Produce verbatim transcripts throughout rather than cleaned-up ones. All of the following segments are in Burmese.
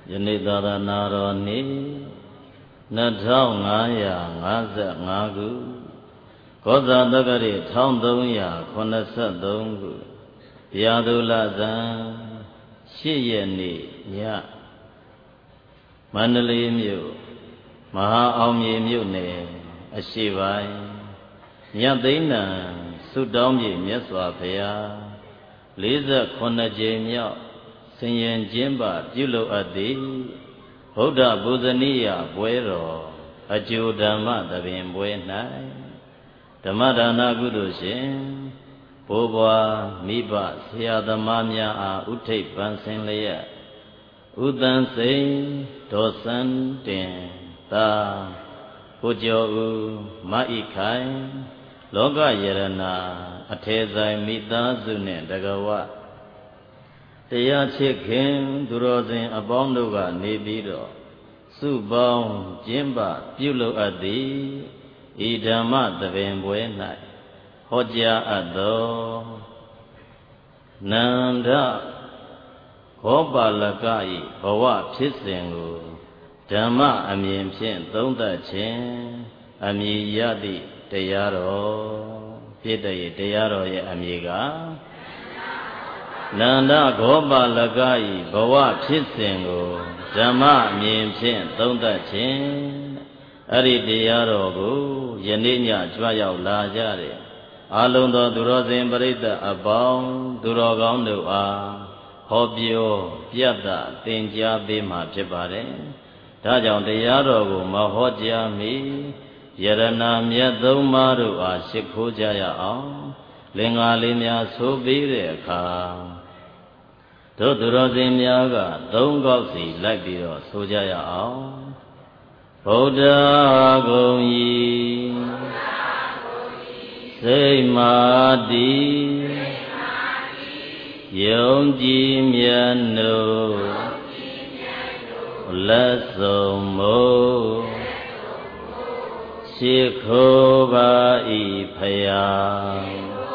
ယနေ့သာသနာတော်နေ့နှစ်ထောင်ငါးရာငါးဆယ့်ငါးခုကောဇာတက္ကရာတစ်ထောင်သုံးရာခုနှစ်ဆယ့်သုံးခုဗျာဒုလဇန်ရှစ်ရက်နေ့ညမန္တလေးမြို့မဟာအောင်မြေမြို့နယ်အရှေ့ပိုင်းမြတ်သိန်းနံဆုတောင်းမြေမြတ်စွာဘုရားလေးဆယ့်ခုနှစ်ကြိမ်မြောက်ဆင်ញင်ကျင်းပပြုလုပ်အပ်သည်ဗုဒ္ဓဘုဇနိယပွဲတော်အကျိုးဓမ္မသဘင်ပွဲ၌ဓမ္မဒါနကုသိုလ်ရှင်ဘိုးဘွားမိဘဆရာသမားများအားဥထိပ်ပန်းဆင်လျက်ဥတန်စိန်ဒေါ်စံတင်သာကိုကျော်ဦးမဣခိုင်လောကယရနာအထေဆိုင်မိသားစုနှင့်တကဝတရားချစ်ခင်သူတော်စင်အပေါင်းတို့ကနေပြီးတော့စုပေါင်းကျင်းပပြုလုပ်အပ်သည်ဤဓမ္မသဘင်ပွဲ၌ဟောကြားအပ်သောနန္ဒခောပါလက၏ဘဝဖြစ်စဉ်ကိုဓမ္မအမြင်ဖြင့်သုံးသပ်ခြင်းအမည်ရသည့်တရားတော်ဖြစ်တဲ့တရားတော်ရဲ့အမည်ကနန္ဒခောပါလက၏ဘဝဖြစ်စဉ်ကိုဓမ္မအမြင်ဖြင့်သုံးသပ်ခြင်းအဲ့ဒီတရားတော်ကိုယနေ့ညကြွရောက်လာကြတဲ့အာလုံးသောသူတော်စင်ပရိသတ်အပေါင်းသူတော်ကောင်းတို့အားဟောပြောပြသသင်ကြားပေးမှာဖြစ်ပါတယ်။ဒါကြောင့်တရားတော်ကိုမဟောကြားမီယရဏမြတ်သုံးပါးတို့အားရှိခိုးကြရအောင်လင်္ကာလေးများဆိုပြီးတဲ့အခါတို့သူတော်စင်များကသုံးခေါက်စီလိုက်ပြီးတော့ဆိုကြရအောင်ဗုဒ္ဓဂုံဤစိတ်မာတိယုံကြည်မြတ်နို့လက်ဆုံးမို့ရှိခိုးပါဤဖယား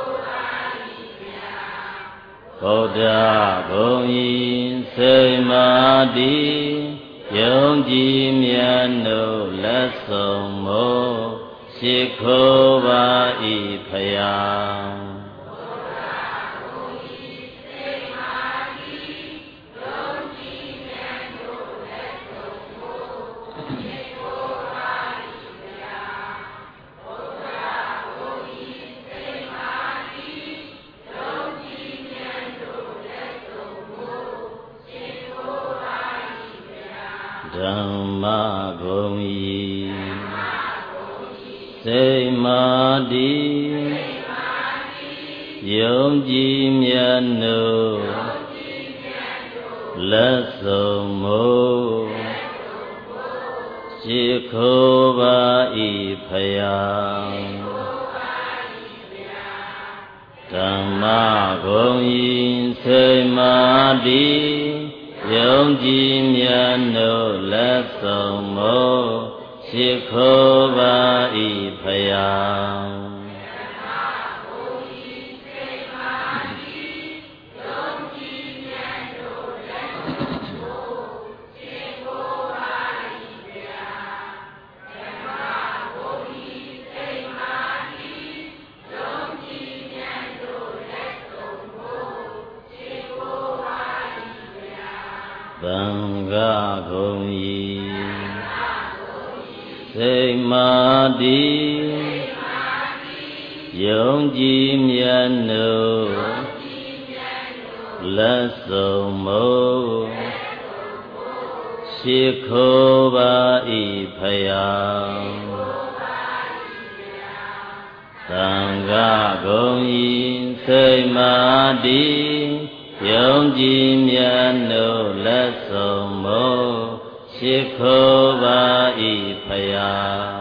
ဗုဒ္ဓဂုံဤစိတ်မာတိယုံကြည်မြတ်နို့လက်ဆုံးမို့ရှိခိုးပါဤဖယားဓမ္မဂုံဤစိတ်မာတိယုံကြည်မြတ်နို့လက်ဆုံးမို့ရှိခိုးပါဤဖယားဓမ္မဂုံဤစိတ်မာတိယုံကြည်မြတ်နို့လက်ဆုံးမို့ရှိခိုးပါဤဖယားသံဃာဂုံဤစိတ်မာတိယုံကြည်မြတ်နို့လက်ဆုံးမို့ရှိခိုးပါဤဖယားသံဃာဂုံဤစိတ်မာတိယုံကြည်မြတ်နို့လက်ဆုံးမို့ရှိခိုးပါဤဖယား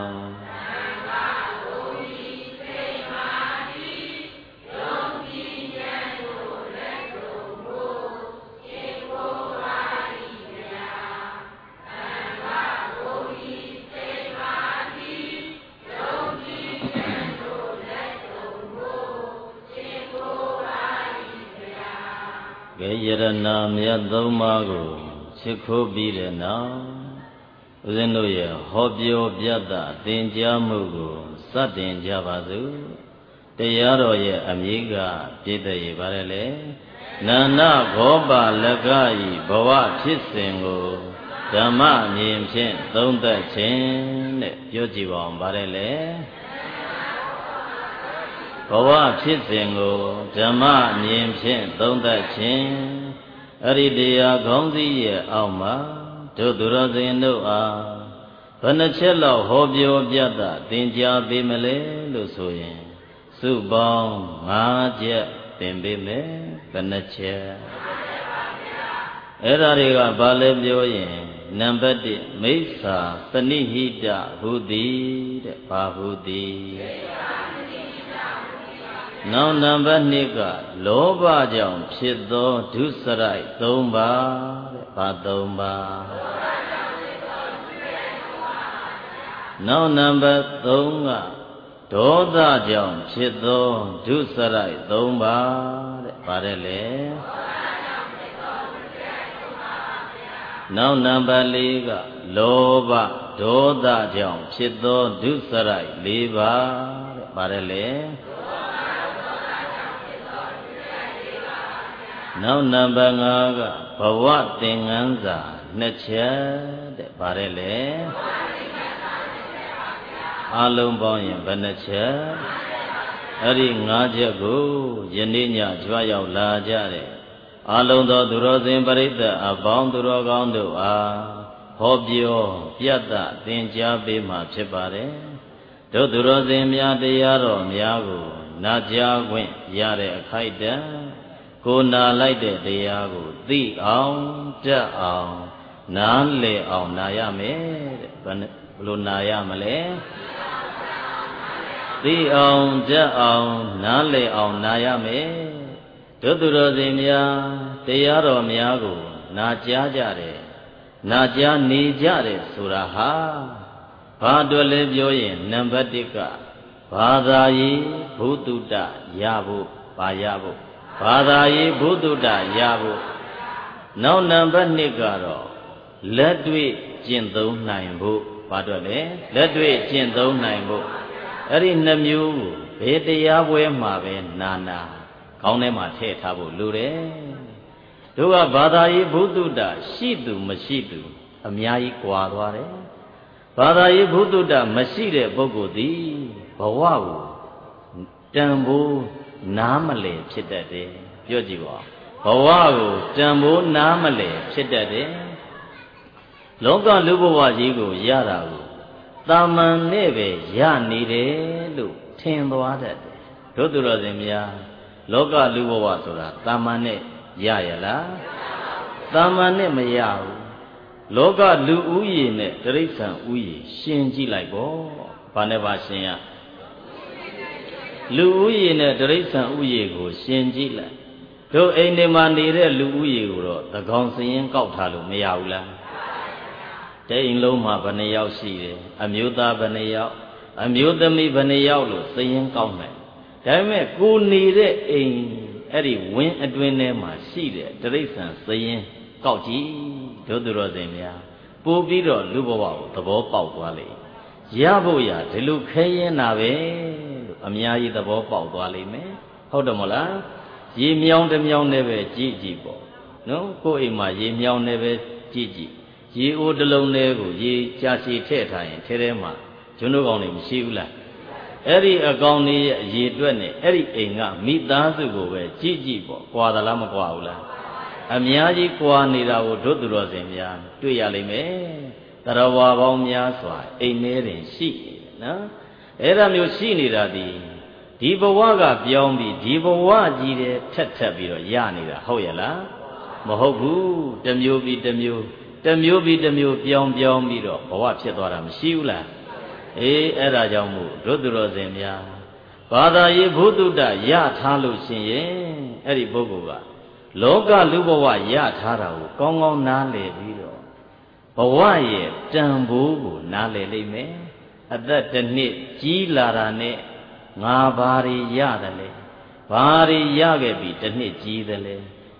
ကဲယရဏမြတ်သုံးပါးကိုချစ်ခိုးပြီးတဲ့နောက်ဦးဇင်းတို့ရဲ့ဟောပြောပြတ်တာသင်ကြားမှုကိုစတင်ကြပါစို့တရားတော်ရဲ့အမြစ်ကပြည့်တဲ့ရပါတယ်လေနန္ဒခောပါလကဤဘဝဖြစ်စဉ်ကိုဓမ္မမြင်ဖြင့်သုံးသပ်ခြင်းတဲ့ပြောကြည့်ပါအောင်ပါတယ်လေဘဝဖြစ်စဉ်ကိုဓမ္မမြင်ဖြင့်သုံးသပ်ခြင်းအဲ့ဒီတရားခေါင်းစည်းရဲ့အောက်မှာတို့သူတော်စင်တို့အားဘယ်နှချက်လောက်ဟောပြောပြတာသင်ကြားပေးမလဲလို့ဆိုရင်စုပေါင်း၅ချက်သင်ပေးမယ်ဘယ်နှချက်အဲ့ဒါတွေကဘာလဲပြောရင်နံပါတ်၁မိစ္ဆာပဏိဟိတဟုတိတဲ့ဘာဟုတိနောက်နံပါတ်၂ကလောဘကြောင့်ဖြစ်သောဒုစရိုက်၃ပါးတဲ့ဘာ၃ပါးနောက်နံပါတ်၃ကဒေါသကြောင့်ဖြစ်သောဒုစရိုက်၃ပါးတဲ့ပါတယ်လေနောက်နံပါတ်၄ကလောဘဒေါသကြောင့်ဖြစ်သောဒုစရိုက်၄ပါးတဲ့ပါတယ်လေနောက်နံပါတ်၅ကဘဝသင်္ကန်းစာနှစ်ချက်တဲ့ပါတယ်လေအလုံးပေါင်းရင်ဘယ်နှချက်အဲ့ဒီ၅ချက်ကိုယနေ့ညကြွရောက်လာကြတဲ့အလုံးသောသူတော်စင်ပရိသတ်အပေါင်းသူတော်ကောင်းတို့အားဟောပြောပြတ်တာသင်ကြားပေးမှာဖြစ်ပါတယ်တို့သူတော်စင်များတရားတော်များကိုနာကြားခွင့်ရတဲ့အခိုက်အတန့်ကိုနာလိုက်တဲ့တရားကိုသိအောင်တတ်အောင်နားလည်အောင်နာရမယ်တဲ့ဘယ်လိုနာရမလဲသိအောင်တတ်အောင်နားလည်အောင်နာရမယ်တို့သူတော်စင်များတရားတော်များကိုနာကြားကြတယ်နာကြားနေကြတယ်ဆိုတာဟာဘာအတွက်လဲပြောရင်နံပါတ်၁ကဘာသာရေးဘုဒ္ဓတရဖို့ဘာရဖို့ဘာသာရေးဘုဒ္ဓတရဖို့နောက်နံပါတ်၂ကတော့လက်တွေ့ကျင့်သုံးနိုင်ဖို့ဘာအတွက်လဲလက်တွေ့ကျင့်သုံးနိုင်ဖို့အဲ့ဒီနှမျိုးကိုဘေးတရားပွဲမှာပဲနာနာခေါင်းထဲမှာထည့်ထားဖို့လိုတယ်တို့ကဘာသာရေးဘုဒ္ဓတရှိသူမရှိသူအများကြီးကွာသွားတယ်ဘာသာရေးဘုဒ္ဓတမရှိတဲ့ပုဂ္ဂိုလ်သည်ဘဝကိုတန်ဖိုးနားမလည်ဖြစ်တတ်တယ်ပြောကြည့်ပါဘဝကိုတန်ဖိုးနားမလည်ဖြစ်တတ်တယ်လောကလူဘဝကြီးကိုရတာကိုတာမန်နဲ့ပဲရနေတယ်လို့ထင်သွားတတ်တယ်တို့သူတော်စင်များလောကလူဘဝဆိုတာတာမန်နဲ့ရရလားတာမန်နဲ့မရဘူးလောကလူဦးရေနဲ့တိရစ္ဆာန်ဦးရေရှင်ကြည့်လိုက်ပေါ့ဘာနဲ့ပါရှင်ရလူဦးရေနဲ့တိရစ္ဆာန်ဦးရေကိုရှင်ကြည့်လိုက်တို့အိမ်တွေမှာနေတဲ့လူဦးရေကိုတော့သကောင်စရင်ကောက်ထားလို့မရဘူးလားတဲ့အိမ်လုံးမှာဘယ်နှယောက်ရှိတယ်အမျိုးသားဘယ်နှယောက်အမျိုးသမီးဘယ်နှယောက်လို့စရင်ကောက်မယ်ဒါပေမဲ့ကိုနေတဲ့အိမ်အဲ့ဒီဝင်းအတွင်းထဲမှာရှိတဲ့တိရစ္ဆာန်စရင်ကောက်ကြည့်တို့သူတော်စင်များပို့ပြီးတော့လူဘဝကိုသဘောပေါက်သွားလေရဖို့ရဒီလိုခဲရင်တာပဲလို့အများကြီးသဘောပေါက်သွားလိမ့်မယ်ဟုတ်တယ်မဟုတ်လားရေမြောင်းတစ်မြောင်းနဲ့ပဲကြည့်ကြည့်ပေါ့နော်ကိုယ့်အိမ်မှာရေမြောင်းနဲ့ပဲကြည့်ကြည့်ရေအိုးတစ်လုံးလေးကိုရေကြာရှည်ထည့်ထားရင်ထဲထဲမှာကျွန်းတို့ကောင်တွေမရှိဘူးလားအဲ့ဒီအကောင်တွေရဲ့ရေတွက်နဲ့အဲ့ဒီအိမ်ကမိသားစုကိုပဲကြည့်ကြည့်ပေါ့ကွာသလားမကွာဘူးလားအများကြီးကွာနေတာကိုတို့သူတော်စင်များတွေ့ရလိမ့်မယ်တရဝါပေါင်းများစွာအိမ်ထဲတွင်ရှိနေတယ်နော်အဲ့ဒါမျိုးရှိနေတာဒီဒီဘဝကပြောင်းပြီးဒီဘဝကြီးတဲ့ထက်ထက်ပြီးတော့ရနေတာဟုတ်ရဲ့လားမဟုတ်ဘူးတစ်မျိုးပြီးတစ်မျိုးတစ်မျိုးပြီးတစ်မျိုးပြောင်းပြောင်းပြီးတော့ဘဝဖြစ်သွားတာမရှိဘူးလားအေးအဲ့ဒါကြောင့်မို့တို့သူတော်စင်များဘာသာရေးဘုဒ္ဓတရထားလို့ရှင်ရင်အဲ့ဒီပုဂ္ဂိုလ်ကလောကလူဘဝရထားတာကိုကောင်းကောင်းနားလည်ပြီးတော့ဘဝရဲ့တန်ဖိုးကိုနားလည်လိမ့်မယ်အသက်တစ်နှစ်ကြီးလာတာနဲ့ငါဘာတွေရတယ်လဲဘာတွေရခဲ့ပြီတစ်နှစ်ကြီးတယ်လဲတ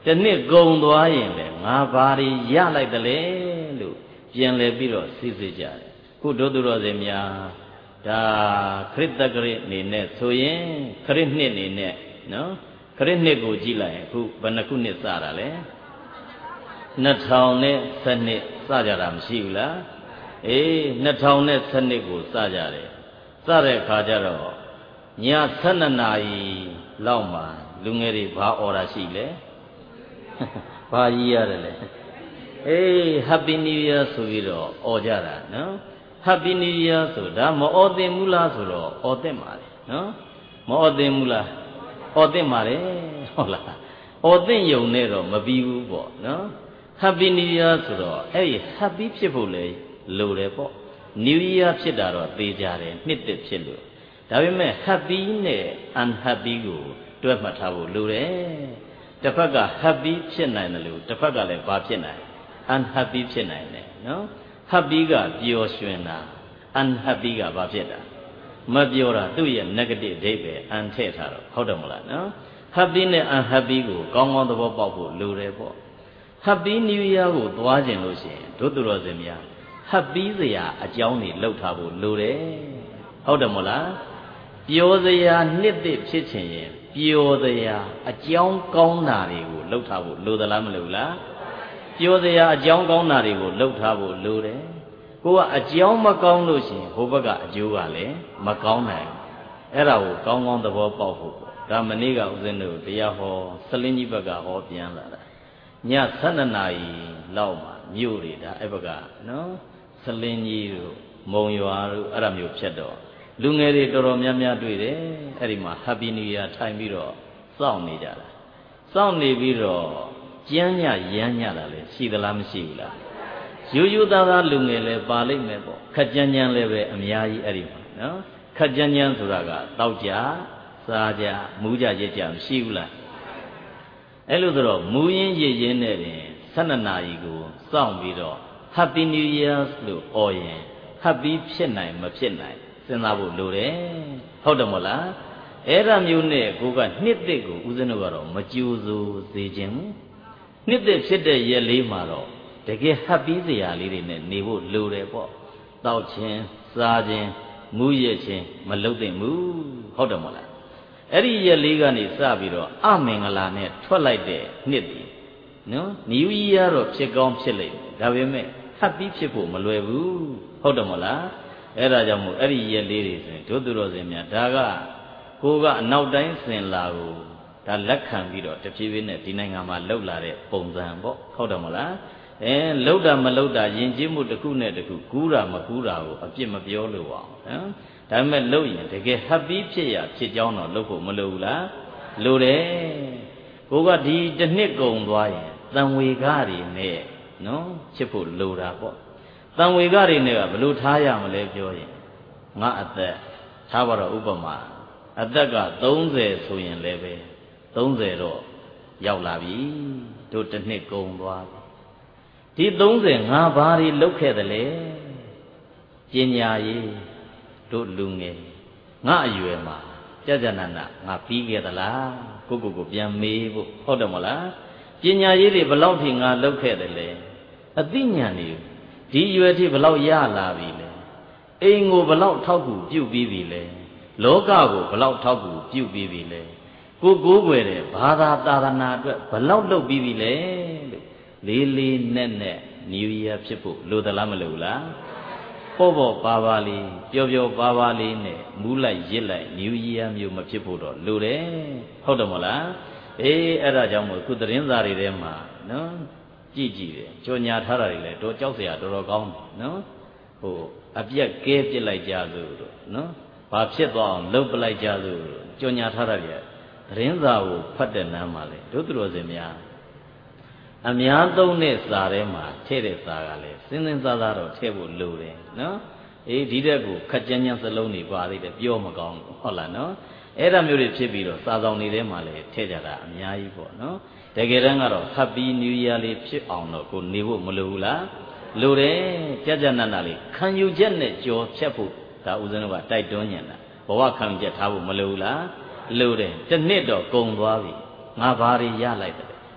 တနှစ်ကုန်သွားရင်လေငါဘာတွေရလိုက်တယ်လေလို့ပြန်လဲပြီးတော့စိစိကြတယ်ခုတို့သူတော်စင်များဒါခရစ်တက္ကရာအနေနဲ့ဆိုရင်ခရစ်နှစ်အနေနဲ့နော်ခရစ်နှစ်ကိုကြည့်လိုက်ရင်အခုဘယ်နှခုနှစ်စတာလဲနှစ်ထောင်နဲ့ဆယ်နှစ်စကြတာမရှိဘူးလားအေးနှစ်ထောင်နဲ့ဆယ်နှစ်ကိုစကြတယ်စတဲ့အခါကျတော့ညဆယ်နှစ်နာရီလောက်မှာလူငယ်တွေဘာအော်တာရှိလဲဘာကြီးရတယ်လဲအေး Happy New Year ဆိုပြီးတော့အော်ကြတာနော် Happy New Year ဆိုတာမအော်သင့်ဘူးလားဆိုတော့အော်သင့်ပါလေနော်မအော်သင့်ဘူးလားအော်သင့်ပါလေဟုတ်လားအော်သင့်ယုံနဲ့တော့မပြီးဘူးပေါ့နော် Happy New Year ဆိုတော့အဲ့ဒီ Happy ဖြစ်ဖို့လေလိုတယ်ပေါ့ New Year ဖြစ်တာတော့သေချာတယ်နှစ်သက်ဖြစ်လို့ဒါပေမဲ့ Happy နဲ့ Unhappy ကိုတွဲမှတ်ထားဖို့လိုတယ်တစ်ဖက်က Happy ဖြစ်နိုင်တယ်လို့တစ်ဖက်ကလည်းဘာဖြစ်နိုင် Unhappy ဖြစ်နိုင်တယ်နော် Happy ကပျော်ရွှင်တာ Unhappy ကဘာဖြစ်တာမပျော်တာသူ့ရဲ့ negative အဓိပ္ပာယ်အန်ထည့်ထားတော့ဟုတ်တယ်မလားနော် Happy နဲ့ Unhappy ကိုကောင်းကောင်းသဘောပေါက်ဖို့လိုတယ်ပေါ့ Happy New Year ကိုသွားခြင်းလို့ရှိရင်တို့သူတော်စင်များ Happy စရာအကြောင်းတွေလောက်ထားဖို့လိုတယ်ဟုတ်တယ်မလားပျော်စရာနှစ်သက်ဖြစ်ခြင်းရင်ပျော်စရာအကြောင်းကောင်းတာတွေကိုလောက်ထားဖို့လိုသလားမလိုဘူးလားပျော်စရာအကြောင်းကောင်းတာတွေကိုလောက်ထားဖို့လိုတယ်ကိုကအကြောင်းမကောင်းလို့ရှိရင်ဟိုဘက်ကအကျိုးကလည်းမကောင်းနိုင်အဲ့ဒါကိုကောင်းကောင်းသဘောပေါက်ဖို့ဒါမနေ့ကဦးဇင်းတို့တရားဟောစလင်းကြီးဘက်ကဟောပြန်လာတာညဆယ်နှစ်နာရီလောက်မှာမြို့တွေဒါအဲ့ဘက်ကနော်စလင်းကြီးတို့မုံရွာတို့အဲ့ဒါမျိုးဖြစ်တော့လူငယ်တွေတော်တော်များများတွေ့တယ်အဲ့ဒီမှာ Happy New Year ထိုင်ပြီးတော့စောင့်နေကြတာစောင့်နေပြီးတော့ကြမ်းညရမ်းညတာလေရှိသလားမရှိဘူးလားရိုးရိုးသားသားလူငယ်လည်းပါလိမ့်မယ်ပေါ့ခက်ကြမ်းကြမ်းလည်းပဲအများကြီးအဲ့ဒီမှာနော်ခက်ကြမ်းကြမ်းဆိုတာကတောက်ကြစားကြမူးကြရစ်ကြမရှိဘူးလားအဲ့လိုဆိုတော့မူရင်းရစ်ရင်းနဲ့တင်ဆယ်နှစ်နာရီကိုစောင့်ပြီးတော့ Happy New Year လို့អော်ရင် Happy ဖြစ်နိုင်မဖြစ်နိုင်စဉ်းစားဖို့လိုတယ်ဟုတ်တယ်မဟုတ်လားအဲ့ဒါမျိုးနဲ့ကိုကနှစ်သက်ကိုဦးဇင်းတို့ကတော့မကြိုးစိုးစေခြင်းနှစ်သက်ဖြစ်တဲ့ရက်လေးမှာတော့တကယ် Happy စရာလေးတွေနဲ့နေဖို့လိုတယ်ပေါ့တောက်ခြင်းစားခြင်းမူးရခြင်းမလုပ်သင့်ဘူးဟုတ်တယ်မဟုတ်လားအဲ့ဒီရက်လေးကနေစပြီးတော့အမင်္ဂလာနဲ့ထွက်လိုက်တဲ့နှစ်တည်နော် New Year တော့ဖြစ်ကောင်းဖြစ်လိမ့်မယ်ဒါပေမဲ့ Happy ဖြစ်ဖို့မလွယ်ဘူးဟုတ်တယ်မဟုတ်လားအဲ့ဒါကြောင့်မို့အဲ့ဒီရက်လေးတွေဆိုရင်တို့သူတော်စင်များဒါကကိုကအနောက်တိုင်းစင်လာကိုဒါလက်ခံပြီးတော့တဖြည်းဖြည်းနဲ့ဒီနိုင်ငံမှာလှုပ်လာတဲ့ပုံစံပေါ့ဟုတ်တယ်မဟုတ်လားအဲလှုပ်တာမလှုပ်တာယဉ်ကျေးမှုတစ်ခုနဲ့တစ်ခုကူးတာမကူးတာကိုအပြစ်မပြောလို့အောင်နော်ဒါပေမဲ့လှုပ်ရင်တကယ် Happy ဖြစ်ရဖြစ်ကြောင်းတော့လှုပ်ဖို့မလိုဘူးလားလိုတယ်ကိုကဒီတစ်နှစ်ကုန်သွားရင်တန်ဝေကတွေနဲ့နော်ဖြစ်ဖို့လိုတာပေါ့တန်ဝေကတွေနဲ့ကဘယ်လိုထားရမလဲပြောရင်ငါအသက်ထားပါတော့ဥပမာအသက်ကသုံးဆယ်ဆိုရင်လည်းပဲသုံးဆယ်တော့ရောက်လာပြီတို့တစ်နှစ်ကုန်သွားပြီဒီသုံးဆယ်ငါဘာတွေလုပ်ခဲ့တယ်လဲပညာရေးတို့လူငယ်ငါအရွယ်မှာကြာကြာနာနာငါပြီးခဲ့သလားကိုကိုကိုပြန်မေးဖို့ဟုတ်တယ်မလားပညာရေးတွေဘယ်လောက်ထိငါလုပ်ခဲ့တယ်လဲအသိဉာဏ်တွေဒီရွယ်ထိဘယ်လောက်ရလာပြီလဲအိမ်ကိုဘယ်လောက်ထောက်ကူပြုတ်ပြီးပြီလဲလောကကိုဘယ်လောက်ထောက်ကူပြုတ်ပြီးပြီလဲကိုကိုးွယ်တဲ့ဘာသာသာသနာအတွက်ဘယ်လောက်လုပ်ပြီးပြီလဲလို့လေးလေးနက်နက် New Year ဖြစ်ဖို့လိုသလားမလိုဘူးလားပေါ့ပေါ့ပါပါလေးပျော်ပျော်ပါပါလေးနဲ့မူးလိုက်ရစ်လိုက် New Year မျိုးမဖြစ်ဖို့တော့လိုတယ်ဟုတ်တယ်မဟုတ်လားအေးအဲ့ဒါကြောင့်မို့ခုသတင်းစာတွေထဲမှာနော်ကြည့်ကြည့်တယ်ကြော်ညာထားတာတွေလည်းတော့ကြောက်စရာတော်တော်ကောင်းတယ်နော်ဟိုအပြက်ကဲပြစ်လိုက်ကြစို့တို့နော်ဘာဖြစ်သွားအောင်လှုပ်ပလိုက်ကြစို့ကြော်ညာထားတာတွေသတင်းစာကိုဖတ်တဲ့နမ်းမှာလေတို့သူတော်စင်များအများသုံးတဲ့စာထဲမှာထည့်တဲ့စာကလည်းစင်းစင်းစားစားတော့ထည့်ဖို့လိုတယ်နော်အေးဒီတက်ကိုခက်ကြမ်းကြမ်းစလုံးတွေပါသေးတယ်ပြောမကောင်းဟုတ်လားနော်အဲ့ဒါမျိုးတွေဖြစ်ပြီးတော့စာဆောင်တွေထဲမှာလည်းထည့်ကြတာအများကြီးပေါ့နော်တကယ်တမ်းကတော့ Happy New Year လေးဖြစ်အောင်တော့ကိုနေဖို့မလိုဘူးလားလိုတယ်ကြကြနတ်နာလေးခံယူချက်နဲ့ကြော်ဖြတ်ဖို့ဒါဦးဇင်းတို့ကတိုက်တွန်းညံတာဘဝခံယူချက်ထားဖို့မလိုဘူးလားလိုတယ်တစ်နှစ်တော့ကုန်သွားပြီငါဘာတွေရလိုက်တယ်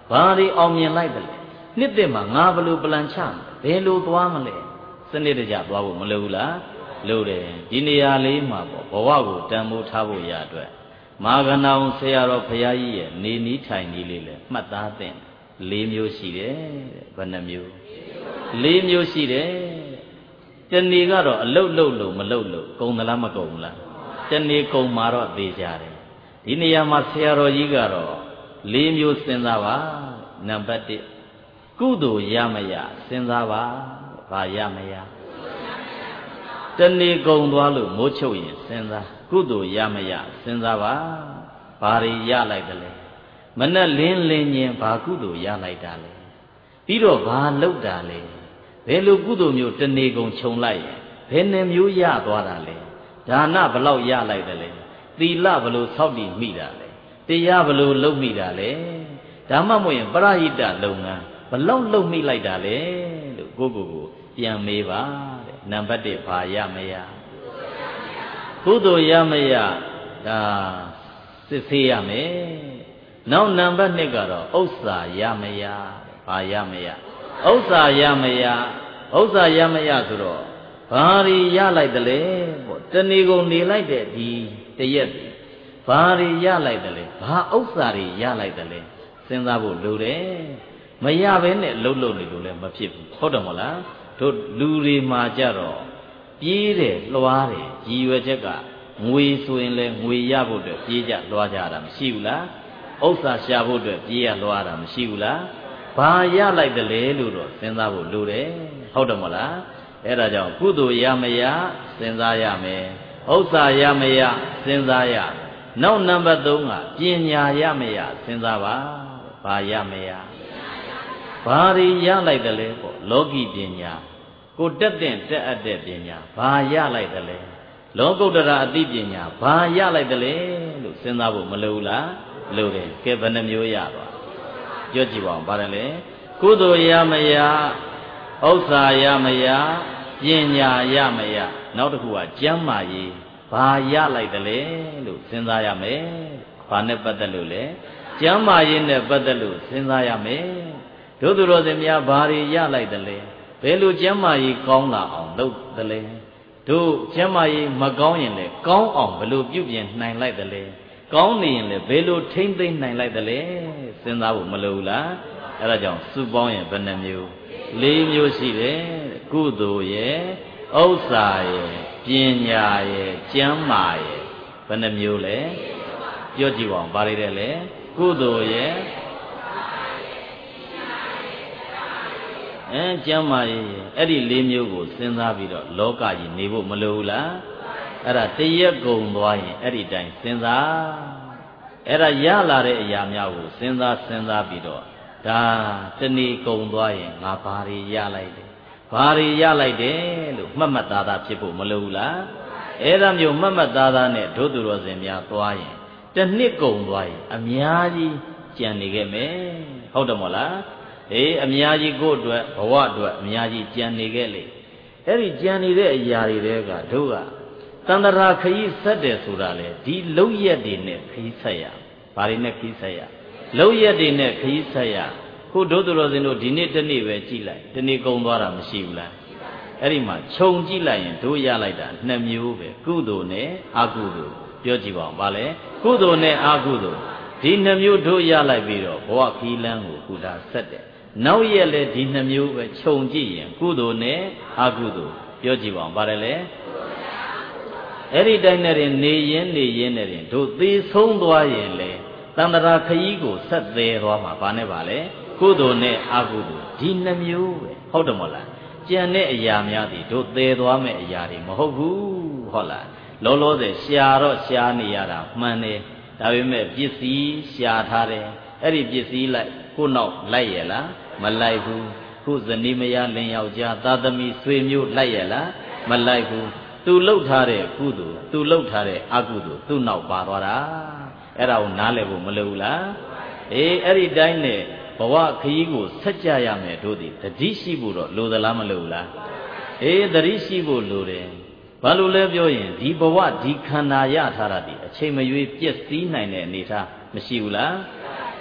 ဘာတွေအောင်မြင်လိုက်တယ်လဲနှစ်သက်မှာငါဘယ်လိုပလန်ချဘယ်လိုသွားမလဲစနစ်တကျသွားဖို့မလိုဘူးလားလိုတယ်ဒီနေရာလေးမှာပေါ့ဘဝကိုတန်ဖိုးထားဖို့ရအတွက်မာဂဏောင်ဆရာတော်ဘုရားကြီးရဲ့နေနီးထိုင်နီးလေးလဲမှတ်သားသင့်လေးမျိုးရှိတယ်ဘယ်နှမျိုးလေးမျိုးရှိတယ်တဏီကတော့အလုတ်လုတ်လို့မလုတ်လို့ကုံသလားမကုံလားတဏီကုံမှာတော့သေကြတယ်ဒီနေရာမှာဆရာတော်ကြီးကတော့လေးမျိုးစဉ်းစားပါနံပါတ်တစ်ကုသိုလ်ရမရစဉ်းစားပါဘာရမရတဏီကုံသွားလို့မိုးချုပ်ရင်စဉ်းစားကုသိုလ်ရမရစဉ်းစားပါဘာတွေရလိုက်တယ်လဲမနဲ့လင်းလင်းချင်းဘာကုသိုလ်ရလိုက်တာလဲပြီးတော့ဘာလုပ်တာလဲဘယ်လိုကုသိုလ်မျိုးတဏီကုံခြုံလိုက်ရင်ဘယ်နှမျိုးရသွားတာလဲဒါနဘလောက်ရလိုက်တယ်လဲသီလဘလို့စောင့်တည်မိတာလဲတရားဘလို့လုပ်မိတာလဲဒါမှမဟုတ်ရင်ပရဟိတလုပ်ငန်းဘလောက်လုပ်မိလိုက်တာလဲလို့ကိုကိုကိုပြန်မေးပါတဲ့နံပါတ်တစ်ဘာရမရကုသိုလ်ရမရဒါစစ်ဆေးရမယ်နောက်နံပါတ်နှစ်ကတော့ဥစ္စာရမရဘာရမရဥစ္စာရမရဥစ္စာရမရဆိုတော့ဘာတွေရလိုက်တယ်လဲပေါ့တဏီကုံနေလိုက်တဲ့ဒီတရက်ဘာတွေရလိုက်တယ်လဲဘာဥစ္စာတွေရလိုက်တယ်လဲစဉ်းစားဖို့လိုတယ်မရဘဲနဲ့လှုပ်လှုပ်နေလို့လည်းမဖြစ်ဘူးဟုတ်တယ်မဟုတ်လားတို့လူတွေမှာကြတော့ပြေးတယ်လွှားတယ်ရည်ရွယ်ချက်ကငွေဆိုရင်လည်းငွေရဖို့အတွက်ပြေးကြလွှားကြတာမရှိဘူးလားဥစ္စာရှာဖို့အတွက်ပြေးရလွှားတာမရှိဘူးလားဘာရလိုက်တယ်လဲလို့တော့စဉ်းစားဖို့လိုတယ်ဟုတ်တယ်မဟုတ်လားအဲ့ဒါကြောင့်ကုသိုလ်ရမရစဉ်းစားရမယ်ဥစ္စာရမရစဉ်းစားရနောက်နံပါတ်သုံးကပညာရမရစဉ်းစားပါဘာရမရဘာတွေရလိုက်တယ်လဲပေါ့လောကီပညာကိုတက်တဲ့တက်အပ်တဲ့ပညာဘာရလိုက်တယ်လဲလောကုတ္တရာအသိပညာဘာရလိုက်တယ်လဲလို့စဉ်းစားဖို့မလိုဘူးလားလိုတယ်ကဲဘယ်နှမျိုးရသွားပြောကြည့်ပါဦးဗါတယ်လေကုသိုလ်ရမရဥစ္စာရမရပညာရမရနောက်တစ်ခုကကျမ်းမာရေးဘာရလိုက်တယ်လဲလို့စဉ်းစားရမယ်ဘာနဲ့ပတ်သက်လို့လဲကျမ်းမာရေးနဲ့ပတ်သက်လို့စဉ်းစားရမယ်တို့သူတော်စင်များဘာတွေရလိုက်တယ်လဲဘယ်လိုကျမ်းမာရေးကောင်းလာအောင်လုပ်တယ်လဲတို့ကျမ်းမာရေးမကောင်းရင်လည်းကောင်းအောင်ဘယ်လိုပြုပြင်နိုင်လိုက်တယ်လဲကောင်းနေရင်လည်းဘယ်လိုထိမ့်သိမ့်နိုင်လိုက်တယ်လဲစဉ်းစားဖို့မလိုဘူးလားအဲဒါကြောင့်စုပေါင်းရင်ဘယ်နှမျိုးလေးမျိုးရှိတယ်ကုသိုလ်ရဲ့ဥစ္စာရဲ့ပညာရဲ့ကျမ်းမာရဲ့ဘယ်နှမျိုးလဲပြောကြည့်ပါဦးဘာတွေတဲ့လဲကုသိုလ်ရဲ့အဲကျမ်းမာရေးအဲ့ဒီလေးမျိုးကိုစဉ်းစားပြီးတော့လောကကြီးနေဖို့မလိုဘူးလားအဲ့ဒါတရက်ကုန်သွားရင်အဲ့ဒီတိုင်းစဉ်းစားအဲ့ဒါရလာတဲ့အရာများကိုစဉ်းစားစဉ်းစားပြီးတော့ဒါတဏီကုန်သွားရင်ငါဘာတွေရလိုက်တယ်ဘာတွေရလိုက်တယ်လို့မှတ်မှတ်သားသားဖြစ်ဖို့မလိုဘူးလားအဲ့ဒါမျိုးမှတ်မှတ်သားသားနဲ့ဒုသူတော်စင်များသွားရင်တစ်နှစ်ကုန်သွားရင်အများကြီးကြံနေခဲ့မယ်ဟုတ်တယ်မို့လားအေးအများကြီးကိုယ့်အတွက်ဘဝအတွက်အများကြီးကြံနေခဲ့လေအဲ့ဒီကြံနေတဲ့အရာတွေတဲကတို့ကတန္တရာခရီးဆက်တယ်ဆိုတာလေဒီလုံရက်တွေနဲ့ခရီးဆက်ရဘာတွေနဲ့ခရီးဆက်ရလုံရက်တွေနဲ့ခရီးဆက်ရခုတို့သူတော်စင်တို့ဒီနေ့တစ်နေ့ပဲကြည်လိုက်ဒီနေ့ကုန်သွားတာမရှိဘူးလားအဲ့ဒီမှာခြုံကြည့်လိုက်ရင်တို့ရလိုက်တာနှစ်မျိုးပဲကုသိုလ်နဲ့အကုသိုလ်ပြောကြည့်ပါဦးဗါလဲကုသိုလ်နဲ့အကုသိုလ်ဒီနှစ်မျိုးတို့ရလိုက်ပြီးတော့ဘဝခီးလန်းကိုကုတာဆက်တယ်နောက်ရက်လဲဒီနှစ်မျိုးပဲခြုံကြည့်ရင်ကုသိုလ်နဲ့အကုသိုလ်ပြောကြည့်ပါဦးဗါတယ်လေအဲ့ဒီတိုင်းနဲ့နေရင်နေရင်နဲ့တို့သေဆုံးသွားရင်လေတန္တရာခရီးကိုဆက်သေးသွားမှာဗာနဲ့ဗာလဲကုသိုလ်နဲ့အကုသိုလ်ဒီနှစ်မျိုးပဲဟုတ်တယ်မို့လားကြံတဲ့အရာများသည်တို့သေသွားမဲ့အရာတွေမဟုတ်ဘူးဟုတ်လားလောလောဆယ်ရှာတော့ရှာနေရတာမှန်တယ်ဒါပေမဲ့ပစ္စည်းရှာထားတယ်အဲ့ဒီပစ္စည်းလိုက်ကိုနောက်လိုက်ရလားမလိုက်ဘူးခုဇနီးမယားလင်ယောက်ျားသာသမီဆွေမျိုးလိုက်ရလားမလိုက်ဘူးသူလှုပ်ထားတဲ့ကုသိုလ်သူလှုပ်ထားတဲ့အကုသိုလ်သူ့နောက်ပါသွားတာအဲ့ဒါကိုနားလည်ဖို့မလိုဘူးလားအေးအဲ့ဒီတိုင်းနဲ့ဘဝခရီးကိုဆက်ကြရမယ်တို့သည်တတိရှိဖို့တော့လိုသလားမလိုဘူးလားအေးတတိရှိဖို့လိုတယ်ဘာလို့လဲပြောရင်ဒီဘဝဒီခန္ဓာရထားတာဒီအချိန်မရွေးပြည့်စည်နိုင်တဲ့အနေထားမရှိဘူးလား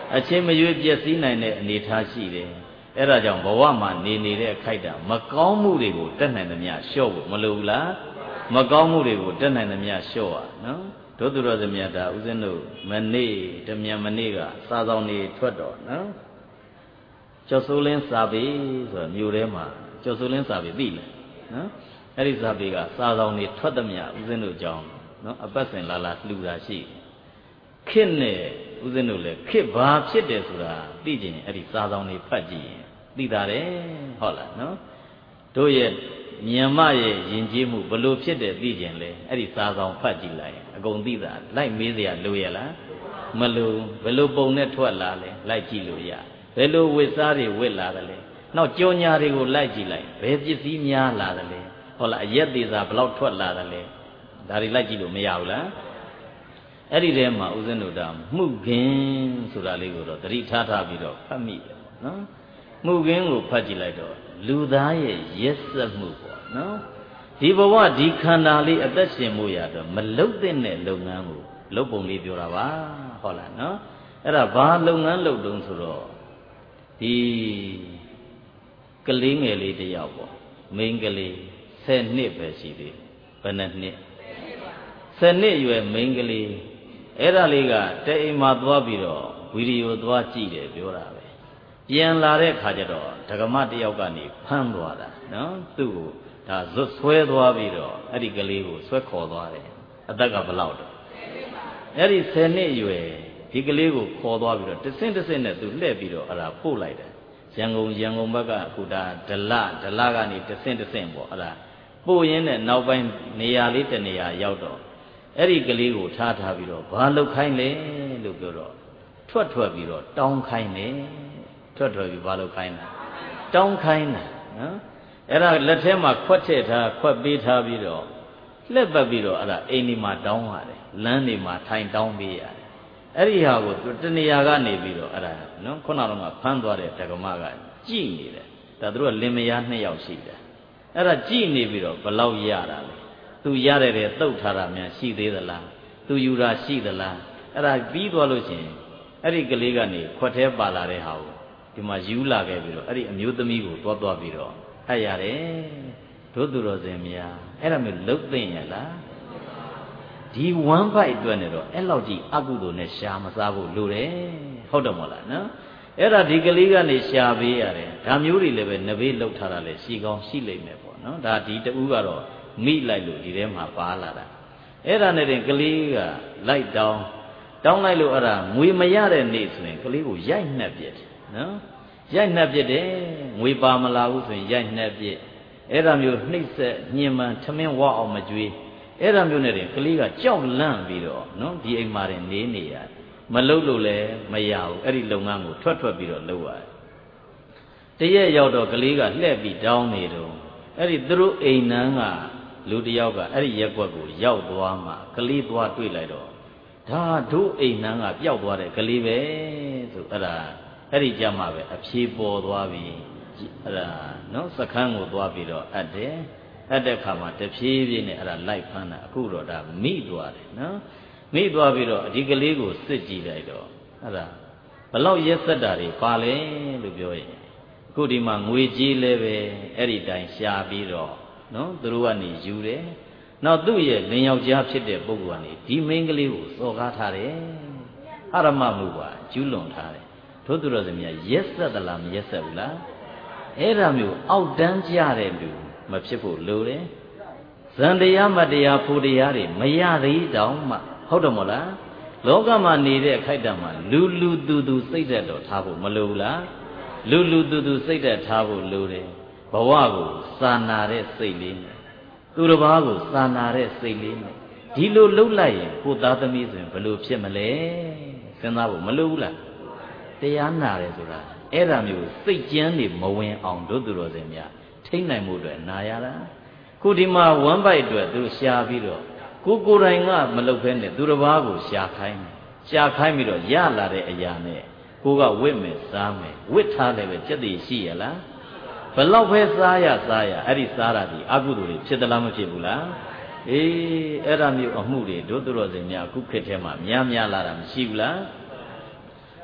အချင်းမရွေးပျက်စီးနိုင်တဲ့အနေထားရှိတယ်အဲ့ဒါကြောင့်ဘဝမှာနေနေတဲ့အခိုက်အတန့်မကောင်းမှုတွေကိုတက်နိုင်သမျှလျှော့ဖို့မလိုဘူးလားမကောင်းမှုတွေကိုတက်နိုင်သမျှလျှော့ရနော်တို့သူတော်စမြတ်ဒါဥစဉ်တို့မနေ့တမြန်မနေ့ကစာဆောင်နေထွက်တော့နော်ကျော်စိုးလင်းစာပေဆိုတော့မြို့ထဲမှာကျော်စိုးလင်းစာပေသိလားနော်အဲ့ဒီစာပေကစာဆောင်နေထွက်သမျှဥစဉ်တို့ကြောင်းနော်အပတ်စဉ်လာလာလှူတာရှိခစ်နဲ့ဥစဉ်တို့လည်းခစ်ဘာဖြစ်တယ်ဆိုတာသိကြရင်အဲ့ဒီစာဆောင်နေဖတ်ကြည့်ရင်သိတာတယ်ဟုတ်လားနော်တို့ရဲ့မြန်မာရဲ့ယဉ်ကျေးမှုဘလို့ဖြစ်တယ်သိကြရင်လေအဲ့ဒီစာဆောင်ဖတ်ကြည့်လိုက်အကုန်သိတာလိုက်မေးစရာလိုရလားမလိုဘယ်လိုပုံနဲ့ထွက်လာလဲလိုက်ကြည့်လို့ရဘယ်လိုဝိစားတွေဝစ်လာတယ်လဲနောက်ကြောညာတွေကိုလိုက်ကြည့်လိုက်ဘယ်ပစ္စည်းများလာတယ်လဲဟုတ်လားအရက်သေးစားဘလောက်ထွက်လာတယ်လဲဒါတွေလိုက်ကြည့်လို့မရဘူးလားအဲ့ဒီထဲမှာဥစဉ်တို့ဒါမှုခင်းဆိုတာလေးကိုတော့သတိထားထားပြီးတော့ဖတ်မိတယ်နော်မှုခင်းကိုဖတ်ကြည့်လိုက်တော့လူသားရဲ့ရက်စက်မှုပေါ့နော်ဒီဘဝဒီခန္ဓာလေးအသက်ရှင်မှုရတော့မလုတ်တဲ့လုပ်ငန်းကိုလုပ်ပုံလေးပြောတာပါဟုတ်လားနော်အဲ့ဒါဘာလုပ်ငန်းလုပ်တုံးဆိုတော့ဒီကလေးငယ်လေးတယောက်ပေါ့မိန်းကလေးဆယ်နှစ်ပဲရှိသေးဘယ်နှစ်နှစ်ဆယ်နှစ်အရွယ်မိန်းကလေးအဲ့ဒါလေးကတဲ့အိမ်မှာသွားပြီးတော့ဗီဒီယိုသွားကြည့်တယ်ပြောတာပဲပြန်လာတဲ့ခါကျတော့ဒကမတယောက်ကနေဖမ်းသွားတာနော်သူ့ကိုဒါဇွတ်ဆွဲသွားပြီးတော့အဲ့ဒီကလေးကိုဆွဲခေါ်သွားတယ်အသက်ကဘယ်လောက်တော့အဲ့ဒီဆယ်နှစ်အရွယ်ဒီကလေးကိုခေါ်သွားပြီးတော့တဆင့်တဆင့်နဲ့သူလှည့်ပြီးတော့အဲ့ဒါပို့လိုက်တယ်ရန်ကုန်ရန်ကုန်ဘက်ကအခုဒါဒလဒလကနေတဆင့်တဆင့်ပေါ့အဲ့ဒါပို့ရင်းနဲ့နောက်ပိုင်းနေရာလေးတနေရာရောက်တော့အဲ့ဒီကလေးကိုထားထားပြီးတော့ဘာလုပ်ခိုင်းလဲလို့ပြောတော့ထွက်ထွက်ပြီးတော့တောင်းခိုင်းတယ်ထွက်ထွက်ပြီးဘာလုပ်ခိုင်းတာတောင်းခိုင်းတာနော်အဲ့ဒါလက်ထဲမှာခွက်ထည့်ထားခွက်ပေးထားပြီးတော့လှက်ပတ်ပြီးတော့အဲ့ဒါအိမ်ဒီမှာတောင်းရတယ်လမ်းဒီမှာထိုင်တောင်းပေးရတယ်အဲ့ဒီဟာကိုတနေရာကနေပြီးတော့အဲ့ဒါနော်ခုနကတော့ဖမ်းသွားတဲ့တက္ကမကကြည်နေတယ်ဒါသူတို့ကလင်မယားနှစ်ယောက်ရှိတယ်အဲ့ဒါကြည်နေပြီးတော့ဘလောက်ရတာလဲသူရတဲ့တဲ့တုတ်ထားတာများရှိသေးသလားသူယူတာရှိသလားအဲ့ဒါပြီးသွားလို့ချင်းအဲ့ဒီကလေးကနေခွက်သေးပါလာတဲ့ဟာကိုဒီမှာယူလာခဲ့ပြီးတော့အဲ့ဒီအမျိုးသမီးကိုတွားတွားပြီးတော့ဟဲ့ရတယ်တို့သူတော်စင်များအဲ့ဒါမျိုးလှုပ်သိမ့်ရလားဒီဝမ်းပိုက်အတွက်နဲ့တော့အဲ့လောက်ကြီးအကုသိုလ်နဲ့ရှာမစားဖို့လိုတယ်ဟုတ်တယ်မဟုတ်လားနော်အဲ့ဒါဒီကလေးကနေရှာပေးရတယ်ဒါမျိုးတွေလည်းပဲနဘေးလှုပ်ထားတာလည်းရှိကောင်းရှိလိမ့်မယ်ပေါ့နော်ဒါဒီတူကတော့မိလိုက်လို့ဒီထဲမှာပါလာတာအဲ့ဒါနဲ့တင်ကလေးကလိုက်တောင်းတောင်းလိုက်လို့အဲ့ဒါငွေမရတဲ့နေ့ဆိုရင်ကလေးကိုရိုက်နှက်ပြစ်တယ်နော်ရိုက်နှက်ပြစ်တယ်ငွေပါမလာဘူးဆိုရင်ရိုက်နှက်ပြစ်အဲ့ဒါမျိုးနှိမ့်ဆက်ညှဉ်းပန်းထမင်းဝအောင်မကြွေးအဲ့ဒါမျိုးနဲ့တင်ကလေးကကြောက်လန့်ပြီးတော့နော်ဒီအိမ်မှာတင်နေနေရတယ်မလုပ်လို့လည်းမရဘူးအဲ့ဒီလုပ်ငန်းကိုထွက်ထွက်ပြီးတော့လုပ်ရတယ်တရက်ရောက်တော့ကလေးကလှည့်ပြီးတောင်းနေတော့အဲ့ဒီသူတို့အိမ်နန်းကလူတယောက်ကအဲ့ဒီရက်ွက်ကိုရောက်သွားမှကလေးသွားတွေ့လိုက်တော့ဒါတို့အိမ်နန်းကပျောက်သွားတဲ့ကလေးပဲဆိုအဲ့ဒါအဲ့ဒီကြမှာပဲအဖြေပေါ်သွားပြီအဲ့ဒါနော်စခန်းကိုသွားပြီးတော့အပ်တယ်အပ်တဲ့ခါမှာတဖြည်းဖြည်းနဲ့အဲ့ဒါလိုက်ဖမ်းတာအခုတော့ဒါမိသွားတယ်နော်မိသွားပြီးတော့ဒီကလေးကိုစစ်ကြည့်လိုက်တော့အဲ့ဒါဘလောက်ရက်ဆက်တာတွေပါလဲလို့ပြောရင်အခုဒီမှာငွေကြီးလဲပဲအဲ့ဒီတိုင်ရှာပြီးတော့နော်သူတို့ကနေယူတယ်နောက်သူ့ရဲ့လင်ယောက်ျားဖြစ်တဲ့ပုဂ္ဂိုလ်ကနေဒီမိန်းကလေးကိုစော်ကားထားတယ်အရမမှုပါကျူးလွန်ထားတယ်တို့သူတော်စင်များရက်ဆက်သလားမရက်ဆက်ဘူးလားအဲ့ဒါမျိုးအောက်တန်းကြတဲ့လူမဖြစ်ဖို့လိုတယ်ဇန်တရားမတရားဖို့တရားတွေမရသေးတောင်မှဟုတ်တယ်မို့လားလောကမှာနေတဲ့အခိုက်အတန့်မှာလူလူသူသူစိတ်သက်တော်ထားဖို့မလိုဘူးလားလူလူသူသူစိတ်သက်ထားဖို့လိုတယ်ဘဝကိုစာနာတဲ့စိတ်လေးနဲ့သူတစ်ပါးကိုစာနာတဲ့စိတ်လေးနဲ့ဒီလိုလှုပ်လိုက်ရင်ကိုသားသမီးဆိုရင်ဘယ်လိုဖြစ်မလဲစဉ်းစားဖို့မလိုဘူးလားတရားနာတယ်ဆိုတာအဲ့ဒါမျိုးစိတ်ကြမ်းနေမဝင်အောင်တို့သူတော်စင်များထိမ့်နိုင်မှုအတွက်နာရတာခုဒီမှာဝမ်းပိုက်အတွက်သူရှာပြီးတော့ကိုကိုယ်တိုင်ကမလုပ်ဖဲနဲ့သူတစ်ပါးကိုရှာခိုင်းတယ်ရှာခိုင်းပြီးတော့ရလာတဲ့အရာနဲ့ကိုကဝစ်မယ်စားမယ်ဝစ်ထားတယ်ပဲစက်တည်ရှိရလားဘလောက်ပဲစားရစားရအဲ့ဒီစားတာဒီအကုသိုလ်တွေဖြစ်သလားမဖြစ်ဘူးလားအေးအဲ့ဒါမျိုးအမှုတွေတို့သူတော်စင်များအခုခေတ်ထဲမှာများများလာတာမရှိဘူးလား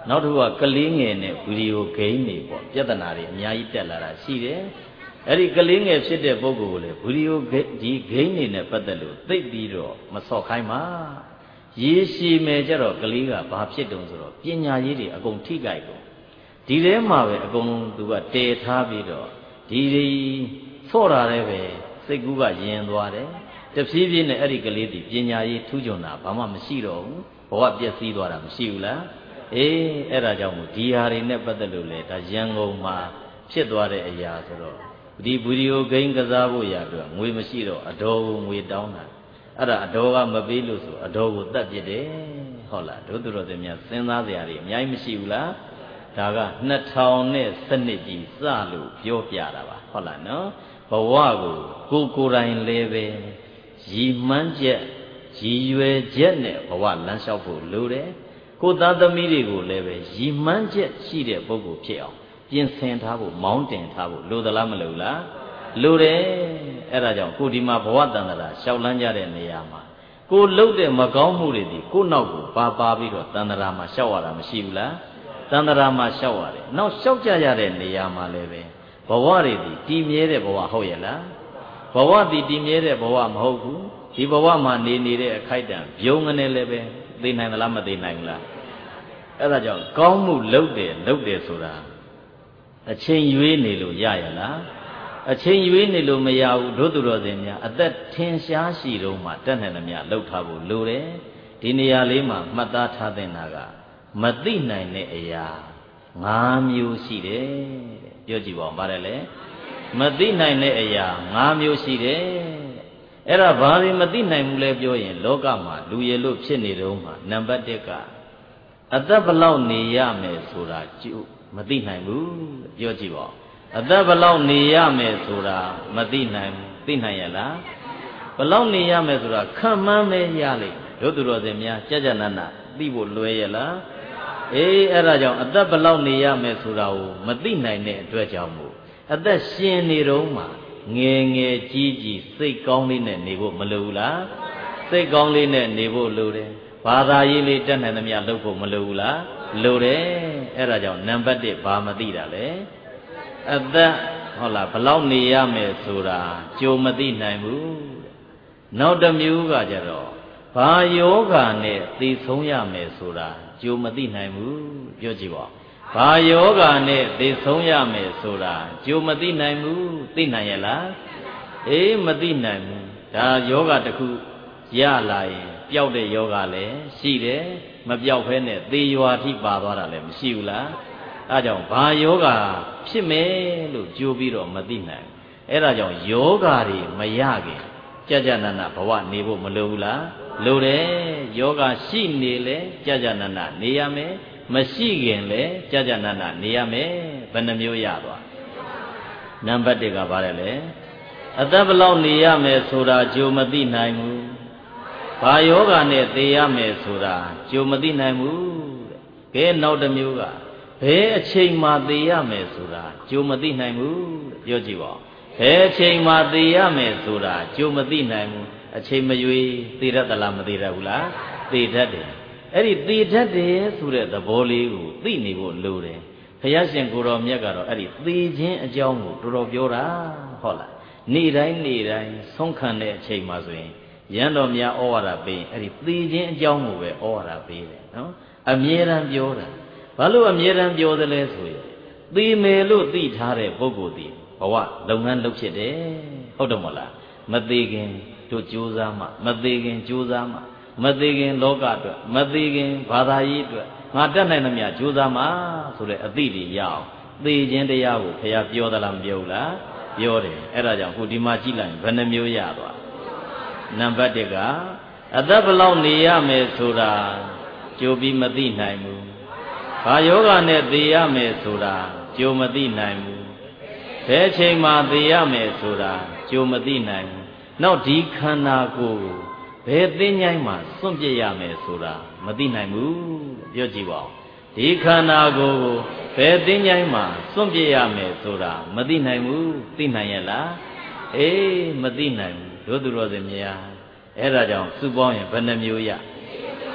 နောက်တစ်ခုကကလေးငယ်နဲ့ဗီဒီယိုဂိမ်းတွေပေါ့ပြဿနာတွေအများကြီးတက်လာတာရှိတယ်အဲ့ဒီကလေးငယ်ဖြစ်တဲ့ပုဂ္ဂိုလ်ကိုလေဗီဒီယိုဂိမ်းဒီဂိမ်းတွေနဲ့ပတ်သက်လို့သိပြီးတော့မစော့ခိုင်းပါရေရှည်မယ်ကြတော့ကလေးကဘာဖြစ်တုံဆိုတော့ပညာရေးတွေအကုန်ထိကြိုက်ကုန်ဒီထဲမှာပဲအကုန်လုံးသူကတည်ထားပြီးတော့ဒီဒီဆော့တာလည်းပဲစိတ်ကူးကယဉ်သွားတယ်တဖြည်းဖြည်းနဲ့အဲ့ဒီကလေးဒီပညာရေးထူးချွန်တာဘာမှမရှိတော့ဘူးဘဝပျက်စီးသွားတာမရှိဘူးလားအေးအဲ့ဒါကြောင့်မို့ဒီဟာတွေနဲ့ပတ်သက်လို့လေဒါရန်ကုန်မှာဖြစ်သွားတဲ့အရာဆိုတော့ဒီဗီဒီယိုဂိမ်းကစားဖို့ရအတွက်ငွေမရှိတော့အတော်ကိုငွေတောင်းတာအဲ့ဒါအတော်ကမပေးလို့ဆိုအတော်ကိုတတ်ပြစ်တယ်ဟုတ်လားတို့သူတော်စင်များစဉ်းစားစရာတွေအများကြီးမရှိဘူးလားဒါကနှစ်ထောင်နဲ့စနစ်ကြီးစလို့ပြောပြတာပါဟုတ်လားနော်ဘဝကိုကိုကိုယ်တိုင်လည်းပဲရည်မှန်းချက်ရည်ရွယ်ချက်နဲ့ဘဝလမ်းလျှောက်ဖို့လိုတယ်ကိုသားသမီးတွေကိုလည်းပဲရည်မှန်းချက်ရှိတဲ့ပုဂ္ဂိုလ်ဖြစ်အောင်ပြင်ဆင်ထားဖို့မောင်းတင်ထားဖို့လိုသလားမလိုလားလိုတယ်အဲ့ဒါကြောင့်ကိုဒီမှာဘဝတန်တရာရှောက်လန်းကြတဲ့နေရာမှာကိုလှုပ်တဲ့မကောင်းမှုတွေဒီကိုနောက်ကိုပါပါပြီးတော့တန်တရာမှာရှောက်ရတာမရှိဘူးလားတန်တရာမှာရှောက်ရတယ်နောက်ရှောက်ကြရတဲ့နေရာမှာလည်းပဲဘဝတွေဒီတည်မြဲတဲ့ဘဝဟုတ်ရဲ့လားဘဝဒီတည်မြဲတဲ့ဘဝမဟုတ်ဘူးဒီဘဝမှာနေနေတဲ့အခိုက်အတန့်ပြုံးငနေလည်းပဲသိနိုင်သလားမသိနိုင်ဘူးလားအဲ့ဒါကြောင့်ကောင်းမှုလုပ်တယ်လုပ်တယ်ဆိုတာအချိန်ရွေးနေလို့ရရလားအချိန်ရွေးနေလို့မရဘူးတို့သူတော်စင်များအသက်ထင်ရှားရှိတော့မှတက်နေသမျှလှုပ်ထားဖို့လိုတယ်ဒီနေရာလေးမှာမှတ်သားထားသင့်တာကမသိနိုင်တဲ့အရာ၅မျိုးရှိတယ်ပြောကြည့်ပါဦးပါတယ်လေမသိနိုင်တဲ့အရာ၅မျိုးရှိတယ်အဲ့ဒါဘာတွေမသိနိုင်ဘူးလဲပြောရင်လောကမှာလူရည်လို့ဖြစ်နေတော့မှနံပါတ်၁ကအသက်ဘလောက်နေရမယ်ဆိုတာကျုပ်မသိနိုင်ဘူးပြောကြည့်ပါအသက်ဘလောက်နေရမယ်ဆိုတာမသိနိုင်ဘူးသိနိုင်ရလားဘလောက်နေရမယ်ဆိုတာခံမှန်းမဲရလိမ့်တို့သူတော်စင်များကြကြနနသိဖို့လွယ်ရလားအေးအဲ့ဒါကြောင့်အသက်ဘလောက်နေရမယ်ဆိုတာကိုမသိနိုင်တဲ့အတွက်ကြောင့်မို့အသက်ရှင်နေတော့မှငယ်ငယ်ကြီးကြီးစိတ်ကောင်းလေးနဲ့နေဖို့မလိုဘူးလားစိတ်ကောင်းလေးနဲ့နေဖို့လိုတယ်ဘာသာရေးလေးတက်နိုင်သမျှလုပ်ဖို့မလိုဘူးလားလိုတယ်အဲ့ဒါကြောင့်နံပါတ်၁ဘာမသိတာလဲအသက်ဟုတ်လားဘလောက်နေရမယ်ဆိုတာကြိုမသိနိုင်ဘူးနောက်တစ်မျိုးကကြတော့ဘာယောဂာနဲ့သိဆုံးရမယ်ဆိုတာကြိုမသိနိုင်ဘူးပြောကြည့်ပါဘာယောဂာနဲ့သိဆုံးရမယ်ဆိုတာကြိုမသိနိုင်ဘူးသိနိုင်ရဲ့လားအေးမသိနိုင်ဘူးဒါယောဂတစ်ခုရလာရင်ပျောက်တဲ့ယောဂလည်းရှိတယ်မပျောက်ဖဲနဲ့သေရွာထိပါသွားတာလည်းမရှိဘူးလားအဲကြောင့်ဘာယောဂဖြစ်မယ်လို့ကြိုးပြီးတော့မသိနိုင်အဲဒါကြောင့်ယောဂတွေမရခင်ကြကြနနဘဝနေဖို့မလိုဘူးလားလိုတယ်ယောဂရှိနေလဲကြကြနနနေရမယ်မရှိခင်လဲကြကြနနနေရမယ်ဘယ်နှမျိုးရသွားနံပါတ်၁ကဘာလဲလဲအသက်ဘလောက်နေရမယ်ဆိုတာကြိုမသိနိုင်ဘူးဘာယောဂနဲ့သေရမယ်ဆိုတာကြိုမသိနိုင်ဘူးတဲ့ကဲနောက်တစ်မျိုးကဘယ်အချိန်မှသေရမယ်ဆိုတာကြိုမသိနိုင်ဘူးပြောကြည့်ပါဘယ်အချိန်မှသေရမယ်ဆိုတာကြိုမသိနိုင်ဘူးအချိန်မရွေးသေတတ်သလားမသေတတ်ဘူးလားသေတတ်တယ်အဲ့ဒီသေတတ်တယ်ဆိုတဲ့သဘောလေးကိုသိနေဖို့လိုတယ်ဘုရားရှင်ကိုတော်မြတ်ကတော့အဲ့ဒီသေခြင်းအကြောင်းကိုတော်တော်ပြောတာဟုတ်လားနေ့တိုင်းနေ့တိုင်းဆုံးခံတဲ့အချိန်မှာဆိုရင်ရန်တော်များဩဝါဒပေးအဲ့ဒီသေခြင်းအကြောင်းကိုပဲဩဝါဒပေးတယ်နော်အမြဲတမ်းပြောတာဘာလို့အမြဲတမ်းပြောသလဲဆိုရင်သေမယ်လို့သိထားတဲ့ပုဂ္ဂိုလ်ဒီဘဝလုပ်ငန်းလုပ်ဖြစ်တယ်ဟုတ်တယ်မဟုတ်လားမသေးခင်တို့ကြိုးစားမှမသေးခင်ကြိုးစားမှမသေးခင်လောကအတွက်မသေးခင်ဘာသာရေးအတွက်ငါတတ်နိုင်သမျှကြိုးစားမှဆိုတဲ့အသည့်တွေရအောင်သေခြင်းတရားကိုဘုရားပြောသလားမပြောဘူးလားပြောတယ်အဲ့ဒါကြောင့်ခုဒီမှာကြည့်လိုက်ရင်ဘယ်နှမျိုးရသွားနံပါတ်၁ကအသက်ဘလောက်နေရမယ်ဆိုတာကြိုပြီးမသိနိုင်ဘူးဘာယောဂနဲ့သေရမယ်ဆိုတာကြိုမသိနိုင်ဘူးဘယ်ချိန်မှသေရမယ်ဆိုတာကြိုမသိနိုင်ဘူးနောက်ဒီခန္ဓာကိုယ်ဘယ်သိဉိုင်းမှစွန့်ပြစ်ရမယ်ဆိုတာမသိနိုင်ဘူးပြောကြည့်ပါဦးဒီခန္ဓာကိုယ်ကိုဘယ်သိဉိုင်းမှစွန့်ပြစ်ရမယ်ဆိုတာမသိနိုင်ဘူးသိနိုင်ရဲ့လားအေးမသိနိုင်ဘူးတို့သူတော်စင်များအဲ့ဒါကြောင့်စုပေါင်းရင်ဘယ်နှမျိုးရတ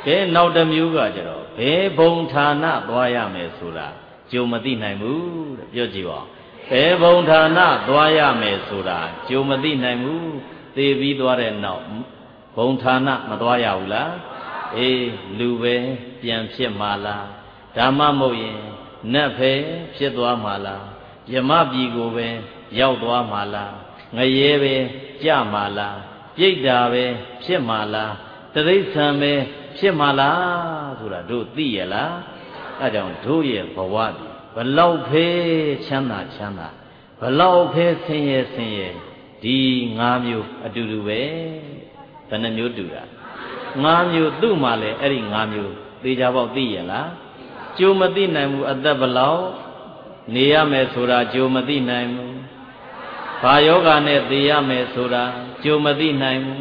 ကဲနောက်တစ်မျိုးကကြတော့ဘယ်ဘုံဌာနသွားရမယ်ဆိုတာကြုံမသိနိုင်ဘူးတဲ့ပြောကြည့်ပါဘယ်ဘုံဌာနသွားရမယ်ဆိုတာကြုံမသိနိုင်ဘူးသေပြီးသွားတဲ့နောက်ဘုံဌာနမသွားရဘူးလားအေးလူပဲပြန်ဖြစ်မှာလားဓမ္မမဟုတ်ရင်နတ်ပဲဖြစ်သွားမှာလားယမပြည်ကိုပဲရောက်သွားမှာလားငရဲပဲကြမှာလားပြိတ္တာပဲဖြစ်မှာလားတိရစ္ဆာန်ပဲဖြစ်မှာလားဆိုတာတို့သိရလားအဲကြောင့်တို့ရဲ့ဘဝဒီဘလောက်ဖဲချမ်းသာချမ်းသာဘလောက်ဖဲဆင်းရဲဆင်းရဲဒီ၅မျိုးအတူတူပဲဘယ်နှမျိုးတူတာ၅မျိုးသူ့မှာလဲအဲ့ဒီ၅မျိုးသေချာပေါက်သိရလားကြိုမသိနိုင်ဘူးအသက်ဘလောက်နေရမယ်ဆိုတာကြိုမသိနိုင်ဘူးဘာယောဂနဲ့သိရမယ်ဆိုတာကြိုမသိနိုင်ဘူး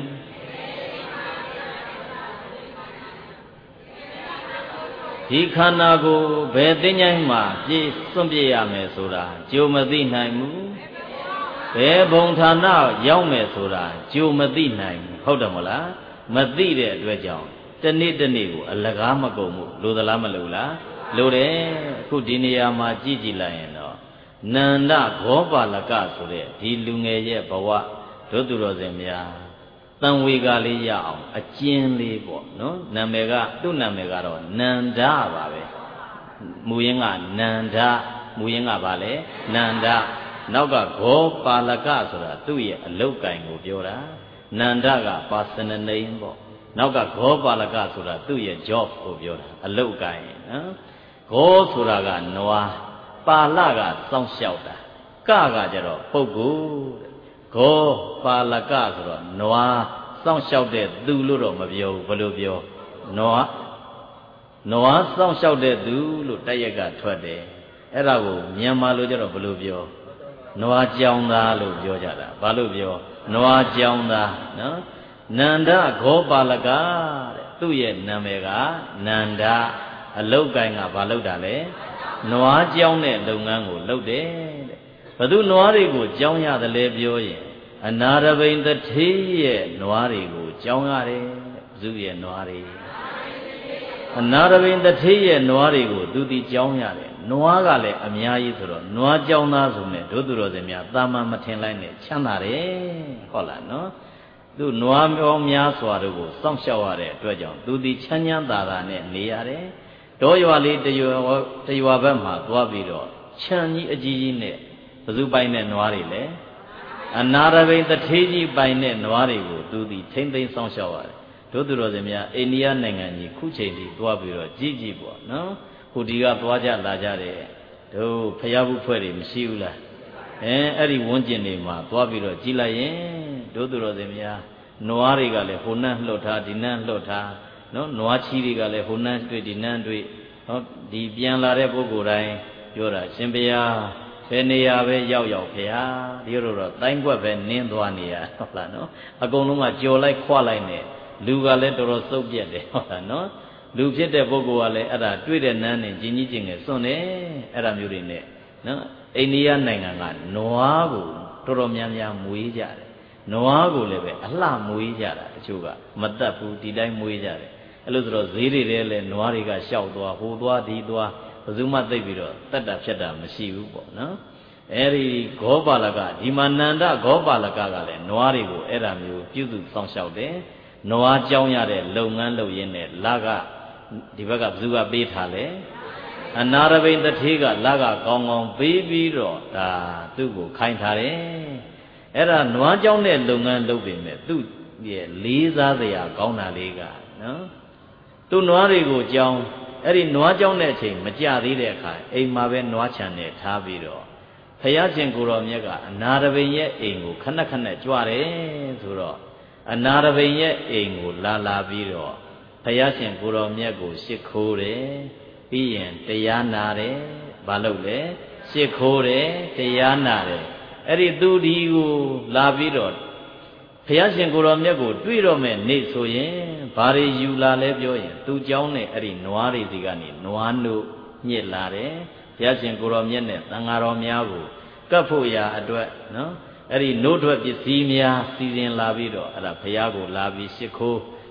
ဒီခန္ဓာကိုယ်ဘယ်သိဉ္ဇိုင်းမှာပြည့်စွန့်ပြည့်ရမယ်ဆိုတာကြိုမသိနိုင်ဘူးဘယ်ဘုံဌာနရောက်မယ်ဆိုတာကြိုမသိနိုင်ဘူးဟုတ်တယ်မဟုတ်လားမသိတဲ့အတွက်ကြောင့်တနေ့တနေ့ကိုအလကားမကုန်ဘူးလိုသလားမလိုလားလိုတယ်အခုဒီနေရာမှာကြည့်ကြည့်လိုက်ရင်တော့နန္ဒဂောပါလကဆိုတဲ့ဒီလူငယ်ရဲ့ဘဝတို့သူတော်စင်များတန်ဝေကလေးရအောင်အကျဉ်းလေးပေါ့နော်နာမည်ကသူ့နာမည်ကတော့နန္ဒပါပဲမူရင်းကနန္ဒမူရင်းကဘာလဲနန္ဒနောက်ကဂောပါလကဆိုတာသူ့ရဲ့အလုတ်ကင်ကိုပြောတာနန္ဒက personal name ပေါ့နောက်ကဂောပါလကဆိုတာသူ့ရဲ့ job ကိုပြောတာအလုတ်ကင်နော်ဂောဆိုတာကနွားပါဠကစောင့်ရှောက်တာကကကြတော့ပုဂ္ဂိုလ်ဂောပါလကဆိုတော့နွားစောင့်ရှောက်တဲ့သူလို့တော့မပြောဘူးဘယ်လိုပြောနွားနွားစောင့်ရှောက်တဲ့သူလို့တရက်ကထွက်တယ်အဲ့ဒါကိုမြန်မာလိုကြတော့ဘယ်လိုပြောနွားကြောင်သားလို့ပြောကြတာဘာလို့ပြောနွားကြောင်သားနော်နန္ဒဂောပါလကတဲ့သူ့ရဲ့နာမည်ကနန္ဒအလုတ်ကိုင်းကဘာလုပ်တာလဲနွားကြောင်တဲ့လုပ်ငန်းကိုလုပ်တယ်တဲ့ဘသူနွားတွေကိုကြောင်ရတယ်လဲပြောရင်အနာရဘိန်တထေးရဲ့နွားတွေကိုကြောင်ရတယ်ဘသူရဲ့နွားတွေအနာရဘိန်တထေးရဲ့နွားတွေကိုသူဒီကြောင်ရတယ်နွားကလည်းအများကြီးဆိုတော့နွားကြောင်သားဆိုနဲ့တို့သူတော်စင်များတာမန်မထင်လိုက်နဲ့ချမ်းသာတယ်ဟုတ်လားနော်သူနွားမြောင်းများစွာတို့ကိုစောင့်ရှောက်ရတဲ့အတွက်ကြောင့်သူဒီချမ်းချမ်းသာသာနဲ့နေရတယ်တောရွာလေးတရွာတရွာဘက်မှာသွားပြီးတော့ခြံကြီးအကြီးကြီးနဲ့ဘသူပိုင်တဲ့နွားတွေလဲအနာရဘိန်တထေးကြီးပိုင်တဲ့နွားတွေကိုသူဒီထိမ့်သိမ်းစောင့်ရှောက်ရတယ်တို့သူတော်စင်များအိန္ဒိယနိုင်ငံကြီးခုချိန်ထိသွားပြီးတော့ကြီးကြီးပေါ့နော်ဟိုဒီကသွားကြလာကြတဲ့တို့ဖျားဘူးဖွဲ့တွေမရှိဘူးလားအဲအဲ့ဒီဝန်းကျင်တွေမှာသွားပြီးတော့ကြီးလိုက်ရင်တို့သူတော်စင်များနွားတွေကလည်းဟိုနှမ်းလှုပ်ထားဒီနှမ်းလှုပ်ထားနော်နွားချီတွေကလည်းဟိုနှမ်းတွေ့ဒီနှမ်းတွေ့ဟောဒီပြန်လာတဲ့ပုဂ္ဂိုလ်တိုင်းပြောတာရှင်ဘုရားဘယ်နေရာပဲရောက်ရောက်ဘုရားဒီလိုတော့တိုင်းကွက်ပဲနင်းသွားနေရဟုတ်လားနော်အကုန်လုံးကကြော်လိုက်ခွလိုက်နေလူကလည်းတော်တော်စုပ်ပြက်တယ်ဟုတ်လားနော်လူဖြစ်တဲ့ပုဂ္ဂိုလ်ကလည်းအဲ့ဒါတွေ့တဲ့နန်းနဲ့ဂျင်းကြီးကျင်ငယ်စွန့်တယ်အဲ့ဒါမျိုးတွေနဲ့နော်အိန္ဒိယနိုင်ငံကနွားကိုတော်တော်များများမွေးကြတယ်နွားကိုလည်းပဲအလှမွေးကြတာတချို့ကမတတ်ဘူးဒီတိုင်းမွေးကြတယ်အဲ့လိုဆိုတော့ဈေးတွေထဲလည်းနွားတွေကရှောက်သွားဟိုသွားဒီသွားဘယ်သူမှသိပြီးတော့တတ်တာဖြတ်တာမရှိဘူးပေါ့နော်အဲ့ဒီဂောပါလကဒီမှာနန္ဒဂောပါလကကလည်းနွားတွေကိုအဲ့ဒါမျိုးပြုစုစောင့်ရှောက်တယ်နွားကြောင်းရတဲ့လုပ်ငန်းလုပ်ရင်းနဲ့လကဒီဘက်ကဘယ်သူကပေးထားလဲအနာရဘိန်တထေးကလကကောင်းကောင်းပေးပြီးတော့ဒါသူ့ကိုခိုင်းထားတယ်အဲ့ဒါနွားကြောင်းတဲ့လုပ်ငန်းလုပ်ပေမဲ့သူ့ရဲ့လေးစားစရာကောင်းတာလေးကနော်သူ့နွားတွေကိုကြောင်းအဲ့ဒီနွားကြောင်းတဲ့အချိန်မကြသေးတဲ့အခါအိမ်မှာပဲနွားချန်နဲ့ထားပြီးတော့ဖယားရှင်ကိုတော်မြတ်ကအနာရဘိန်ရဲ့အိမ်ကိုခဏခဏကြွတယ်ဆိုတော့အနာရဘိန်ရဲ့အိမ်ကိုလာလာပြီးတော့ဘုရားရှင်ကိုတော်မြတ်ကိုရှ िख ိုးတယ်ပြီးရင်တရားနာတယ်ဘာလို့လဲရှ िख ိုးတယ်တရားနာတယ်အဲ့ဒီသူဒီကိုလာပြီးတော့ဘုရားရှင်ကိုတော်မြတ်ကိုတွေ့တော့မဲ့နေ့ဆိုရင်ဘာတွေယူလာလဲပြောရင်သူเจ้าနဲ့အဲ့ဒီနွားတွေစီကနေနွားနှုတ်ညစ်လာတယ်ဘုရားရှင်ကိုတော်မြတ်နဲ့သံဃာတော်များကိုကပ်ဖို့ရာအတွက်နော်အဲ့ဒီနှုတ်ထွက်ပစ္စည်းများစီစဉ်လာပြီးတော့အဲ့ဒါဘုရားကိုလာပြီးရှ िख ိုး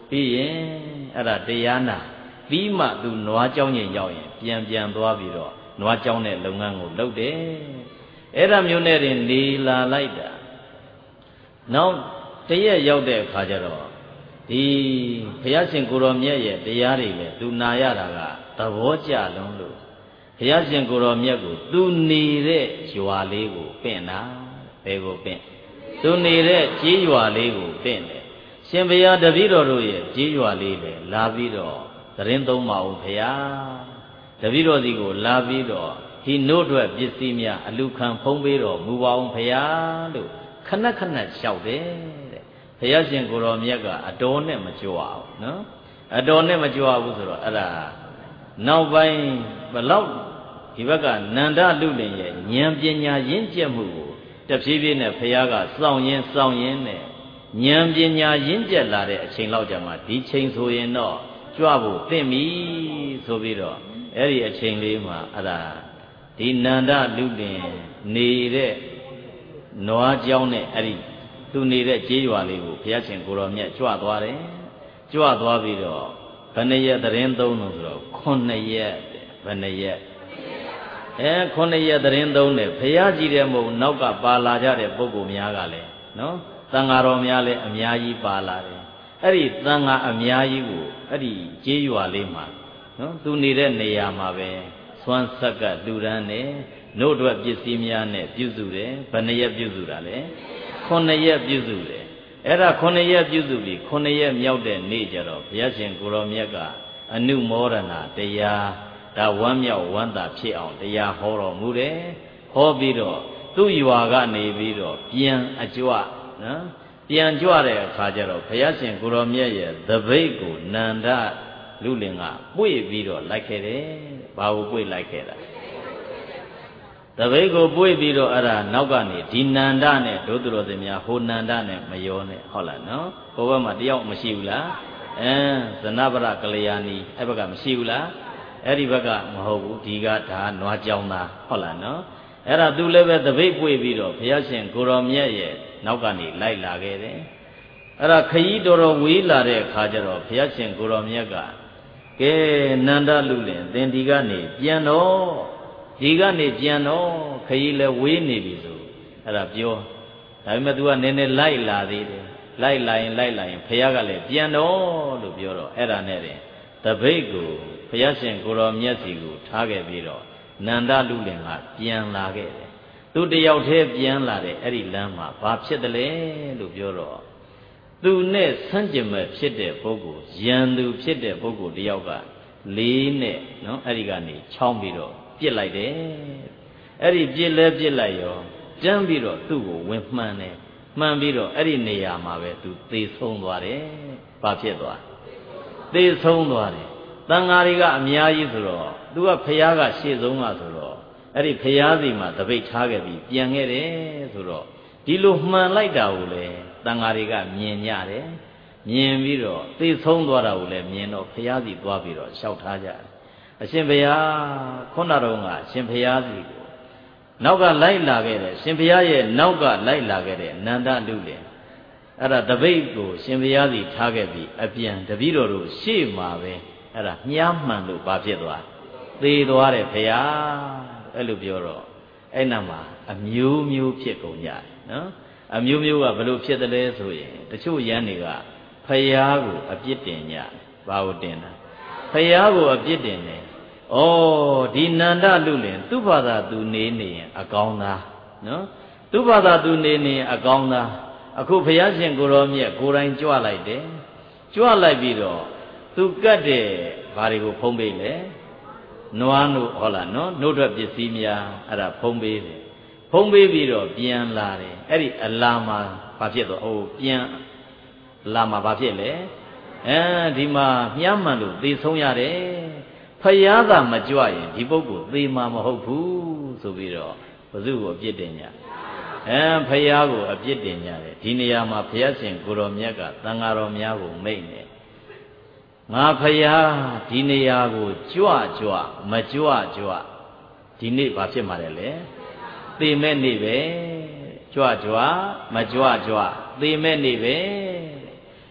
ပြီးရင်အဲ့ဒါတရားနာပြီးမှသူနွားเจ้าညင်ရောက်ရင်ပြန်ပြန်သွားပြီးတော့နွားเจ้าနဲ့လုပ်ငန်းကိုလုပ်တယ်အဲ့ဒါမျိုးနဲ့တင်နေလာလိုက်တာနောက်တရက်ရောက်တဲ့အခါကျတော့ဒီဘုရားရှင်ကိုရောမြတ်ရဲ့တရားတွေလေသူနာရတာကသဘောကျလုံးလို့ဘုရားရှင်ကိုရောမြတ်ကိုသူနေတဲ့ရွာလေးကိုပင့်တာဘယ်ကိုပင့်သူနေတဲ့ကြေးရွာလေးကိုပင့်တယ်ရှင်ဘုရားတပည့်တော်တို့ရဲ့ကြေးရွာလေးလေလာပြီးတော့သတင်းသုံးပါဦးဘုရားတပည့်တော်စီကိုလာပြီးတော့ဒီနို့အတွက်ပစ္စည်းများအလူခံဖုံးပေးတော်မူပါဦးဘုရားလို့ခဏခဏလျှောက်တယ်တဲ့ဘုရားရှင်ကိုရောမြတ်ကအတော်နဲ့မကြွအောင်နော်အတော်နဲ့မကြွဘူးဆိုတော့အဲ့ဒါနောက်ပိုင်းဘလောက်ဒီဘက်ကနန္ဒလူလင်ရဲ့ဉာဏ်ပညာရင့်ကျက်မှုကိုတဖြည်းဖြည်းနဲ့ဘုရားကစောင့်ရင်းစောင့်ရင်းနဲ့ဉာဏ်ပညာရင့်ကျက်လာတဲ့အချိန်လောက်ကြာမှဒီချိန်ဆိုရင်တော့ကြွဖို့သင့်ပြီဆိုပြီးတော့အဲ့ဒီအချိန်လေးမှာအဲ့ဒါဒီနန္ဒလူလင်နေတဲ့နွားเจ้าနဲ့အဲ့ဒီသူနေတဲ့ကြေးရွာလေးကိုဘုရားရှင်ကိုရောမြတ်ကြွသွားတယ်ကြွသွားပြီးတော့ဘယ်နှရက်သတင်းသုံးလို့ဆိုတော့ခုနှစ်ရက်ဘယ်နှရက်အဲခုနှစ်ရက်သတင်းသုံးတယ်ဘုရားကြည်တဲ့မဟုတ်နောက်ကပါလာကြတဲ့ပုဂ္ဂိုလ်များကလည်းနော်သံဃာတော်များလည်းအများကြီးပါလာတယ်အဲ့ဒီသံဃာအများကြီးကိုအဲ့ဒီကြေးရွာလေးမှာနော်သူနေတဲ့နေရာမှာပဲဆွမ်းဆက်ကလူရန်နဲ့နို့အတွက်ပစ္စည်းများနဲ့ပြုစုတယ်ဘယ်နှရက်ပြုစုတာလဲခုနှစ်ရက်ပြုစုတယ်အဲ့ဒါခုနှစ်ရက်ပြုစုပြီးခုနှစ်ရက်မြောက်တဲ့နေ့ကျတော့ဘုရားရှင်ကိုရောမြတ်ကအနုမောဒနာတရားဒါဝမ်းမြောက်ဝမ်းသာဖြစ်အောင်တရားဟောတော်မူတယ်ဟောပြီးတော့သူ့ရွာကနေပြီးတော့ပြန်အကြွနော်ပြန်ကြွတဲ့အခါကျတော့ဘုရားရှင်ကိုရောမြတ်ရဲ့သပိတ်ကိုနန္ဒလူလင်ကပွေပြီးတော့လိုက်ခဲ့တယ်ဘာကိုပွေလိုက်ခဲ့တာတပိတ်ကိုပွေပြီးတော့အဲ့ဒါနောက်ကနေဒီနန္ဒနဲ့ဒုသူတော်စင်များဟိုနန္ဒနဲ့မယောနဲ့ဟုတ်လားနော်ဟိုဘက်မှာတယောက်မရှိဘူးလားအဲဇနဗရကလျာဏီအဲ့ဘက်ကမရှိဘူးလားအဲ့ဒီဘက်ကမဟုတ်ဘူးဒီကဒါနွားကြောင်းသားဟုတ်လားနော်အဲ့ဒါသူလည်းပဲတပိတ်ပွေပြီးတော့ဘုရားရှင်ကိုရောမြတ်ရဲ့နောက်ကနေလိုက်လာခဲ့တယ်အဲ့ဒါခရီးတော်တော်ဝေးလာတဲ့အခါကျတော့ဘုရားရှင်ကိုရောမြတ်ကကဲနန္ဒလူလင်သင်ဒီကနေပြန်တော့ဒီကနေပြန်တော့ခရီးလဲဝေးနေပြီဆိုအဲ့ဒါပြောဒါပေမဲ့ तू ကနည်းနည်းလိုက်လာသေးတယ်လိုက်လာရင်လိုက်လာရင်ဘုရားကလည်းပြန်တော့လို့ပြောတော့အဲ့ဒါနဲ့တင်တပိတ်ကိုဘုရားရှင်ကိုရောမြတ်စီကိုထားခဲ့ပြီးတော့နန္ဒလူလင်ကပြန်လာခဲ့တယ်သူတယောက်တည်းပြန်လာတဲ့အဲ့ဒီလမ်းမှာဘာဖြစ်တယ်လဲလို့ပြောတော့သူနဲ့ဆန့်ကျင်မဲ့ဖြစ်တဲ့ပုဂ္ဂိုလ်ယံသူဖြစ်တဲ့ပုဂ္ဂိုလ်တယောက်ကလေးနဲ့နော်အဲ့ဒီကနေချောင်းပြီးတော့ပြစ်လိုက်တယ်အဲ့ဒီပြစ်လဲပြစ်လိုက်ရောတန်းပြီးတော့သူ့ကိုဝင်မှန်တယ်မှန်ပြီးတော့အဲ့ဒီနေရာမှာပဲသူသေဆုံးသွားတယ်ဘာဖြစ်သွားသေဆုံးသွားတယ်တန်ဃာတွေကအများကြီးဆိုတော့သူကဖျားကရှေ့ဆုံးကဆိုတော့အဲ့ဒီဖျားစီမှာတပိတ်ထားခဲ့ပြီးပြန်ခဲ့တယ်ဆိုတော့ဒီလိုမှန်လိုက်တာကိုလေတန်ဃာတွေကမြင်ကြတယ်မြင်ပြီးတော့သေဆုံးသွားတာကိုလည်းမြင်တော့ဖျားစီသွားပြီးတော့လျှောက်ထားကြတယ်အရှင်ဘုရားခုနတော့ကအရှင်ဘုရားစီကိုနောက်ကလိုက်လာခဲ့တယ်ရှင်ဘုရားရဲ့နောက်ကလိုက်လာခဲ့တဲ့နန္ဒလူလင်အဲ့ဒါတပိတ်ကိုရှင်ဘုရားစီထားခဲ့ပြီးအပြန်တပည့်တော်တို့ရှေ့မှာပဲအဲ့ဒါမြားမှန်လို့ဘာဖြစ်သွားသေသွားတယ်ဘုရားအဲ့လိုပြောတော့အဲ့နာမှာအမျိုးမျိုးဖြစ်ကုန်ကြတယ်နော်အမျိုးမျိုးကဘယ်လိုဖြစ်တယ်လဲဆိုရင်တချို့ယန်းတွေကဖယားကိုအပြစ်တင်ကြဘာကိုတင်တာဖယားကိုအပြစ်တင်တယ်ဩဒီနန္ဒလူလင်သူ့ဘာသာသူနေနေရင်အကောင်းသားနော်သူ့ဘာသာသူနေနေရင်အကောင်းသားအခုဘုရားရှင်ကိုရောမြတ်ကိုယ်တိုင်ကြွလိုက်တယ်ကြွလိုက်ပြီးတော့သူကတ်တဲ့ဘာတွေကိုဖုံးပေးလဲနွားတို့ဟုတ်လားနော်နှုတ်ထွက်ပစ္စည်းများအဲ့ဒါဖုံးပေးတယ်ဖုံးပေးပြီးတော့ပြန်လာတယ်အဲ့ဒီအလာမှာဘာဖြစ်တော့ဟိုပြန်လာမှာဘာဖြစ်လဲအဲဒီမှာမြားမှန်လို့သေဆုံးရတယ်ဖယားသာမကြွရင်ဒီပုဂ္ဂိုလ်သေမှာမဟုတ်ဘူးဆိုပြီးတော့ဘု து ကိုအပြစ်တင်ကြအဲဖယားကိုအပြစ်တင်ကြတယ်ဒီနေရာမှာဘုရားရှင်ကိုရောမြတ်ကသံဃာတော်များကိုမိန့်တယ်ငါဖယားဒီနေရာကိုကြွကြွမကြွကြွဒီနေ့ဘာဖြစ်မှာလဲလေသေမဲ့နေ့ပဲကြွကြွမကြွကြွသေမဲ့နေ့ပဲ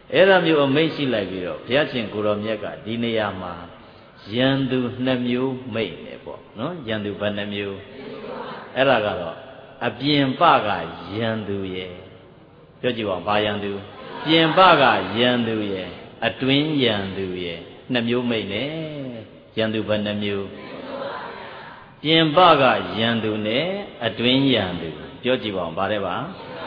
အဲ့ဒါမျိုးအမိတ်ရှိလိုက်ပြီးတော့ဘုရားရှင်ကိုရောမြတ်ကဒီနေရာမှာယန္တုနှစ်မျိုးမိတ်နေပေါ့နော်ယန္တုဘယ်နှမျိုးအဲ့ဒါကတော့အပြင်ပကယန္တုရဲ့ပြောကြည့်ပါဦးဘာယန္တုပြင်ပကယန္တုရဲ့အတွင်းယန္တုရဲ့နှစ်မျိုးမိတ်နေယန္တုဘယ်နှမျိုးပြင်ပကယန္တုနဲ့အတွင်းယန္တုပြောကြည့်ပါဦးဗါတဲ့ပါ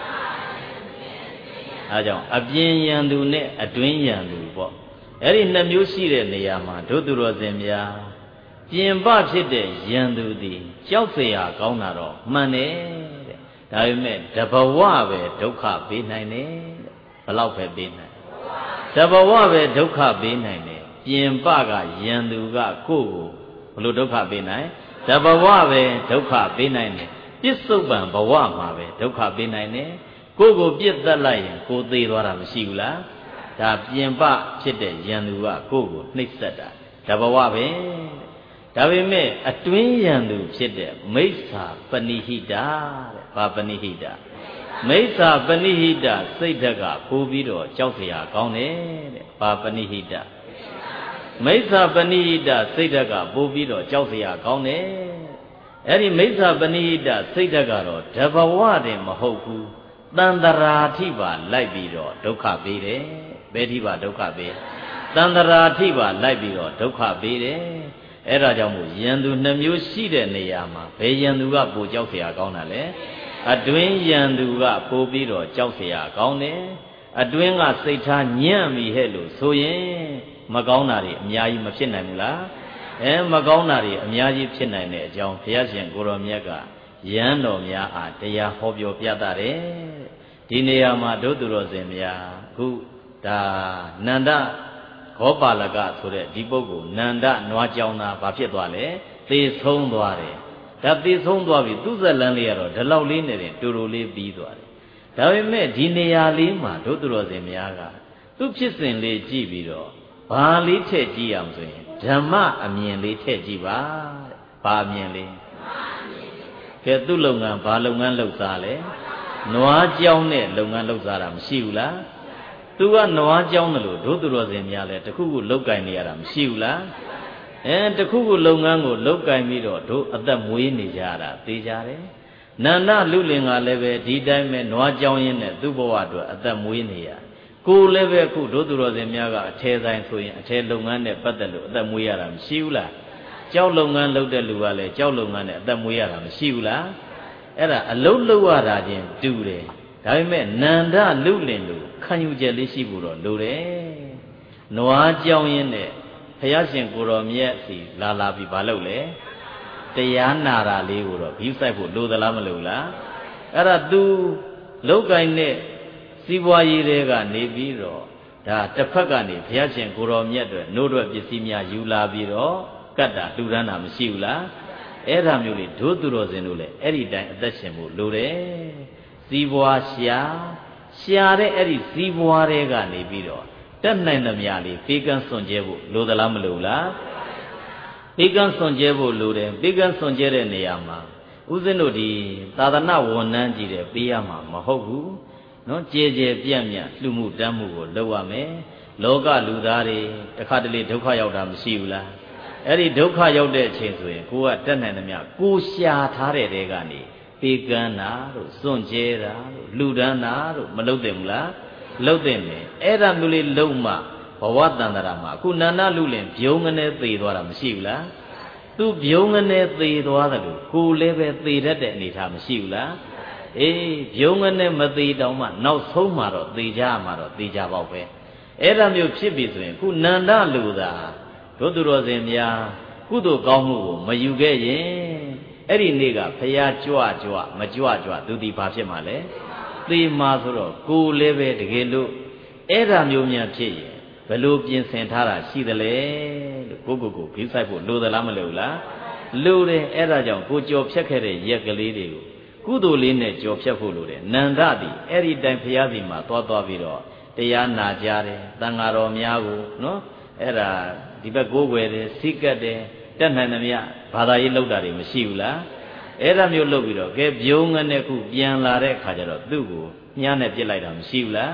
အဲကြောင့်အပြင်ယန္တုနဲ့အတွင်းယန္တုပေါ့အဲ့ဒီနှစ်မျိုးရှိတဲ့နေရာမှာဒုသူတော်စင်များပြင်ပဖြစ်တဲ့ယန္တုသည်ကြောက်เสียကောင်းတာတော့မှန်တယ်တဲ့ဒါပေမဲ့တဘဝပဲဒုက္ခပေးနိုင်တယ်တဲ့ဘလောက်ပဲပေးနိုင်တဘဝပဲဒုက္ခပေးနိုင်တယ်ပြင်ပကယန္တုကကိုယ့်ကိုဘလို့ဒုက္ခပေးနိုင်တဘဝပဲဒုက္ခပေးနိုင်တယ်ပြစ္ဆုတ်ပံဘဝမှာပဲဒုက္ခပေးနိုင်တယ်ကိုယ့်ကိုပြစ်တတ်လိုက်ရင်ကိုယ်သေးသွားတာမရှိဘူးလားဒါပြင်ပဖြစ်တဲ့ယန္တုကကိုယ့်ကိုနှိပ်စက်တာတဘဝပဲဒါပေမဲ့အတွင်းယန္တုဖြစ်တဲ့မိစ္ဆာပဏိဟိတာတဲ့ဘာပဏိဟိတာမိစ္ဆာပဏိဟိတာစိတ်ဓာတ်ကပိုးပြီးတော့ကြောက်เสียကောင်းတယ်တဲ့ဘာပဏိဟိတာမိစ္ဆာပဏိဟိတာစိတ်ဓာတ်ကပိုးပြီးတော့ကြောက်เสียကောင်းတယ်အဲ့ဒီမိစ္ဆာပဏိဟိတာစိတ်ဓာတ်ကတော့တဘဝတည်းမဟုတ်ဘူးတန္တရာထိပါလိုက်ပြီးတော့ဒုက္ခပေးတယ်ဘယ်ထိပါဒုက္ခပေးတန္တရာထိပါလိုက်ပြီးတော့ဒုက္ခပေးတယ်အဲ့ဒါကြောင့်မို့ယန္တုနှမျိုးရှိတဲ့နေရာမှာဘယ်ယန္တုကပိုကြောက်เสียကောင်းတာလဲအတွင်းယန္တုကပိုပြီးတော့ကြောက်เสียကောင်းတယ်အတွင်းကစိတ်ထားညံ့ပြီဟဲ့လို့ဆိုရင်မကောင်းတာတွေအများကြီးမဖြစ်နိုင်ဘူးလားအဲမကောင်းတာတွေအများကြီးဖြစ်နိုင်တဲ့အကြောင်းဘုရားရှင်ကိုရောမြတ်ကယန္တော်များအားတရားဟောပြောပြတာတယ်ဒီနေရာမှာဒုသူတော်စင်များခုဒါနန္ဒဂောပါလကဆိုတဲ့ဒီပုဂ္ဂိုလ်နန္ဒနွားကြောင်းသားဘာဖြစ်သွားလဲသေဆုံးသွားတယ်ဒါသေဆုံးသွားပြီသူ့ဇလန်းလေးကတော့ဒီလောက်လေးနဲ့တင်တူတူလေးပြီးသွားတယ်ဒါပေမဲ့ဒီနေရာလေးမှာဒုသူတော်စင်များကသူ့ဖြစ်စဉ်လေးကြည့်ပြီးတော့ဘာလေးထည့်ကြည့်အောင်ဆိုရင်ဓမ္မအမြင်လေးထည့်ကြည့်ပါတဲ့ဘာအမြင်လေးကဲသူ့လုပ်ငန်းဘာလုပ်ငန်းလုပ်စားလဲနွားကြောင်းနဲ့လုပ်ငန်းလုပ်စားတာမရှိဘူးလားသူကနွားကြောင်းတယ်လို့ဒုသူတော်စင်များလဲတခုခုလောက်ကင်နေရတာမရှိဘူးလားအဲတခုခုလုပ်ငန်းကိုလောက်ကင်ပြီးတော့တို့အသက်မွေးနေကြတာသိကြတယ်နန္ဒလူလင်ကလည်းပဲဒီတိုင်းပဲနွားကြောင်းရင်းနဲ့သူ့ဘဝအတွက်အသက်မွေးနေရကိုယ်လည်းပဲအခုဒုသူတော်စင်များကအထဲဆိုင်ဆိုရင်အထဲလုပ်ငန်းနဲ့ပတ်သက်လို့အသက်မွေးရတာမရှိဘူးလားကြောက်လုပ်ငန်းလုပ်တဲ့လူကလည်းကြောက်လုပ်ငန်းနဲ့အသက်မွေးရတာမရှိဘူးလားအဲ့ဒါအလုံးလုံးရတာချင်းတူတယ်ဒါပေမဲ့နန္ဒလူလင်လို့ခံယူချက်လေးရှိဖို့တော့လိုတယ်နွားကြောင်းရင်းနဲ့ဘုရားရှင်ကိုရောမြတ်စီလာလာပြီးဘာလုပ်လဲတရားနာတာလေးကိုတော့ဘီးဆိုင်ဖို့လိုသလားမလိုလားအဲ့ဒါ तू လောက်ကင်နဲ့စီးပွားရေးတွေကနေပြီးတော့ဒါတစ်ဖက်ကနေဘုရားရှင်ကိုရောမြတ်တွေနို့အတွက်ပစ္စည်းများယူလာပြီးတော့ကတ်တာလှူဒန်းတာမရှိဘူးလားအဲ့ဒါမျိုးလေးဒုသူတော်စင်တို့လည်းအဲ့ဒီတိုင်းအသက်ရှင်ဖို့လိုတယ်စီးပွားရှာရှာတဲ့အဲ့ဒီစီးပွားတွေကနေပြီးတော့တက်နိုင်သမျှလေးပေးကမ်းစွန့်ကြဲဖို့လိုသလားမလိုလားပေးကမ်းစွန့်ကြဲဖို့လိုတယ်ပေးကမ်းစွန့်ကြဲတဲ့နေရာမှာဦးဇင်းတို့ဒီသာသနာဝန်ထမ်းကြီးတယ်ပေးရမှာမဟုတ်ဘူးနော်ကြဲကြဲပြန့်ပြန့်လှူမှုတမ်းမှုကိုလုပ်ရမယ်လောကလူသားတွေတစ်ခါတလေဒုက္ခရောက်တာမရှိဘူးလားအဲ့ဒီဒုက္ခရောက်တဲ့အချိန်ဆိုရင်ကိုကတက်နိုင်သမျှကိုရှာထားတဲ့တဲကနေပေးကမ်းတာတို့စွန့်ကြဲတာတို့လှူဒန်းတာတို့မလုပ်သင့်ဘူးလားလုပ်သင့်တယ်အဲ့ဒါမျိုးလေးလုံးမှဘဝတန်တရာမှာအခုနန္ဒလူလင်ဘုံငနဲ့သေသွားတာမရှိဘူးလားသူဘုံငနဲ့သေသွားတယ်လို့ကိုလည်းပဲသေတတ်တဲ့အနေထားမရှိဘူးလားအေးဘုံငနဲ့မသေတောင်မှနောက်ဆုံးမှတော့သေကြမှာတော့သေကြပေါ့ပဲအဲ့ဒါမျိုးဖြစ်ပြီဆိုရင်ခုနန္ဒလူသာဒုသူတော်စင်များကုသိုလ်ကောင်းမှုကိုမယူခဲ့ရင်အဲ့ဒီနေ့ကဖျားကြွကြွမကြွကြွသူဒီဘာဖြစ်မှာလဲသေမှာဆိုတော့ကိုလည်းပဲတကယ်လို့အဲ့ဒါမျိုးများဖြစ်ရင်ဘယ်လိုပြင်ဆင်ထားတာရှိသလဲလို့ကိုကိုကိုဂိမ်းဆိုင်ဖို့လိုသလားမလိုလားလိုတယ်အဲ့ဒါကြောင့်ကိုကြော်ဖြတ်ခဲ့တဲ့ရက်ကလေးတွေကိုကုသိုလ်လေးနဲ့ကြော်ဖြတ်ဖို့လိုတယ်နန္ဒသည်အဲ့ဒီတိုင်ဖျားစီမှာသွားသွားပြီးတော့တရားနာကြတယ်တန်ဃာတော်များကိုနော်အဲ့ဒါဒီဘက်ကိုးကွယ်တယ်စိတ်ကတ်တယ်တက်နိုင်သမျှဘာသာရေးလောက်တာတွေမရှိဘူးလားအဲ့ဒါမျိုးလုပ်ပြီးတော့ကဲဘုံငနဲ့ခုပြန်လာတဲ့အခါကျတော့သူ့ကိုညှားနဲ့ပြစ်လိုက်တာမရှိဘူးလား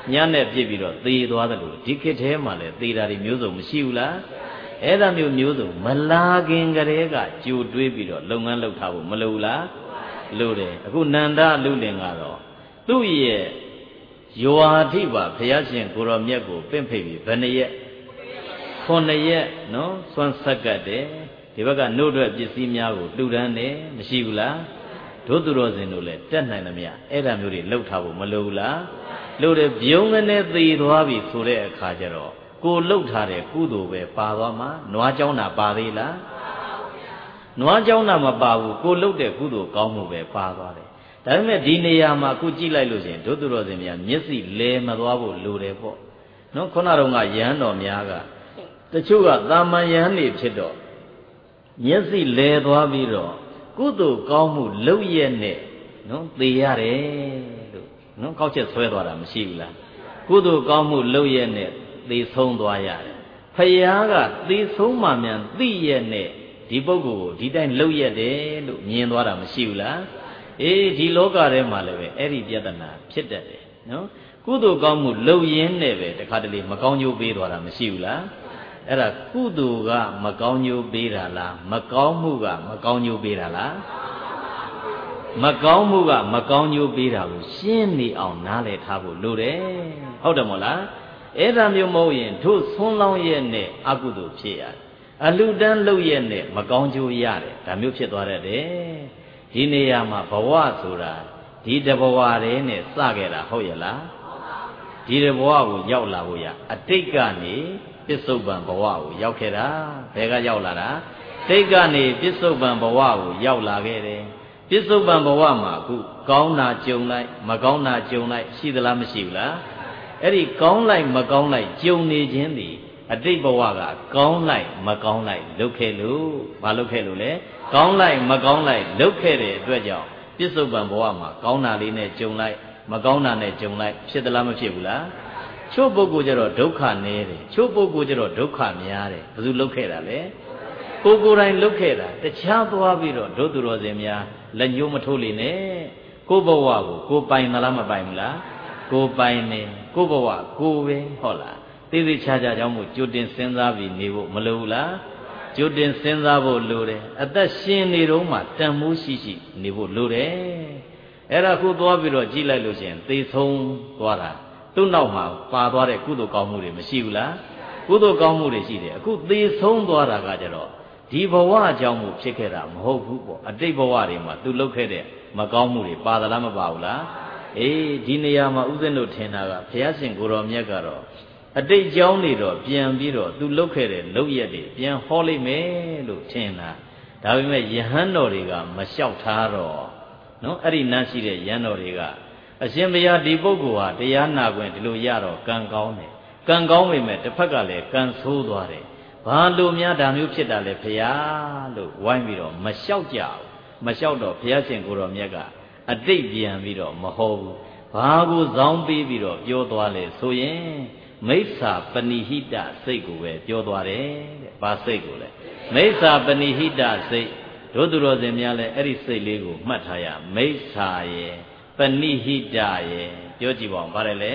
ညနဲ့ပြစ်ပြီးတော့သေသွားတယ်လို့ဒီခေတ်ထဲမှာလည်းသေတာတွေမျိုးစုံမရှိဘူးလားအဲ့ဒါမျိုးမျိုးစုံမလာခင်ကတည်းကကြိုတွေးပြီးတော့လုပ်ငန်းလုပ်ထားဖို့မလိုဘူးလားလိုတယ်အခုနန္ဒလူလင်ကတော့သူ့ရဲ့ယောဟာတိပါဘုရားရှင်ကိုရောမြတ်ကိုပင့်ဖိတ်ပြီးဘယ်နှရက်ခုနှစ်ရက်နော်ဆွမ်းဆက်ကတ်တယ်ဒီဘက်ကနှုတ်ထွက်ပစ္စည်းများကိုလှူဒန်းတယ်မရှိဘူးလားဒုသူတော်စင်တို့လည်းတက်နိုင်သမျှအဲ့ဒါမျိုးတွေလှုပ်ထားဖို့မလိုဘူးလားလို့တယ်ပြုံးကနေသေသွားပြီဆိုတဲ့အခါကျတော့ကိုလှုပ်ထားတဲ့ကုသိုလ်ပဲပါသွားမှာနွားเจ้าနာပါသေးလားနွားเจ้าနာမပါဘူးကိုလှုပ်တဲ့ကုသိုလ်ကောင်းမှုပဲပါသွားတယ်ဒါပေမဲ့ဒီနေရာမှာအခုကြည့်လိုက်လို့ရှိရင်ဒုသူတော်စင်များမျက်စိလဲမသွားဖို့လိုတယ်ပေါ့နော်ခုနကတော့ကရဟန်းတော်များကတချို့ကသာမန်ယဟန်နေဖြစ်တော့မျက်စိလဲသွားပြီးတော့ကုသိုလ်ကောင်းမှုလုပ်ရက်နဲ့နော်သေရတယ်လို့နော်ကောက်ချက်ဆွဲသွားတာမရှိဘူးလားကုသိုလ်ကောင်းမှုလုပ်ရက်နဲ့သေဆုံးသွားရတယ်ဖယားကသေဆုံးမှမြန်သိရက်နဲ့ဒီပုဂ္ဂိုလ်ကိုဒီတိုင်းလုပ်ရက်တယ်လို့မြင်သွားတာမရှိဘူးလားအေးဒီလောကထဲမှာလည်းပဲအဲ့ဒီပြဿနာဖြစ်တတ်တယ်နော်ကုသိုလ်ကောင်းမှုလုပ်ရင်းနဲ့ပဲတခါတလေမကောင်းကျိုးပေးသွားတာမရှိဘူးလားအဲ့ဒါကုသိုလ်ကမကောင်းကျိုးပေးတာလားမကောင်းမှုကမကောင်းကျိုးပေးတာလားမကောင်းမှုကမကောင်းကျိုးပေးတာကိုရှင်းနေအောင်နားလည်ထားဖို့လိုတယ်ဟုတ်တယ်မို့လားအဲ့ဒါမျိုးမဟုတ်ရင်တို့ဆွန်းလောင်းရဲ့နဲ့အကုသိုလ်ဖြစ်ရတယ်အလူတန်းလုပ်ရဲ့နဲ့မကောင်းကျိုးရတယ်ဒါမျိုးဖြစ်သွားတတ်တယ်ဒီနေရာမှာဘဝဆိုတာဒီတဘဝတည်းနဲ့စခဲ့တာဟုတ်ရဲ့လားဒီတဘဝကိုရောက်လာဖို့ရအတိတ်ကနေပစ္စုပန်ဘဝကိုရောက်ခဲ့တာဘယ်ကရောက်လာတာတိတ်ကနေပစ္စုပန်ဘဝကိုရောက်လာခဲ့တယ်ပစ္စုပန်ဘဝမှာအခုကောင်းတာကြုံလိုက်မကောင်းတာကြုံလိုက်ရှိသလားမရှိဘူးလားအဲ့ဒီကောင်းလိုက်မကောင်းလိုက်ကြုံနေခြင်းသည်အတိတ်ဘဝကကောင်းလိုက်မကောင်းလိုက်လုပ်ခဲ့လို့မလုပ်ခဲ့လို့လေကောင်းလိုက်မကောင်းလိုက်လုပ်ခဲ့တဲ့အတွက်ကြောင့်ပစ္စုပန်ဘဝမှာကောင်းတာလေးနဲ့ကြုံလိုက်မကောင်းတာနဲ့ကြုံလိုက်ဖြစ်သလားမဖြစ်ဘူးလားချို့ပုဂ္ဂိုလ်ကျတော့ဒုက္ခနည်းတယ်ချို့ပုဂ္ဂိုလ်ကျတော့ဒုက္ခများတယ်ဘယ်သူလုပ်ခဲ့တာလဲကိုယ်ကိုယ်တိုင်လုပ်ခဲ့တာတခြားသွားပြီးတော့ဒုသူတော်စင်များလက်ညှိုးမထိုးလိမ့်နဲ့ကိုယ်ဘဝကိုကိုယ်ပိုင်သလားမပိုင်ဘူးလားကိုယ်ပိုင်နေကိုယ်ဘဝကိုယ်ပဲဟုတ်လားသိသိချာချာကြောင့်မို့ကြိုတင်စဉ်းစားပြီးနေဖို့မလိုဘူးလားကြိုတင်စဉ်းစားဖို့လိုတယ်အသက်ရှင်နေတော့မှတန်မိုးရှိရှိနေဖို့လိုတယ်အဲ့ဒါခုသွားပြီးတော့ကြည့်လိုက်လို့ရှိရင်သေဆုံးသွားတာသူ့နောက်မှာပါသွားတဲ့ကုသိုလ်ကောင်းမှုတွေမရှိဘူးလားကုသိုလ်ကောင်းမှုတွေရှိတယ်အခုသေဆုံးသွားတာကကြတော့ဒီဘဝအကြောင်းမှုဖြစ်ခဲ့တာမဟုတ်ဘူးပေါ့အတိတ်ဘဝတွေမှာသူလုပ်ခဲ့တဲ့မကောင်းမှုတွေပါသလားမပါဘူးလားအေးဒီနေရာမှာဥစဉ်တို့ထင်တာကဘုရားရှင်ကိုယ်တော်မြတ်ကတော့အတိတ်အကြောင်းတွေတော့ပြန်ပြီးတော့သူလုပ်ခဲ့တဲ့လုပ်ရက်တွေပြန်ဟောလိုက်မယ်လို့ထင်တာဒါပေမဲ့ယဟန်တော်တွေကမလျှောက်ထားတော့နော်အဲ့ဒီနန်းရှိတဲ့ယဟန်တော်တွေကအရှင်ဘုရားဒီပုဂ္ဂိုလ်ဟာတရားနာခွင့်ဒီလိုရတော့ကံကောင်းတယ်ကံကောင်းပေမဲ့တစ်ဖက်ကလည်းကံဆိုးသွားတယ်ဘာလို့များဒါမျိုးဖြစ်တာလဲဘုရားလို့ဝိုင်းပြီးတော့မလျှောက်ကြဘူးမလျှောက်တော့ဘုရားရှင်ကိုယ်တော်မြတ်ကအတိတ်ပြန်ပြီးတော့မဟောဘူးဘာကိုဇောင်းပေးပြီးတော့ပြောသွားလဲဆိုရင်မိစ္ဆာပဏိဟိတစိတ်ကိုပဲပြောသွားတယ်တဲ့ဘာစိတ်ကိုလဲမိစ္ဆာပဏိဟိတစိတ်တို့သူတော်စင်များလဲအဲ့ဒီစိတ်လေးကိုမှတ်ထားရမိစ္ဆာရဲ့ပဏိဟိတရဲ့ပြောကြည့်ပါဦးဗါတယ်လေ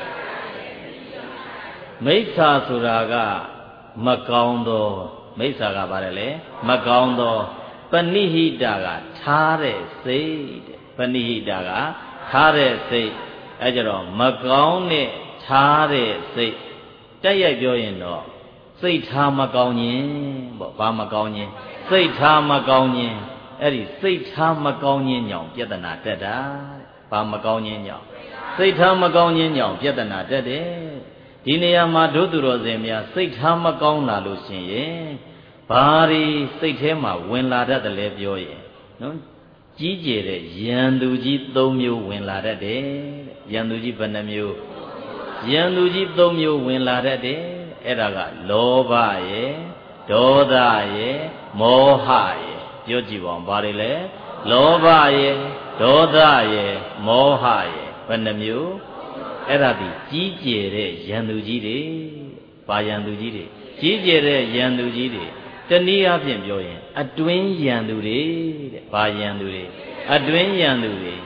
မိစ္ဆာဆိုတာကမကောင်းသောမိစ္ဆာကဗါတယ်လေမကောင်းသောပဏိဟိတကထားတဲ့စိတ်တဲ့ပဏိဟိတကထားတဲ့စိတ်အဲကြတော့မကောင်းတဲ့ထားတဲ့စိတ်တက်ရိုက်ပြောရင်တော့စိတ်ထားမကောင်းခြင်းပေါ့ဘာမကောင်းခြင်းစိတ်ထားမကောင်းခြင်းအဲ့ဒီစိတ်ထားမကောင်းခြင်းကြောင့်ပြဿနာတက်တာဘာမကောင်းခြင်းကြောင့်စိတ်ထားမကောင်းခြင်းကြောင့်ပြဿနာတက်တယ်ဒီနေရာမှာဒုသူတော်စင်များစိတ်ထားမကောင်းလာလို့ရှင်ရင်ဘာတွေစိတ်ထဲမှာဝင်လာတတ်တယ်လဲပြောရင်နော်ကြီးကျယ်တဲ့ယံသူကြီး၃မျိုးဝင်လာတတ်တယ်တဲ့ယံသူကြီးဘယ်နှမျိုးယံသူကြီး၃မျိုးဝင်လာတတ်တယ်အဲ့ဒါကလောဘရဲ့ဒေါသရဲ့မောဟရဲ့ပြောကြည့်ပါဦးဘာတွေလဲလောဘရဲ့ဒေါသရဲ့မောဟရဲ့ဘယ်နှမျိုးအဲ့ဒါဒီကြီးကျယ်တဲ့ယံသူကြီးတွေဘာယံသူကြီးတွေကြီးကျယ်တဲ့ယံသူကြီးတွေတနည်းအားဖြင့်ပြောရင်အတွင်းယံသူတွေတဲ့ဘာယံသူတွေအတွင်းယံသူတွေဒ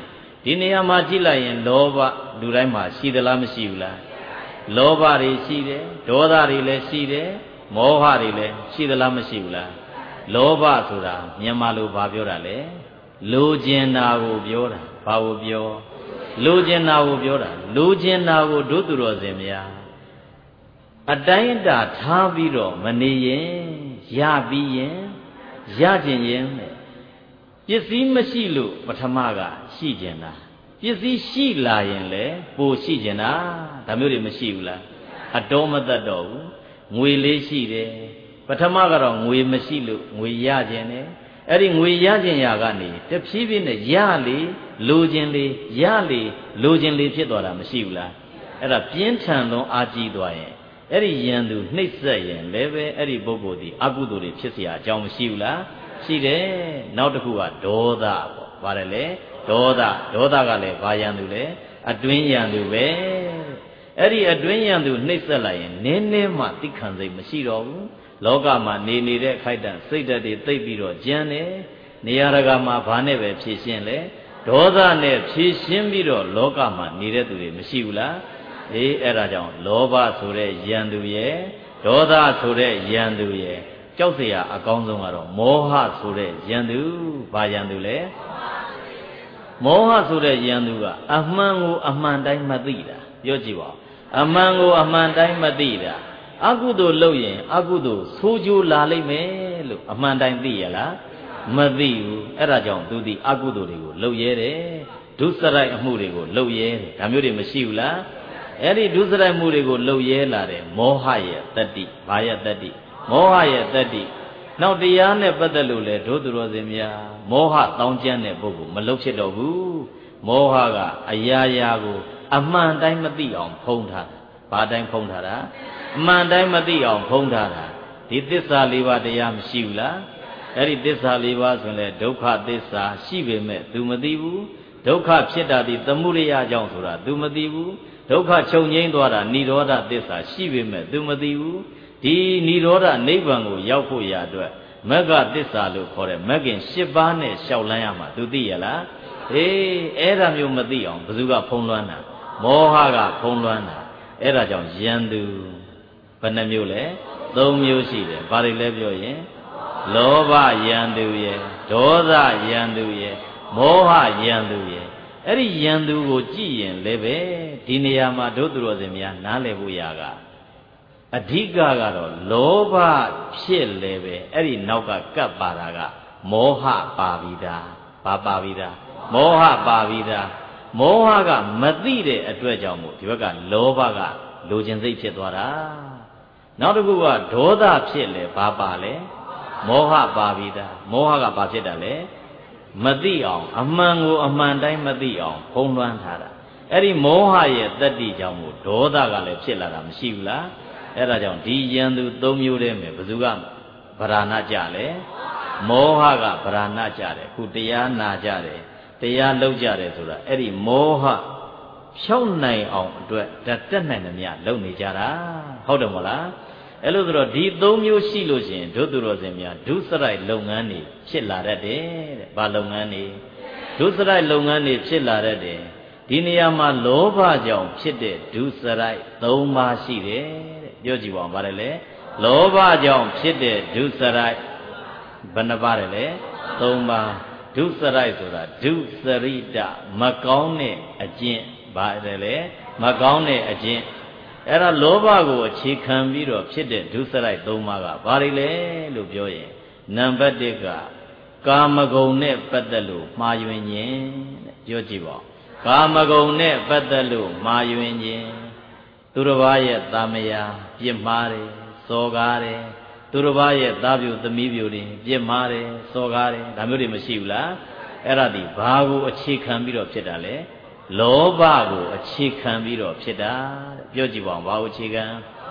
ဒီနေရာမှာကြည့်လိုက်ရင်လောဘလူတိုင်းမှာရှိသလားမရှိဘူးလားလောဘတွေရှိတယ်ဒေါသတွေလည်းရှိတယ်မောဟတွေလည်းရှိသလားမရှိဘူးလားလောဘဆိုတာမြန်မာလိုဘာပြောတာလဲလိုချင်တာကိုပြောတာဘာကိုပြောလိုချင်တာကိုပြောတာလိုချင်တာကိုတို့သူတော်စင်များအတိုင်းအတာထားပြီးတော့မနေရင်ရပြီးရင်ရကျင်ရင်ပစ္စည်းမရှိလို့ပထမကရှိကျင်တာပစ္စည်းရှိလာရင်လေပိုရှိကျင်တာဒါမျိုးတွေမရှိဘူးလားအတော်မတတ်တော့ဘူးငွေလေးရှိတယ်ပထမကတော့ငွေမရှိလို့ငွေရကျင်တယ်အဲ့ဒီငွေရကျင်ရာကနေတဖြည်းဖြည်းနဲ့ရလေလိုချင်လေရလေလိုချင်လေဖြစ်သွားတာမရှိဘူးလားအဲ့ဒါပြင်းထန်လွန်အားကြီးသွားရင်အဲ့ဒီယံသူနှိပ်စက်ရင်လည်းပဲအဲ့ဒီပုဂ္ဂိုလ်ဒီအကုသိုလ်တွေဖြစ်เสียအကြောင်းမရှိဘူးလားရှိတယ်နောက်တစ်ခုကဒေါသပေါ့ပါတယ်လေဒေါသဒေါသကလည်းဘာယံသူလဲအတွင်းယံသူပဲအဲ့ဒီအတွင်းယံသူနှိပ်စက်လိုက်ရင်နင်းနေမှသိခံစိတ်မရှိတော့ဘူးလောကမှာနေနေတဲ့အခိုက်အတန့်စိတ်ဓာတ်တွေသိပ်ပြီးတော့ကျန်တယ်နေရာတကာမှာဘာနဲ့ပဲဖြည့်ရှင်းလဲဒေါသနဲ့ဖြည့်ရှင်းပြီးတော့လောကမှာနေတဲ့သူတွေမရှိဘူးလားအေးအဲ့ဒါကြောင့်လောဘဆိုတဲ့ယံသူရဲ့ဒေါသဆိုတဲ့ယံသူရဲ့ကြောက်เสียအကောင်းဆုံးကတော့မောဟဆိုတဲ့ယံသူဘာယံသူလဲမောဟဆိုတဲ့ယံသူကအမှန်ကိုအမှန်တိုင်းမသိတာပြောကြည့်ပါအမှန်ကိုအမှန်တိုင်းမသိတာအကုသိုလ်လုပ်ရင်အကုသိုလ်ဆိုးကျိုးလာလိမ့်မယ်လို့အမှန်တိုင်းသိရလားမသိဘူးအဲ့ဒါကြောင့်သူဒီအကုသိုလ်တွေကိုလုပ်ရဲတယ်ဒုစရိုက်အမှုတွေကိုလုပ်ရဲတယ်ဒါမျိုးတွေမရှိဘူးလားအဲ့ဒီဒုစရိုက်မှုတွေကိုလုပ်ရဲလာတယ်မောဟရဲ့တတ္တိဘာရဲ့တတ္တိမောဟရဲ့တတ္တိနောက်တရားနဲ့ပတ်သက်လို့လေဒုသူတော်စင်များမောဟတောင်းကျမ်းတဲ့ပုဂ္ဂိုလ်မလုပ်ဖြစ်တော့ဘူးမောဟကအရာရာကိုအမှန်တိုင်းမသိအောင်ဖုံးထားတာဘာတိုင်းဖုံးထားတာအမှန်တိုင်းမသိအောင်ဖုံးထားတာဒီသစ္စာလေးပါးတရားမရှိဘူးလားအဲ့ဒီသစ္စာလေးပါးဆိုရင်လေဒုက္ခသစ္စာရှိပေမဲ့ तू မသိဘူးဒုက္ခဖြစ်တာဒီသမုဒယကြောင့်ဆိုတာ तू မသိဘူးဒုက္ခချုပ်ငြိမ်းသွားတာនិရောဓသစ္စာရှိပေမဲ့ तू မသိဘူးဒီនិရောဓနိဗ္ဗာန်ကိုရောက်ဖို့ရာအတွက်မဂ္ဂသစ္စာလို့ခေါ်တဲ့မဂ္ဂင်၈ပါးနဲ့လျှောက်လန်းရမှာ तू သိရလားအေးအဲ့ဒါမျိုးမသိအောင်ဘယ်သူကဖုံးလွှမ်းတာမောဟကဖုံးလွှမ်းတာအဲ့ဒါကြောင့်ယံသူဘယ်နှမျိုးလဲသုံးမျိုးရှိတယ်ဘာတွေလဲပြောရင်လောဘယံသူရဲ့ဒေါသယံသူရဲ့မောဟယံသူရဲ့အဲ့ဒီယံသူကိုကြည့်ရင်လည်းပဲဒီနေရာမှာတို့သူတော်စင်များနားလည်ဖို့ရာကအဓိကကတော့လောဘဖြစ်လေပဲအဲ့ဒီနောက်ကကပ်ပါတာကမောဟပါပြီးသားဘာပါပြီးသားမောဟပါပြီးသားမောဟကမသိတဲ့အတွက်ကြောင့်မို့ဒီဘက်ကလောဘကလိုချင်စိတ်ဖြစ်သွားတာနောက်တစ်ခုကဒေါသဖြစ်လေဘာပါလဲမောဟပါပြီးသားမောဟကဘာဖြစ်တာလဲမသိအောင်အမှန်ကိုအမှန်တိုင်းမသိအောင်ဖုံးလွှမ်းထားတာအဲ့ဒီမောဟရဲ့တတ္တိကြောင့်မို့ဒေါသကလည်းဖြစ်လာတာမရှိဘူးလားအဲ့ဒါကြောင့်ဒီယံသူသုံးမျိုးတည်းမှာဘယ်သူကဗราဏကြလဲမောဟကဗราဏကြတယ်ခုတရားနာကြတယ်တရားလုံးကြတယ်ဆိုတာအဲ့ဒီမောဟဖြောက်နိုင်အောင်အတွက်တက်နိုင်သမျှလုပ်နေကြတာဟုတ်တယ်မဟုတ်လားအဲ့လိုဆိုတော့ဒီသုံးမျိုးရှိလို့ရှိရင်ဒုသူတော်စင်များဒုစရိုက်လုပ်ငန်းတွေဖြစ်လာတတ်တယ်တဲ့ဘာလုပ်ငန်းတွေဒုစရိုက်လုပ်ငန်းတွေဖြစ်လာတတ်တယ်ဒီနေရာမှာလောဘကြောင့်ဖြစ်တဲ့ဒုစရိုက်သုံးပါးရှိတယ်တဲ့ပြောကြည့်ပါဦးဗါတယ်လေလောဘကြောင့်ဖြစ်တဲ့ဒုစရိုက်ဘယ်နှပါးတယ်လဲသုံးပါးဒုစရိုက်ဆိုတာဒုစရိတမကောင်းတဲ့အကျင့်ပါတယ်လေမကောင်းတဲ့အကျင့်အဲ့ဒါလောဘကိုအခြေခံပြီးတော့ဖြစ်တဲ့ဒုစရိုက်သုံးပါးကဘာတွေလဲလို့ပြောရင်နံပါတ်တစ်ကကာမဂုဏ်နဲ့ပတ်သက်လို့မှားယွင်းခြင်းတဲ့ပြောကြည့်ပါကာမဂုဏ်နဲ့ပတ်သက်လို့မှားယွင်းခြင်းသူတစ်ပါးရဲ့တာမယာပြစ်မှားတယ်စော်ကားတယ်သူတစ်ပါးရဲ့သားပြိုသမီးပြိုတွေပြစ်မှားတယ်စော်ကားတယ်ဒါမျိုးတွေမရှိဘူးလားအဲ့ဒါဒီဘာကိုအခြေခံပြီးတော့ဖြစ်တာလဲလောဘကိုအခြေခံပြီးတော့ဖြစ်တာပြောကြည့်ပါဦးဘာကိုအခြေခံ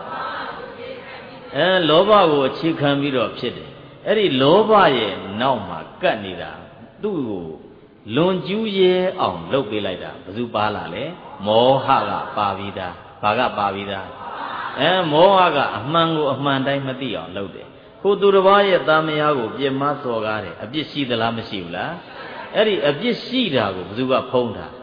အဲလောဘကိုအခြေခံပြီးတော့ဖြစ်တယ်အဲ့ဒီလောဘရဲ့နောက်မှာကပ်နေတာသူ့ကိုလွန်ကျူးရဲအောင်လုပ်ပေးလိုက်တာဘယ်သူပါလာလဲမောဟကပါပြီးသားဘာကပါပြီးသားအဲမောဟကအမှန်ကိုအမှန်တိုင်းမသိအောင်လုပ်တယ်ကိုသူတစ်ပါးရဲ့သားမယားကိုပြစ်မှားစော်ကားတယ်အပြစ်ရှိသလားမရှိဘူးလားအဲ့ဒီအပြစ်ရှိတာကိုဘယ်သူကဖုံးတာ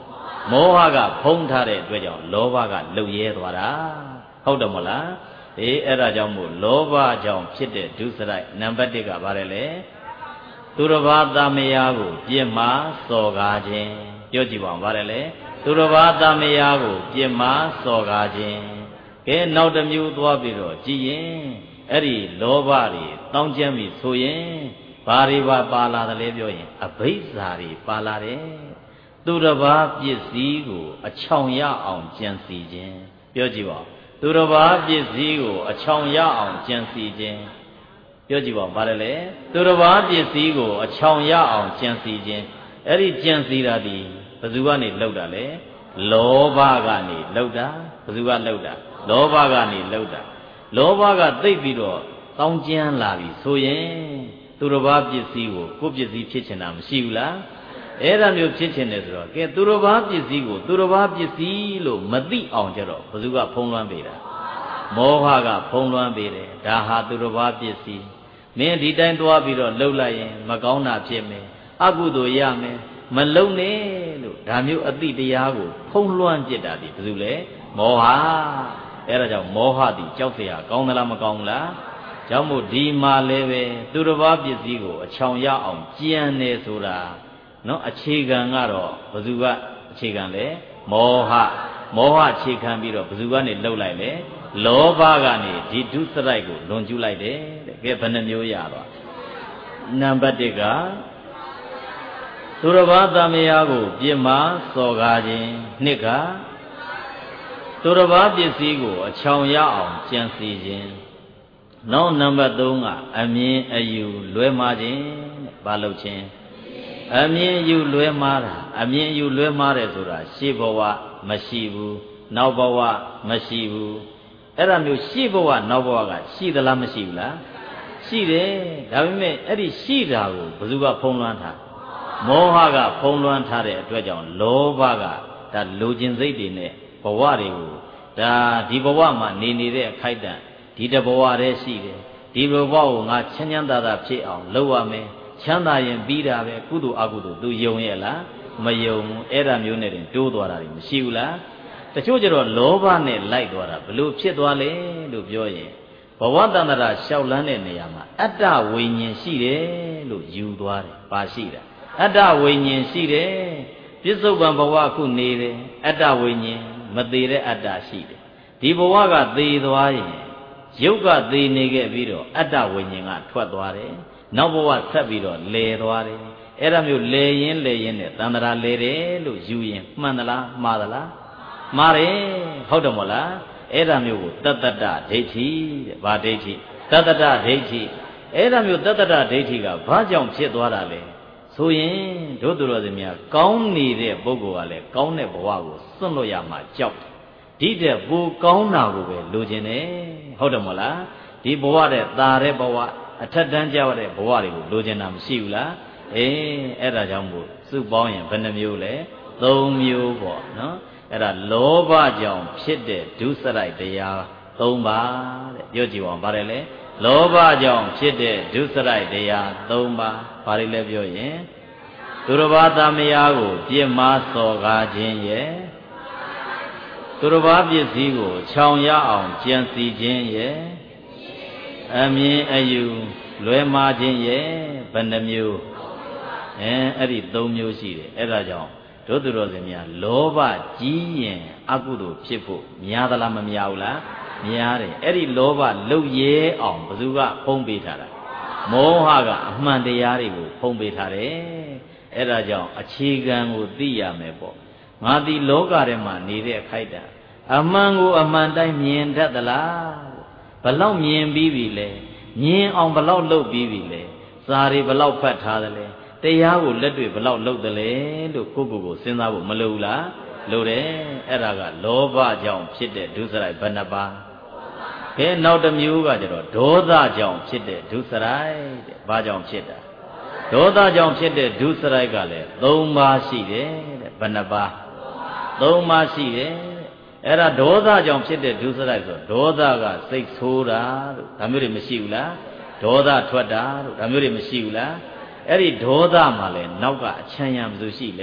မောဟကဖုံးထားတဲ့အတွက်ကြောင့်လောဘကလှုပ်ရဲသွားတာဟုတ်တယ်မဟုတ်လားအေးအဲ့ဒါကြောင့်မို့လောဘကြောင့်ဖြစ်တဲ့ဒုစရိုက်နံပါတ်တစ်ကဘာလဲလဲသူတစ်ပါးသားမယားကိုပြစ်မှားစော်ကားခြင်းပြောကြည့်ပါဦးဘာလဲလဲသူတစ်ပါးသားမယားကိုပြစ်မှားစော်ကားခြင်းကဲနောက်တစ်မျိုးသွားပြီးတော့ကြည်ရင်အဲ့ဒီလောဘတွေတောင်းကျမ်းပြီဆိုရင်ဘာတွေပါပါလာတယ်လဲပြောရင်အဘိဇ္ဇာတွေပါလာတယ်သူတစ်ပါးပစ္စည်းကိုအချောင်ရအောင်ကြံစီခြင်းပြောကြည့်ပါသူတစ်ပါးပစ္စည်းကိုအချောင်ရအောင်ကြံစီခြင်းပြောကြည့်ပါဘာလဲလဲသူတစ်ပါးပစ္စည်းကိုအချောင်ရအောင်ကြံစီခြင်းအဲ့ဒီကြံစီတာဒီဘယ်သူကနေလှုပ်တာလဲလောဘကနေလှုပ်တာဘယ်သူကလှုပ်တာလောဘကနေလှုပ်တာလောဘကသိပ်ပြီးတော့တောင်းကျမ်းလာပြီဆိုရင်သူတစ်ပါးပစ္စည်းကိုကိုယ်ပစ္စည်းဖြစ်ချင်တာမရှိဘူးလားအဲ့ဒါမျိုးဖြစ်ချင်တယ်ဆိုတော့ကဲသူတစ်ပါးပစ္စည်းကိုသူတစ်ပါးပစ္စည်းလို့မသိအောင်ကြတော့ဘယ်သူကဖုံးလွှမ်းပေးတာမောဟကဖုံးလွှမ်းပေးတယ်ဒါဟာသူတစ်ပါးပစ္စည်းမင်းဒီတိုင်းသွားပြီးတော့လှုပ်လိုက်ရင်မကောင်းတာဖြစ်မယ်အကုသိုလ်ရမယ်မလုံနဲ့လို့ဒါမျိုးအတိတရားကိုဖုံးလွှမ်းပြစ်တာဒီဘယ်သူလဲမောဟအဲ့ဒါကြောင့်မောဟသည်ကြောက်เสียကောင်းသလားမကောင်းဘူးလားကြောင့်မို့ဒီမှာလည်းပဲသူတစ်ပါးပစ္စည်းကိုအချောင်ရအောင်ကြံနေဆိုတာနော်အခြေခံကတော့ဘယ်သူကအခြေခံလဲမောဟမောဟအခြေခံပြီးတော့ဘယ်သူကနေလှုပ်လိုက်လဲလောဘကနေဒီဒုစရိုက်ကိုလွန်ကျူးလိုက်တယ်တဲ့ကဲဘယ်နှမျိုးရတော့နံပါတ်တစ်ကသူတစ်ပါးသမယားကိုပြစ်မှားစော်ကားခြင်းနှစ်ကသူတစ်ပါးပစ္စည်းကိုအချောင်ရအောင်ကြံစီခြင်းနောက်နံပါတ်သုံးကအမြင်အယူလွဲမှားခြင်းတဲ့ဘာလုပ်ခြင်းအမြင်ယူလွဲမှားတာအမြင်ယူလွဲမှားတယ်ဆိုတာရှေ့ဘဝမရှိဘူးနောက်ဘဝမရှိဘူးအဲ့ဒါမျိုးရှေ့ဘဝနောက်ဘဝကရှိသလားမရှိဘူးလားရှိတယ်ဒါပေမဲ့အဲ့ဒီရှိတာကိုဘယ်သူကဖုံးလွှမ်းထားမောဟကဖုံးလွှမ်းထားတဲ့အတွက်ကြောင့်လောဘကဒါလိုချင်စိတ်တွေနဲ့ဘဝတွေကိုဒါဒီဘဝမှာနေနေတဲ့အခိုက်အတန့်ဒီတဘဝတည်းရှိတယ်ဒီဘဝကိုငါချမ်းချမ်းသာသာဖြစ်အောင်လုပ်ရမယ်ချမ်းသာရင်ပြီးတာပဲကုသိုလ်အကုသိုလ်သူယုံရဲ့လားမယုံဘူးအဲ့ဒါမျိုးနဲ့တင်တိုးသွားတာတွေမရှိဘူးလားတချို့ကျတော့လောဘနဲ့လိုက်သွားတာဘလို့ဖြစ်သွားလဲလို့ပြောရင်ဘဝတန္တရာလျှောက်လန်းတဲ့နေရာမှာအတ္တဝိညာဉ်ရှိတယ်လို့ယူသွားတယ်ပါရှိတာအတ္တဝိညာဉ်ရှိတယ်ပြစ္ဆုတ်ပံဘဝခုနေတယ်အတ္တဝိညာဉ်မသေးတဲ့အတ္တရှိတယ်ဒီဘဝကသေသွားရင်ရုပ်ကသေနေခဲ့ပြီးတော့အတ္တဝိညာဉ်ကထွက်သွားတယ်နောက်ဘဝဆက်ပြီးတော့လဲသွားတယ်အဲ့ဒါမျိုးလဲရင်လဲရင်နဲ့တန္တရာလဲတယ်လို့ယူရင်မှန်သလားမှားသလားမှားတယ်ဟုတ်တယ်မဟုတ်လားအဲ့ဒါမျိုးကိုတတ္တတဒိဋ္ဌိတဲ့ဘာဒိဋ္ဌိတတ္တတဒိဋ္ဌိအဲ့ဒါမျိုးတတ္တတဒိဋ္ဌိကဘာကြောင့်ဖြစ်သွားတာလဲဆိုရင်တို့သူတော်စင်များကောင်းနေတဲ့ပုဂ္ဂိုလ်ကလည်းကောင်းတဲ့ဘဝကိုစွန့်လွတ်ရမှာကြောက်ဒီတဲ့ပိုကောင်းတာကိုပဲလိုချင်တယ်ဟုတ်တယ်မဟုတ်လားဒီဘဝတဲ့ตาတဲ့ဘဝအထက်တန်းကြတဲ့ဘဝတွေကိုလိုချင်တာမရှိဘူးလားအေးအဲ့ဒါကြောင့်မို့စုပေါင်းရင်ဘယ်နှမျိုးလဲသုံးမျိုးပေါ့နော်အဲ့ဒါလောဘကြောင့်ဖြစ်တဲ့ဒုစရိုက်တရားသုံးပါတဲ့ပြောကြည့်ပါဦးဗါတယ်လေလောဘကြောင့်ဖြစ်တဲ့ဒုစရိုက်တရားသုံးပါဘာတွေလဲပြောရင်သူတစ်ပါးသမယားကိုပြစ်မှားစော်ကားခြင်းရဲ့သူတစ်ပါးပစ္စည်းကိုခြောင်ရအောင်ကြံစီခြင်းရဲ့အမြင်အယူလွဲမှားခြင်းရဲ့ဘယ်နှမျိုးအဲအဲ့ဒီသုံးမျိုးရှိတယ်အဲ့ဒါကြောင့်တို့သူတော်စင်များလောဘကြီးရင်အကုသိုလ်ဖြစ်ဖို့များသလားမများဘူးလားများတယ်အဲ့ဒီလောဘလုတ်ရဲအောင်ဘယ်သူကဖုံးပေးထားတာမောဟကအမှန်တရားတွေကိုဖုံးပေးထားတယ်အဲ့ဒါကြောင့်အခြေခံကိုသိရမယ်ပေါ့ငါဒီလောကထဲမှာနေတဲ့အခိုက်အတန့်အမှန်ကိုအမှန်တိုင်းမြင်တတ်သလားဘလောက်မြင်ပြီးပြီလဲမြင်အောင်ဘလောက်လုပ်ပြီးပြီလဲစာတွေဘလောက်ဖတ်ထားသလဲတရားကိုလက်တွေ့ဘလောက်လုပ်တယ်လဲလို့ကိုယ့်ကိုယ်ကိုစဉ်းစားဖို့မလိုဘူးလားလိုတယ်အဲ့ဒါကလောဘကြောင့်ဖြစ်တဲ့ဒုစရိုက်ဘယ်နှပါးကဲနောက်တစ်မျိုးကကျတော့ဒေါသကြောင့်ဖြစ်တဲ့ဒုစရိုက်တဲ့ဘာကြောင့်ဖြစ်တာဒေါသကြောင့်ဖြစ်တဲ့ဒုစရိုက်ကလည်းသုံးပါးရှိတယ်တဲ့ဘယ်နှပါးသုံးပါးရှိတယ်အဲ့ဒါဒေါသကြောင့်ဖြစ်တဲ့ဒုစရိုက်ဆိုဒေါသကစိတ်ဆိုးတာလို့ဒါမျိုးတွေမရှိဘူးလားဒေါသထွက်တာလို့ဒါမျိုးတွေမရှိဘူးလားအဲ့ဒီဒေါသမှာလဲနောက်ကအချမ်းရံဘယ်သူရှိလဲ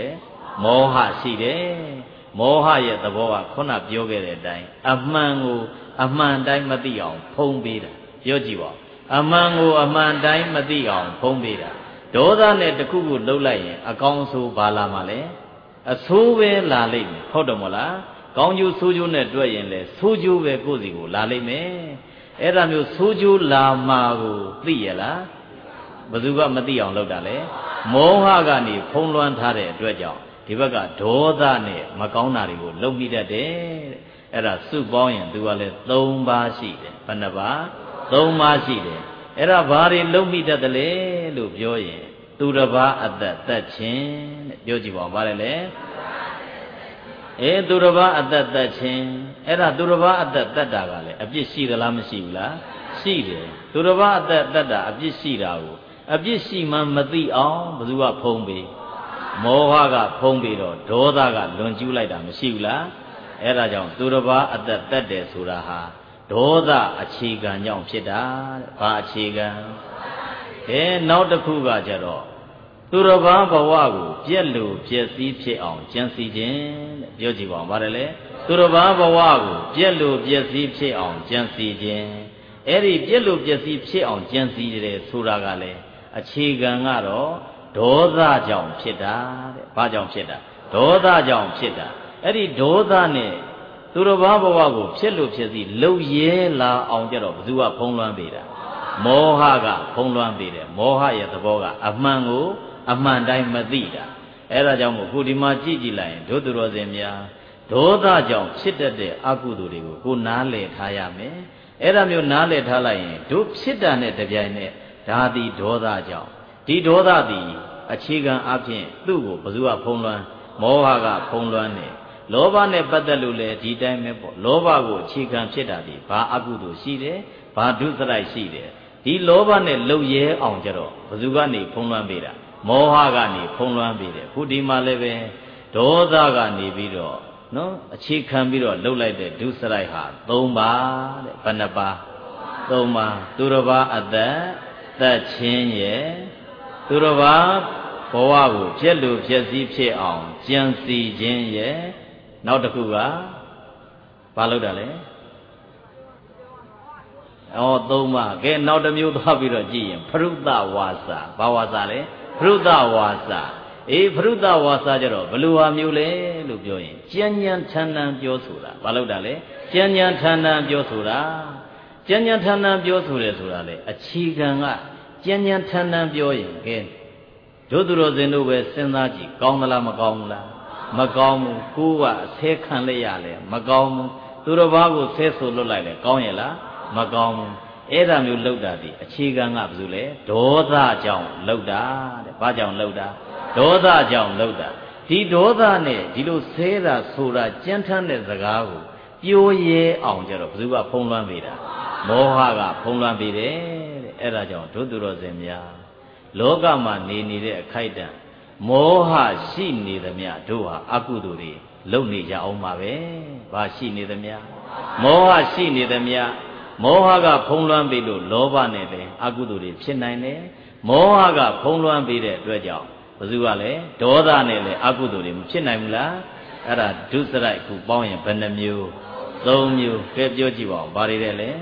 မောဟရှိတယ်မောဟရဲ့သဘောကခုနပြောခဲ့တဲ့အတိုင်းအမှန်ကိုအမှန်တိုင်းမသိအောင်ဖုံးပေးတာပြောကြည့်ပါအမှန်ကိုအမှန်တိုင်းမသိအောင်ဖုံးပေးတာဒေါသနဲ့တခုခုလှုပ်လိုက်ရင်အကောင်းဆိုးဘာလာမှလဲအဆိုးပဲလာလိမ့်မယ်ဟုတ်တယ်မဟုတ်လားကောင်းကျိုးဆိုးကျိုးနဲ့တွေ့ရင်လေဆိုးကျိုးပဲကိုယ့်စီကိုလာလိမ့်မယ်အဲ့ဒါမျိုးဆိုးကျိုးလာမှာကိုသိရလားဘယ်သူကမသိအောင်လုပ်တာလဲမောဟကနေဖုံးလွှမ်းထားတဲ့အတွက်ကြောင့်ဒီဘက်ကဒေါသနဲ့မကောင်းတာတွေကိုလုပ်မိတတ်တယ်တဲ့အဲ့ဒါစုပေါင်းရင်သူကလည်းသုံးပါးရှိတယ်ဘယ်နှပါးသုံးပါးရှိတယ်အဲ့ဒါဘာတွေလုပ်မိတတ်တယ်လဲလို့ပြောရင်သူတစ်ပါးအသက်သက်ခြင်းတဲ့ပြောကြည့်ပါဦးဗါလဲလေအဲသူတစ်ပါးအသက်သက်ခြင်းအဲ့ဒါသူတစ်ပါးအသက်သက်တာကလည်းအပြစ်ရှိသလားမရှိဘူးလားရှိတယ်သူတစ်ပါးအသက်သက်တာအပြစ်ရှိတာကိုအပြစ်ရှိမှမသိအောင်ဘယ်သူကဖုံးပေးမောဟကဖုံးပြီးတော့ဒေါသကလွန်ကျူးလိုက်တာမရှိဘူးလားအဲ့ဒါကြောင့်သူတစ်ပါးအသက်သက်တယ်ဆိုတာဟာဒေါသအခြေခံကြောင့်ဖြစ်တာတဲ့ဘာအခြေခံအဲနောက်တစ်ခုကကြတော့သူတစ်ပါးဘဝကိုပြက်လို့ပြက်စည်းဖြစ်အောင်ကြံစည်ခြင်းတဲ့ပြောကြည့်ပါဦးဗါတယ်လေသူတစ်ပါးဘဝကိုပြက်လို့ပြက်စည်းဖြစ်အောင်ကြံစည်ခြင်းအဲ့ဒီပြက်လို့ပြက်စည်းဖြစ်အောင်ကြံစည်တယ်ဆိုတာကလည်းအခြေခံကတော့ဒေါသကြောင့်ဖြစ်တာတဲ့ဘာကြောင့်ဖြစ်တာဒေါသကြောင့်ဖြစ်တာအဲ့ဒီဒေါသနဲ့သူတစ်ပါးဘဝကိုဖြစ်လို့ဖြစ်စီလှုပ်ရဲလာအောင်ကြတော့ဘယ်သူကဖုံးလွှမ်းပေးတာမောဟကဖုံးလွှမ်းပေးတယ်မောဟရဲ့သဘောကအမှန်ကိုအမှန်တိုင်းမသိတာအဲ့ဒါကြောင့်မို့ခုဒီမှာကြည့်ကြည့်လိုက်ရင်ဒုသူတော်စင်များဒေါသကြောင့်ဖြစ်တတ်တဲ့အကုသိုလ်တွေကိုကိုနားလည်ထားရမယ်အဲ့ဒါမျိုးနားလည်ထားလိုက်ရင်တို့ဖြစ်တာနဲ့တပြိုင်နက်ဒါသည်ဒေါသကြောင့်ဒီဒေါသသည်အခြေခံအဖြစ်သူ့ကိုဘယ်သူကဖုံးလွှမ်းမောဟကဖုံးလွှမ်းတယ်လောဘနဲ့ပတ်သက်လို့လည်းဒီတိုင်းပဲပေါ့လောဘကိုအခြေခံဖြစ်တာဒီဘာအကုသိုလ်ရှိတယ်ဘာဒုစရိုက်ရှိတယ်ဒီလောဘနဲ့လှုပ်ရဲအောင်ကြတော့ဘယ်သူကနေဖုံးလွှမ်းပေးတာမောဟကနေဖုံးလွှမ်းပေးတယ်ခုဒီမှာလည်းပဲဒေါသကနေပြီးတော့နော်အခြေခံပြီးတော့လှုပ်လိုက်တဲ့ဒုစရိုက်ဟာသုံးပါတဲ့ဘယ်နှပါသုံးပါသူတစ်ပါးအသက်သက်ချင်းရဲ့သူတစ်ပါးဘဝကိုပြက်လို့ပြက်စည်းဖြစ်အောင်ကြံစည်ခြင်းရဲ့နောက်တစ်ခုကဘာလုပ်တာလဲဩသုံးပါကဲနောက်တစ်မျိုးသွားပြီးတော့ကြည့်ရင်ဖရုဒဝါစာဘာဝါစာလဲဖရုဒဝါစာအေးဖရုဒဝါစာကြတော့ဘယ်လိုဟာမျိုးလဲလို့ပြောရင်ကြံ့ကြံ့ထန်ထန်ပြောဆိုတာဘာလုပ်တာလဲကြံ့ကြံ့ထန်ထန်ပြောဆိုတာကြံ့ကြံ့ထန်ထန်ပြောဆိုတယ်ဆိုတာလေအခြေခံကကြံ့ကြံ့ထန်ထန်ပြောရင်ကဲတို့သူတော်စင်တို့ပဲစဉ်းစားကြည့်ကောင်းသလားမကောင်းဘူးလားမကောင်းဘူးကိုကဆဲခံလိုက်ရလဲမကောင်းဘူးသူတစ်ပါးကိုဆဲဆိုလွတ်လိုက်လဲကောင်းရဲ့လားမကောင်းဘူးအဲ့ဒါမျိုးလောက်တာဒီအခြေခံကဘာလို့လဲဒေါသကြောင့်လောက်တာတဲ့ဘာကြောင့်လောက်တာဒေါသကြောင့်လောက်တာဒီဒေါသနဲ့ဒီလိုဆဲတာဆိုတာကြမ်းထမ်းတဲ့စကားကိုပြိုးရဲအောင်ကြတော့ဘယ်သူကဖုံးလွှမ်းပေးတာမောဟကဖုံးလွှမ်းပေးတယ်တဲ့အဲ့ဒါကြောင့်ဒုသူတော်စင်များလောကမှာနေနေတဲ့အခိုက်အတန့်မောဟရှိနေသမျှတို့ဟာအကုသိုလ်တွေလုပ်နေကြအောင်ပါပဲ။ဘာရှိနေသမျှမောဟရှိနေသမျှမောဟကဖုံးလွှမ်းပြီးလို့လောဘနဲ့လည်းအကုသိုလ်တွေဖြစ်နိုင်တယ်။မောဟကဖုံးလွှမ်းပြီးတဲ့အတွက်ကြောင့်ဘယ်သူကလဲဒေါသနဲ့လည်းအကုသိုလ်တွေမဖြစ်နိုင်ဘူးလား။အဲ့ဒါဒုစရိုက်ခုပေါင်းရင်ဘယ်နှမျိုးသုံးမျိုးကဲပြောကြည့်ပါဦး။ဘာတွေလဲလဲ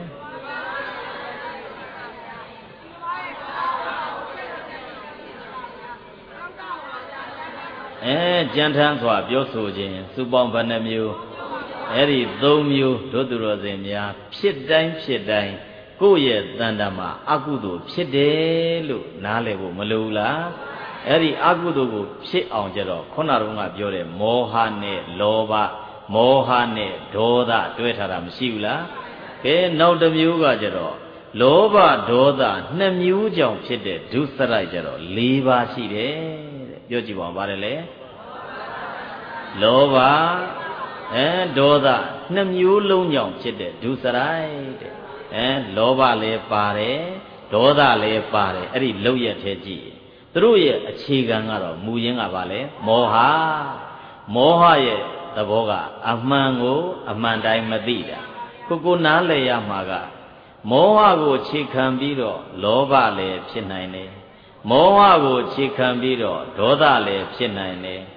အဲကြံထမ်းစွာပြောဆိုခြင်းစုပေါင်းဘယ်နှမျိုးအဲ့ဒီသုံးမျိုးတို့သူတော်စင်များဖြစ်တိုင်းဖြစ်တိုင်းကိုယ့်ရဲ့တဏ္ဍာမှာအကုသိုလ်ဖြစ်တယ်လို့နားလည်ဖို့မလိုဘူးလားအဲ့ဒီအကုသိုလ်ကိုဖြစ်အောင်ကြတော့ခုနတုန်းကပြောတဲ့မောဟနဲ့လောဘမောဟနဲ့ဒေါသတွဲထားတာမရှိဘူးလားကဲနောက်တစ်မျိုးကကြတော့လောဘဒေါသနှစ်မျိုးကြောင့်ဖြစ်တဲ့ဒုစရိုက်ကြတော့၄ပါးရှိတယ်တဲ့ပြောကြည့်ပါဦးပါတယ်လေလောဘအဲဒေါသနှစ်မျိုးလုံးကြောင့်ဖြစ်တဲ့ဒုစရိုက်တဲ့အဲလောဘလည်းပါတယ်ဒေါသလည်းပါတယ်အဲ့ဒီလောက်ရက်ထဲကြည့်သူတို့ရဲ့အခြေခံကတော့မူရင်းကဘာလဲမောဟမောဟရဲ့သဘောကအမှန်ကိုအမှန်တိုင်းမသိတာကိုကိုနားလည်ရမှာကမောဟကိုခြေခံပြီးတော့လောဘလည်းဖြစ်နိုင်တယ်မောဟကိုခြေခံပြီးတော့ဒေါသလည်းဖြစ်နိုင်တယ်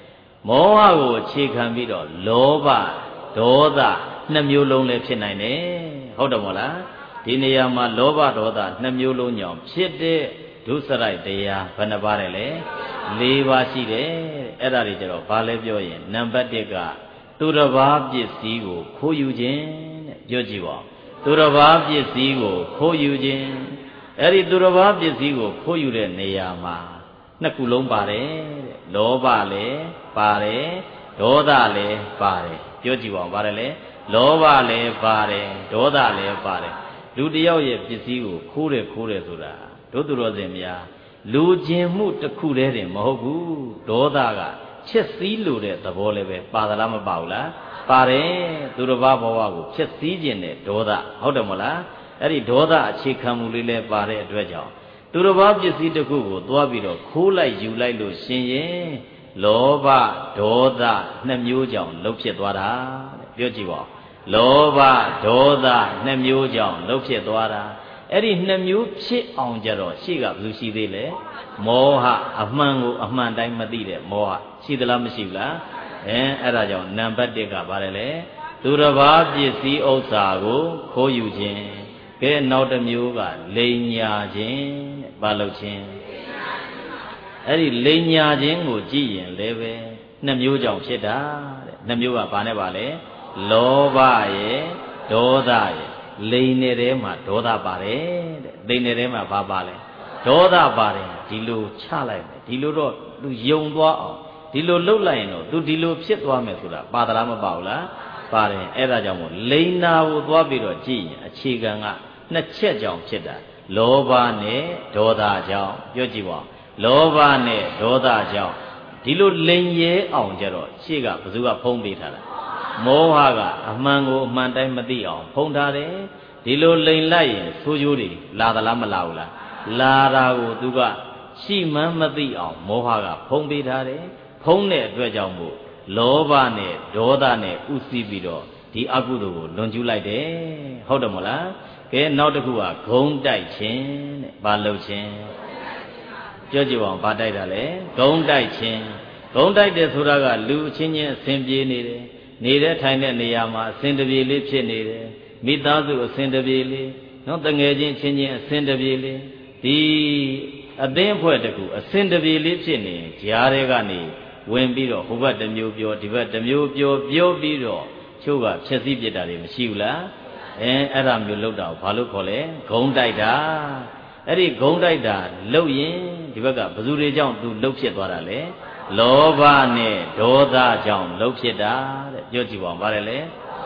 မောဟကိုအခြေခံပြီးတော့လောဘဒေါသနှစ်မျိုးလုံးလည်းဖြစ်နိုင်တယ်ဟုတ်တယ်မို့လားဒီနေရာမှာလောဘဒေါသနှစ်မျိုးလုံးကြောင့်ဖြစ်တဲ့ဒုစရိုက်တရားဘယ်နှပါးလဲလေးပါးရှိတယ်အဲ့ဒါတွေကြတော့ဘာလဲပြောရင်နံပါတ်တစ်ကသူတစ်ပါးပစ္စည်းကိုခိုးယူခြင်းတဲ့ပြောကြည့်ပါသူတစ်ပါးပစ္စည်းကိုခိုးယူခြင်းအဲ့ဒီသူတစ်ပါးပစ္စည်းကိုခိုးယူတဲ့နေရာမှာနှစ်ခုလုံးပါတယ်တဲ့လောဘလည်းပါတယ်ဒေါသလည်းပါတယ်ပြောကြည့်ပါဦးပါတယ်လေလောဘလည်းပါတယ်ဒေါသလည်းပါတယ်လူတယောက်ရဲ့ပစ္စည်းကိုခိုးတယ်ခိုးတယ်ဆိုတာတို့သူတော်စင်များလူချင်းမှုတစ်ခုတည်းတင်မဟုတ်ဘူးဒေါသကချက်စည်းလို့တဲ့သဘောလည်းပဲပါသလားမပါဘူးလားပါတယ်သူတစ်ပါးဘဝကိုချက်စည်းခြင်းတဲ့ဒေါသဟုတ်တယ်မလားအဲ့ဒီဒေါသအခြေခံမှုလေးလည်းပါတဲ့အတွက်ကြောင့်သူတစ်ပါးပစ္စည်းတစ်ခုကိုသွားပြီးတော့ခိုးလိုက်ယူလိုက်လို့ရှင်ရင်လောဘဒေါသနှစ်မျိုးကြောင့်လှုပ်ဖြစ်သွားတာတဲ့ပြောကြည့်ပါဦးလောဘဒေါသနှစ်မျိုးကြောင့်လှုပ်ဖြစ်သွားတာအဲ့ဒီနှစ်မျိုးဖြစ်အောင်ကြတော့ရှိကဘယ်လိုရှိသေးလဲမောဟအမှန်ကိုအမှန်တိုင်းမသိတဲ့မောဟရှိသလားမရှိဘူးလားအဲအဲ့ဒါကြောင့်နံပါတ်တစ်ကဘာလဲလဲသူတစ်ပါးပစ္စည်းဥစ္စာကိုခိုးယူခြင်းကဲနောက်တစ်မျိုးကလိန်ညာခြင်းတဲ့ဘာလို့ခြင်းအဲ့ဒီလိန်ညာခြင်းကိုကြည့်ရင်လည်းပဲနှစ်မျိုးကြောင့်ဖြစ်တာတဲ့နှစ်မျိုးကဘာနဲ့ပါလဲလောဘရဲ့ဒေါသရဲ့လိန်နေတဲ့မှာဒေါသပါတယ်တဲ့လိန်နေတဲ့မှာဘာပါလဲဒေါသပါတယ်ဒီလိုချလိုက်မယ်ဒီလိုတော့သူယုံသွားအောင်ဒီလိုလှုပ်လိုက်ရင်တော့သူဒီလိုဖြစ်သွားမယ်ဆိုတာပါသလားမပါဘူးလားပါတယ်အဲ့ဒါကြောင့်မို့လိန်နာကိုသွားပြီးတော့ကြည့်ရင်အခြေခံကနှစ်ချက်ကြောင့်ဖြစ်တာလောဘနဲ့ဒေါသကြောင့်ပြောကြည့်ပါလောဘနဲ့ဒေါသကြောင့်ဒီလိုလိန်ရဲအောင်ကြတော့ရှေ့ကဘယ်သူကဖုံးပေးထားတာမောဟကအမှန်ကိုအမှန်တိုင်းမသိအောင်ဖုံးထားတယ်ဒီလိုလိန်လိုက်ရင်ဆိုးကျိုးတွေလာသလားမလာဘူးလားလာတာကိုသူကရှိမှန်းမသိအောင်မောဟကဖုံးပေးထားတယ်ဖုံးတဲ့အတွက်ကြောင့်မို့လောဘနဲ့ဒေါသနဲ့ဥသိပြီးတော့ဒီအကုသိုလ်ကိုလွန်ကျူးလိုက်တယ်ဟုတ်တယ်မလားကဲနောက်တစ်ခုကဂုံတိုက်ခြင်းတဲ့ဘာလုပ်ခြင်းပြောကြည့်ပါဦးဘာတိုက်တာလဲဂုံတိုက်ခြင်းဂုံတိုက်တယ်ဆိုတာကလူအချင်းချင်းအစဉ်ပြေနေတယ်နေတဲ့ထိုင်တဲ့နေရာမှာအစဉ်တပြေလေးဖြစ်နေတယ်မိသားစုအစဉ်တပြေလေးနော်တငယ်ချင်းချင်းချင်းအစဉ်တပြေလေးဒီအသင်းအဖွဲ့တကူအစဉ်တပြေလေးဖြစ်နေကြားထဲကနေဝင်ပြီးတော့ဟိုဘက်တစ်မျိုးပြောဒီဘက်တစ်မျိုးပြောပြောပြီးတော့ချို့ကဖြည့်ဆည်းပြစ်တာတွေမရှိဘူးလားအဲအဲ့ဒါမျိုးလောက်တာဘာလို့ခေါ်လဲဂုံတိုက်တာအဲ့ဒီဂုံတိုက်တာလှုပ်ရင်ဒီဘက်ကဘယ်သူတွေကြောင့်သူလှုပ်ဖြစ်သွားတာလဲလောဘနဲ့ဒေါသကြောင့်လှုပ်ဖြစ်တာတဲ့ပြောကြည့်ပါဦးဗါတယ်လေ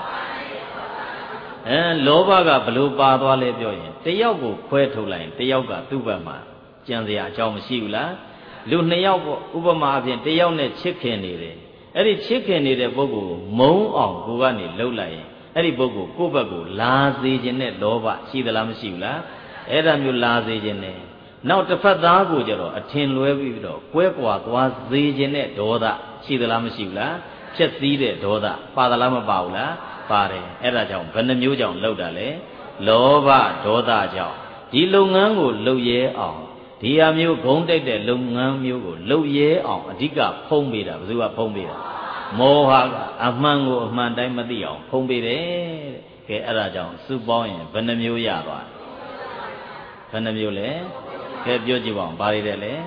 အဲလောဘကဘလို့ပါသွားလဲပြောရင်တယောက်ကိုခွဲထုတ်လိုက်ရင်တယောက်ကသူ့ဘက်မှာကြံစရာအကြောင်းမရှိဘူးလားလူနှစ်ယောက်ပေါ့ဥပမာအဖြစ်တယောက်နဲ့ချစ်ခင်နေတယ်အဲ့ဒီချစ်ခင်နေတဲ့ပုဂ္ဂိုလ်ကိုမုန်းအောင်ကိုကနေလှုပ်လိုက်ရင်အဲ့ဒီပုဂ္ဂိုလ်ကိုယ့်ဘက်ကိုလာစေခြင်းနဲ့လောဘရှိသလားမရှိဘူးလားအဲ့ဒါမျိုးလာစေခြင်းနဲ့နောက်တစ်ဖက်သားကိုကြတော့အထင်လွဲပြီးတော့ကွဲကွာသွားစေခြင်းနဲ့ဒေါသရှိသလားမရှိဘူးလားဖြက်စည်းတဲ့ဒေါသပါသလားမပါဘူးလားပါတယ်အဲ့ဒါကြောင့်ဘယ်နှမျိုးကြောင့်လှုပ်တာလဲလောဘဒေါသကြောင့်ဒီလုပ်ငန်းကိုလှုပ်ရဲအောင်ဒီဟာမျိုးဂုံတိုက်တဲ့လုပ်ငန်းမျိုးကိုလှုပ်ရဲအောင်အဓိကဖုံးပေးတာဘယ်သူကဖုံးပေးတာမောဟကအမှန်ကိုအမှန်တိုင်းမသိအောင်ဖုံးပေးတယ်တဲ့ကဲအဲ့ဒါကြောင့်စုပေါင်းရင်ဘယ်နှမျိုးရသွားဘယ်နှမျိုးလဲကဲပြောကြည့်ပါဦးဘာတွေလဲလဲ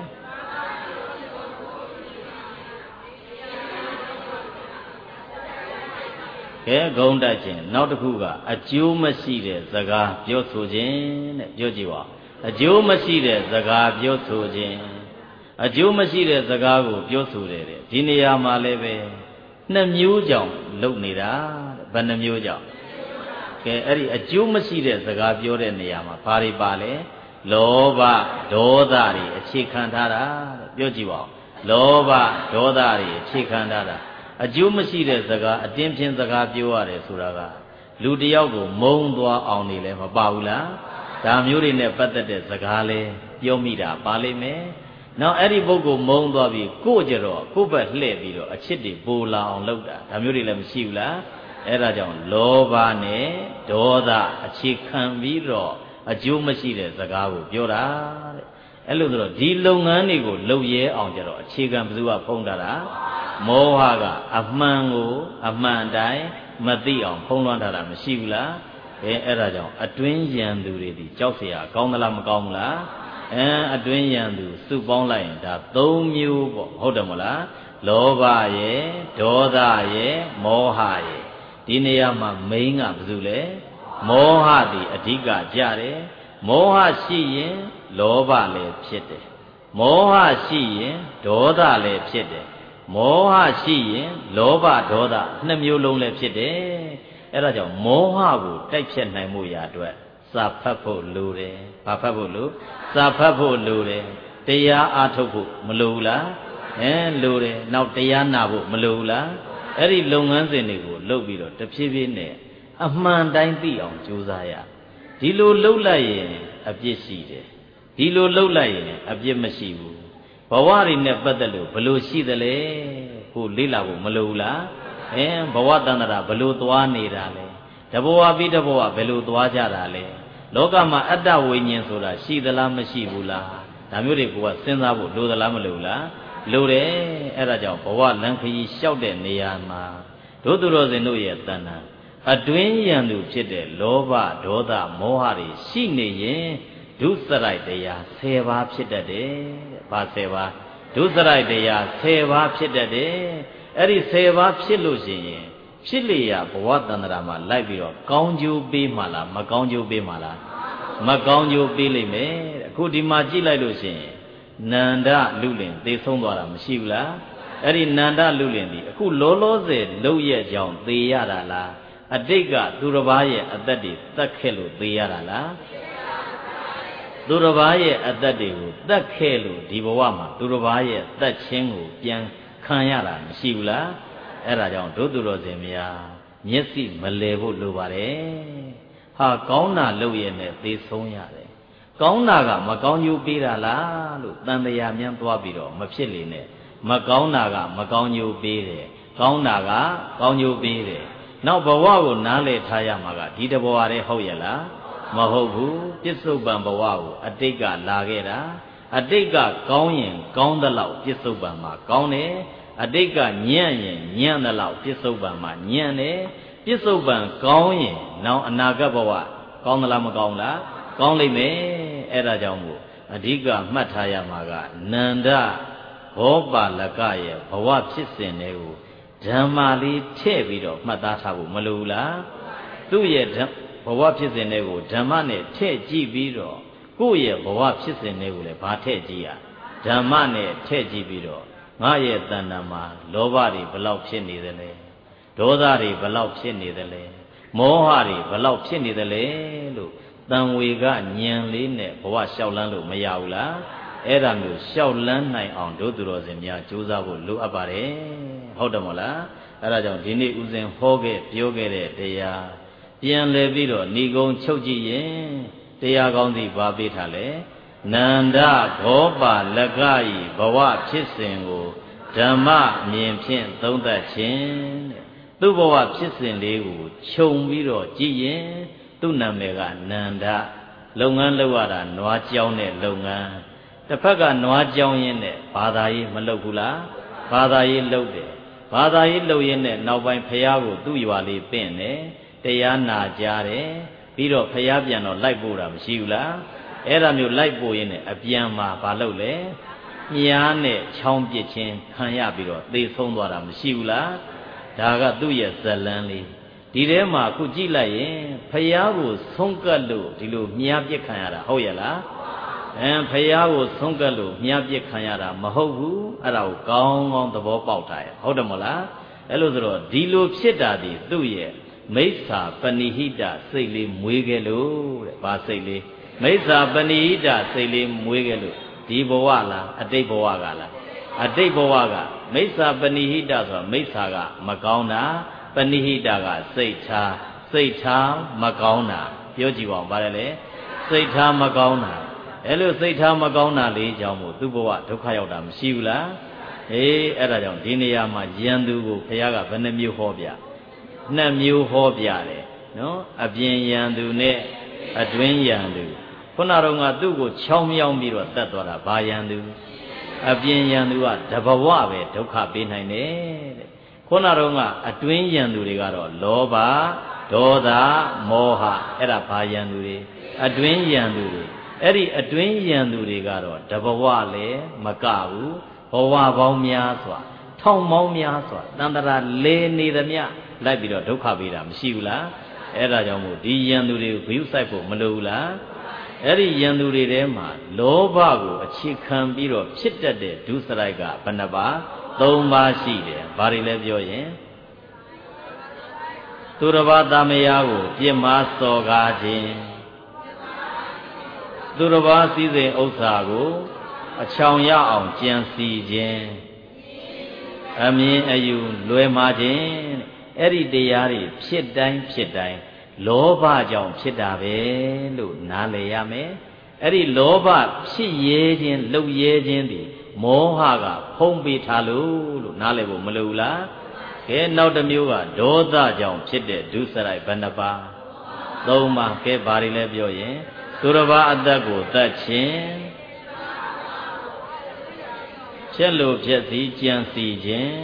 ကဲဂုံတိုက်ခြင်းနောက်တစ်ခုကအကျိုးမရှိတဲ့စကားပြောဆိုခြင်းတဲ့ပြောကြည့်ပါအကျိုးမရှိတဲ့စကားပြောဆိုခြင်းအကျိုးမရှိတဲ့စကားကိုပြောဆိုတယ်တဲ့ဒီနေရာမှာလည်းပဲနှစ်မျိုးကြောင့်လုပ်နေတာတဲ့ဘယ်နှမျိုးကြောင့်ကဲအဲ့ဒီအကျိုးမရှိတဲ့စကားပြောတဲ့နေရာမှာဘာတွေပါလဲလောဘဒေါသတွေအခြေခံထားတာတဲ့ပြောကြည့်ပါဦးလောဘဒေါသတွေအခြေခံထားတာအကျိုးမရှိတဲ့စကားအတင်းဖြင်းစကားပြောရတယ်ဆိုတာကလူတယောက်ကိုမုန်းသွားအောင်နေလဲမပါဘူးလားဒါမျိုးတွေနဲ့ပတ်သက်တဲ့စကားလဲပြောမိတာပါလိမ့်မယ်နောက်အဲ့ဒီပုဂ္ဂိုလ်မုန်းသွားပြီးကို့ကြတော့ကို့ဘက်လှည့်ပြီးတော့အချစ်တွေပိုလာအောင်လုပ်တာဒါမျိုးတွေလည်းမရှိဘူးလားအဲ့ဒါကြောင့်လောဘနဲ့ဒေါသအခြေခံပြီးတော့အကျိုးမရှိတဲ့စကားကိုပြောတာတဲ့အဲ့လိုဆိုတော့ဒီလုပ်ငန်းတွေကိုလုပ်ရဲအောင်ကြတော့အခြေခံဘယ်သူကဖုံးထားတာမောဟကအမှန်ကိုအမှန်တိုင်းမသိအောင်ဖုံးလွှမ်းထားတာမရှိဘူးလားအဲအဲ့ဒါကြောင့်အတွင်းယံသူတွေဒီကြောက်เสียကောင်းသလားမကောင်းဘူးလားအဲအတွင်းယံသူစုပေါင်းလိုက်ရင်ဒါသုံးမျိုးပေါ့ဟုတ်တယ်မလားလောဘရဲ့ဒေါသရဲ့မောဟရဲ့ဒီနေရာမှာမိန်းကဘာလို့လဲမောဟဒီအဓိကကြတယ်မောဟရှိရင်လောဘလည်းဖြစ်တယ်မောဟရှိရင်ဒေါသလည်းဖြစ်တယ်မောဟရှိရင်လောဘဒေါသနှစ်မျိုးလုံးလည်းဖြစ်တယ်အဲ့ဒါကြောင့်မောဟကိုတိုက်ဖြတ်နိုင်မှုရာအတွက်စာဖတ်ဖို့လိုတယ်ဘာဖတ်ဖို့လိုစာဖတ်ဖို့လိုတယ်တရားအားထုတ်ဖို့မလိုဘူးလားအဲလိုတယ်နောက်တရားနာဖို့မလိုဘူးလားအဲ့ဒီလုပ်ငန်းစဉ်တွေကိုလုပ်ပြီးတော့တဖြည်းဖြည်းနဲ့အမှန်တိုင်းသိအောင်ကြိုးစားရဒီလိုလှုပ်လိုက်ရင်အပြစ်ရှိတယ်ဒီလိုလှုပ်လိုက်ရင်အပြစ်မရှိဘူးဘဝတွေနဲ့ပတ်သက်လို့ဘလို့ရှိသလဲကိုလေ့လာဖို့မလိုဘူးလားအဲဘဝတန္တရာဘလို့သွားနေတာလဲတဘဝပြီးတဘဝဘယ်လိုသွားကြတာလဲလောကမှာအတ္တဝိညာဉ်ဆိုတာရှိသလားမရှိဘူးလားဒါမျိုးတွေကိုကစဉ်းစားဖို့လိုသလားမလိုဘူးလားလိုတယ်အဲ့ဒါကြောင့်ဘဝလမ်းခရီးလျှောက်တဲ့နေရာမှာတို့သူတော်စင်တို့ရဲ့တဏ္ဍာအတွင်းယံသူဖြစ်တဲ့လောဘဒေါသမောဟတွေရှိနေရင်ဒုစရိုက်တရားဆယ်ပါးဖြစ်တတ်တယ်တဲ့။ဘာဆယ်ပါးဒုစရိုက်တရားဆယ်ပါးဖြစ်တတ်တယ်။အဲ့ဒီဆယ်ပါးဖြစ်လို့ရှိရင်ဖြစ်လေရဘဝတန္တရာမှာလိုက်ပြီးတော့ကောင်းကျိုးပေးမှလားမကောင်းကျိုးပေးမှလားမကောင်းကျိုးပေးလိမ့်မယ်တဲ့။အခုဒီမှာကြည့်လိုက်လို့ရှိရင်နန္ဒလူလင်သေဆုံးသွားတာမရှိဘူးလား။အဲ့ဒီနန္ဒလူလင်ဒီအခုလောလောဆယ်လှုပ်ရဲ့ကြောင့်သေရတာလားအတိတ်ကသူတစ်ပါးရဲ့အသက်တွေတတ်ခဲ့လို့သေရတာလားသူတစ်ပါးရဲ့အသက်တွေကိုတတ်ခဲ့လို့ဒီဘဝမှာသူတစ်ပါးရဲ့တတ်ခြင်းကိုပြန်ခံရတာမရှိဘူးလားအဲ့ဒါကြောင့်ဒုသူတော်စင်များမျက်စိမလဲဖို့လိုပါတယ်ဟာကောင်းတာလုပ်ရဲ့နဲ့သေဆုံးရတယ်ကောင်းတာကမကောင်းကျိုးပေးတာလားလို့တန်တရားများသွားပြီးတော့မဖြစ်လေနဲ့မကောင်းတာကမကောင်းကျိုးပေးတယ်ကောင်းတာကကောင်းကျိုးပေးတယ်နောက်ဘဝကိုနားလည်ထားရမှာကဒီတဘဝတည်းဟုတ်ရဲ့လားမဟုတ်ဘူးပြစ္ဆုတ်ပံဘဝကိုအတိတ်ကလာခဲ့တာအတိတ်ကကောင်းရင်ကောင်းသလောက်ပြစ္ဆုတ်ပံမှာကောင်းတယ်အတိတ်ကညံ့ရင်ညံ့သလောက်ပြစ္ဆုတ်ပံမှာညံ့တယ်ပြစ္ဆုတ်ပံကောင်းရင်နောက်အနာဂတ်ဘဝကောင်းသလားမကောင်းလားကောင်းလိမ့်မယ်အဲ့ဒါကြောင့်မို့အဓိကမှတ်ထားရမှာကနန္ဒဘောပါလကရဲ့ဘဝဖြစ်စဉ်တွေကိုဓမ္မလေးထည့်ပြီးတော့မှတ်သားထားဖို့မလိုဘူးလားသူ့ရဲ့ဘဝဖြစ်စဉ်တွေကိုဓမ္မနဲ့ထည့်ကြည့်ပြီးတော့ကိုယ့်ရဲ့ဘဝဖြစ်စဉ်တွေကိုလည်းဘာထည့်ကြည့်ရဓမ္မနဲ့ထည့်ကြည့်ပြီးတော့ငါရဲ့တဏ္ဍာမှာလောဘတွေဘလောက်ဖြစ်နေသလဲဒေါသတွေဘလောက်ဖြစ်နေသလဲမောဟတွေဘလောက်ဖြစ်နေသလဲလို့တန်ဝေကဉာဏ်လေးနဲ့ဘဝလျှောက်လန်းလို့မရဘူးလားအဲ့ဒါမျိုးလျှောက်လန်းနိုင်အောင်တို့သူတော်စင်များကြိုးစားဖို့လိုအပ်ပါတယ်ဟုတ်တယ်မို့လားအဲ့ဒါကြောင့်ဒီနေ့ဥစဉ်ဟောခဲ့ပြောခဲ့တဲ့တရားပြန်လဲပြီးတော့ဏီကုံချုပ်ကြည့်ရင်တရားကောင်းစီပါပေးထားလေနန္ဒဘောပါလကဤဘဝဖြစ်စဉ်ကိုဓမ္မမြင်ဖြင့်သုံးသပ်ခြင်းတဲ့သူ့ဘဝဖြစ်စဉ်လေးကိုခြုံပြီးတော့ကြည့်ရင်သူ့နာမည်ကနန္ဒလုပ်ငန်းလုပ်ရတာနွားကြောင်းတဲ့လုပ်ငန်းတစ်ဖက်ကနွားကြောင်းရင်းနဲ့ဘာသာရေးမလုပ်ဘူးလားဘာသာရေးလုပ်တယ်ဘာသာရေးလုပ်ရင်းနဲ့နောက်ပိုင်းဖះကိုသူ့ရွာလေးပင့်တယ်တရားနာကြားတယ်ပြီးတော့ဖះပြန်တော့လိုက်ပို့တာမရှိဘူးလားအဲ့ဒါမျိုးလိုက်ပို့ရင်းနဲ့အပြန်မှာဘာလုပ်လဲမြားနဲ့ချောင်းပစ်ချင်းခံရပြီးတော့သေဆုံးသွားတာမရှိဘူးလားဒါကသူ့ရဲ့ဇလန်းလေးဒီထဲမှာအခုကြည့်လိုက်ရင်ဖះကိုဆုံးကတ်လို့ဒီလိုမြားပစ်ခံရတာဟုတ်ရဲ့လားအဲဖះကိုဆုံးကတ်လို့မြားပစ်ခံရတာမဟုတ်ဘူးအဲ့ဒါကိုကောင်းကောင်းသဘောပေါက်ထားရဟုတ်တယ်မဟုတ်လားအဲ့လိုဆိုတော့ဒီလိုဖြစ်တာဒီသူ့ရဲ့မိစ္ဆာပဏိဟိတစိတ်လေးမွေးခဲ့လို့တဲ့ဘာစိတ်လေးမိစ္ဆာပဏိဟိတစိတ်လေးမွေးခဲ့လို့ဒီဘဝလားအတိတ်ဘဝကလားအတိတ်ဘဝကမိစ္ဆာပဏိဟိတဆိုတာမိစ္ဆာကမကောင်းတာပဏိဟိတကစိတ်ထားစိတ်ထားမကောင်းတာပြောကြည့်ပါဦးဗါတယ်လေစိတ်ထားမကောင်းတာအဲ့လိုစိတ်ထားမကောင်းတာလေးကြောင့်မို့သူ့ဘဝဒုက္ခရောက်တာမရှိဘူးလားအေးအဲ့ဒါကြောင့်ဒီနေရာမှာယံသူကိုဘုရားကဘယ်နှမျိုးဟောပြနှစ်မျိုးဟောပြတယ်နော်အပြင်ယံသူနဲ့အတွင်းယံသူခုနတော့ကသူ့ကိုချောင်းမြောင်းပြီးတော့တတ်သွားတာဘာယံသူအပြင်ယံသူကတဘဝပဲဒုက္ခပေးနိုင်တယ်တဲ့ခုနတော့ကအတွင်းယံသူတွေကတော့လောဘဒေါသမောဟအဲ့ဒါဘာယံသူတွေအတွင်းယံသူတွေအဲ့ဒီအတွင်းယံသူတွေကတော့တဘဝလည်းမကဘူးဘဝပေါင်းများစွာထောင်ပေါင်းများစွာတန်တရာလဲနေသမျှလိုက်ပြီးတော့ဒုက္ခပေးတာမရှိဘူးလားအဲ့ဒါကြောင့်မို့ဒီယံသူတွေကိုဂရုစိုက်ဖို့မလိုဘူးလားအဲ့ဒီယံသူတွေထဲမှာလောဘကိုအခြေခံပြီးတော့ဖြစ်တတ်တဲ့ဒုစရိုက်ကဘယ်နှပါသုံးပါးရှိတယ်ဘာတွေလဲပြောရင်သူတစ်ပါးသမယာကိုပြစ်မှားစော်ကားခြင်းသူတစ်ပါးစည်းစိမ်ဥစ္စာကိုအချောင်ရအောင်ကြံစီခြင်းအမြင်အယူလွယ်မှားခြင်းအဲ့ဒီတရားတွေဖြစ်တိုင်းဖြစ်တိုင်းလောဘကြောင့်ဖြစ်တာပဲလို့နားလည်ရမယ်အဲ့ဒီလောဘဖြစ်ရဲခြင်းလှုပ်ရဲခြင်းဒီမောဟကဖုံးပေးထားလို့လို့နားလည်ဖို့မလိုဘူးလားကဲနောက်တစ်မျိုးကဒေါသကြောင့်ဖြစ်တဲ့ဒုစရိုက်ဘယ်နှပါသုံးပါကဲဘာတွေလဲပြောရင်သူတစ်ပါးအသက်ကိုတတ်ခြင်းချက်လို့ဖြစ်စီကြံစီခြင်း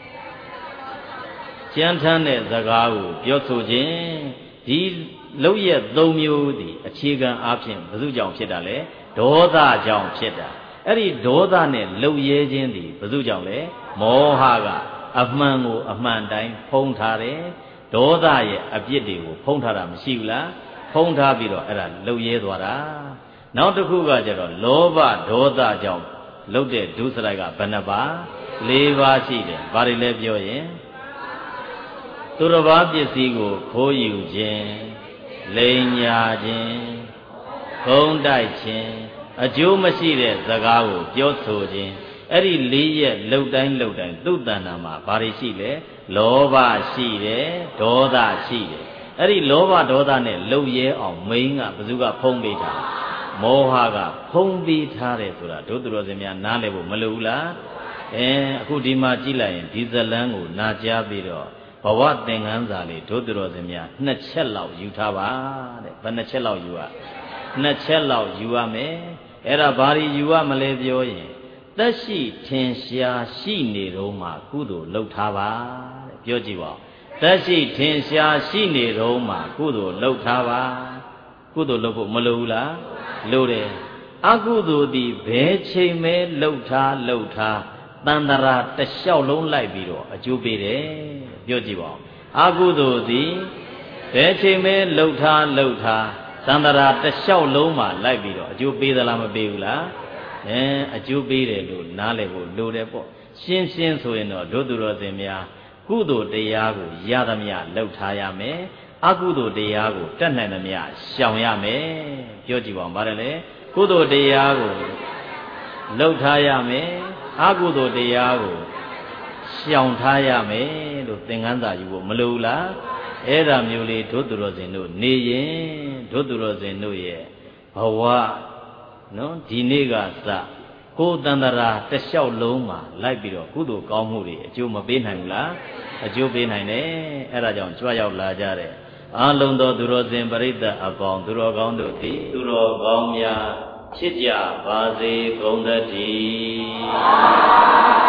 ကြမ်းထမ်းတဲ့စကားကိုပြောဆိုခြင်းဒီလောက်ရသုံးမျိုးသည်အခြေခံအားဖြင့်ဘယ်သူကြောင့်ဖြစ်တာလဲဒေါသကြောင့်ဖြစ်တာအဲ့ဒီဒေါသနဲ့လှုပ်ရဲခြင်းသည်ဘယ်သူကြောင့်လဲမောဟကအမှန်ကိုအမှန်တိုင်းဖုံးထားတယ်ဒေါသရဲ့အပြစ်တွေကိုဖုံးထားတာမရှိဘူးလားဖုံးထားပြီးတော့အဲ့ဒါလှုပ်ရဲသွားတာနောက်တစ်ခုကကျတော့လောဘဒေါသကြောင့်လှုပ်တဲ့ဒုစရိုက်ကဘယ်နှပါလေးပါးရှိတယ်ဘာတွေလဲပြောရင်သူတစ်ပါးပစ္စည်းကိုခိုးယူခြင်းလိမ်ညာခြင်းခုံတိုက်ခြင်းအကျိုးမရှိတဲ့စကားကိုပြောဆိုခြင်းအဲ့ဒီလေးရက်လှုပ်တိုင်းလှုပ်တိုင်းသူ့တဏ္ဍာမှာဘာတွေရှိလဲလောဘရှိတယ်ဒေါသရှိတယ်အဲ့ဒီလောဘဒေါသနဲ့လှုပ်ရဲအောင်မိန်းကဘယ်သူကဖုံးပေးတာမောဟကဖုံးပေးထားတယ်ဆိုတာဒုသူတော်စင်များနားလည်ဖို့မလိုဘူးလားအဲအခုဒီမှာကြည့်လိုက်ရင်ဒီဇလန်းကိုနာကြားပြီးတော့ဘဝသင်္ကန်းစာလေးဒုသူတော်စင်များနှစ်ချက်လောက်ယူထားပါတဲ့ဘယ်နှစ်ချက်လောက်ယူရနှစ်ချက်လောက်ယူရမယ်အဲ့ဒါဘာတွေယူရမလဲပြောရင်သက်ရှိထင်ရှားရှိနေတော့မှကုသိုလ်လုပ်ထားပါတဲ့ပြောကြည့်ပါသက်ရှိထင်ရှားရှိနေတော့မှကုသိုလ်လုပ်ထားပါကုသိုလ်လုပ်ဖို့မလိုဘူးလားလိုတယ်အကုသိုလ်သည်ဘယ်ချိန်မဲလှုပ်ထားလှုပ်ထားတန်တရာတစ်လျှောက်လုံးလိုက်ပြီးတော့အကျိုးပေးတယ်ပြောကြည့်ပါဦးအကုသိုလ်သည်ဘယ်ချိန်မဲလှုပ်ထားလှုပ်ထားတန်တရာတစ်လျှောက်လုံးမှလိုက်ပြီးတော့အကျိုးပေးသလားမပေးဘူးလားအဲအကျိုးပေးတယ်လို့နားလည်ဖို့လိုတယ်ပေါ့ရှင်းရှင်းဆိုရင်တော့ဒုသူတော်စင်များကုသိုလ်တရားကိုရသမျှလှုပ်ထားရမယ်အကုသိုလ်တရားကိုတတ်နိုင်သမျှရှောင်ရမယ်ပြောကြည့်ပါဦးဗါတယ်လေကုသိုလ်တရားကိုလှုပ်ထားရမယ်အကုသိုလ်တရားကိုရှောင်ထားရမယ်လို့သင်္ကန်းစာယူဖို့မလိုဘူးလားအဲ့ဒါမျိုးလေးဒုသူတော်စင်တို့နေရင်ဒုသူတော်စင်တို့ရဲ့ဘဝနော်ဒီနေ့ကစကိုယ်တန်တရာတစ်လျှောက်လုံးမှာလိုက်ပြီးတော့ကုသိုလ်ကောင်းမှုတွေအကျိုးမပေးနိုင်ဘူးလားအကျိုးပေးနိုင်တယ်အဲ့ဒါကြောင့်ကြွရောက်လာကြတဲ့အာလုံးသောသူတော်စင်ပရိသတ်အပေါင်းသူတော်ကောင်းတို့သည်သူတော်ကောင်းများဖြစ်ကြပါစေကုန်သတည်း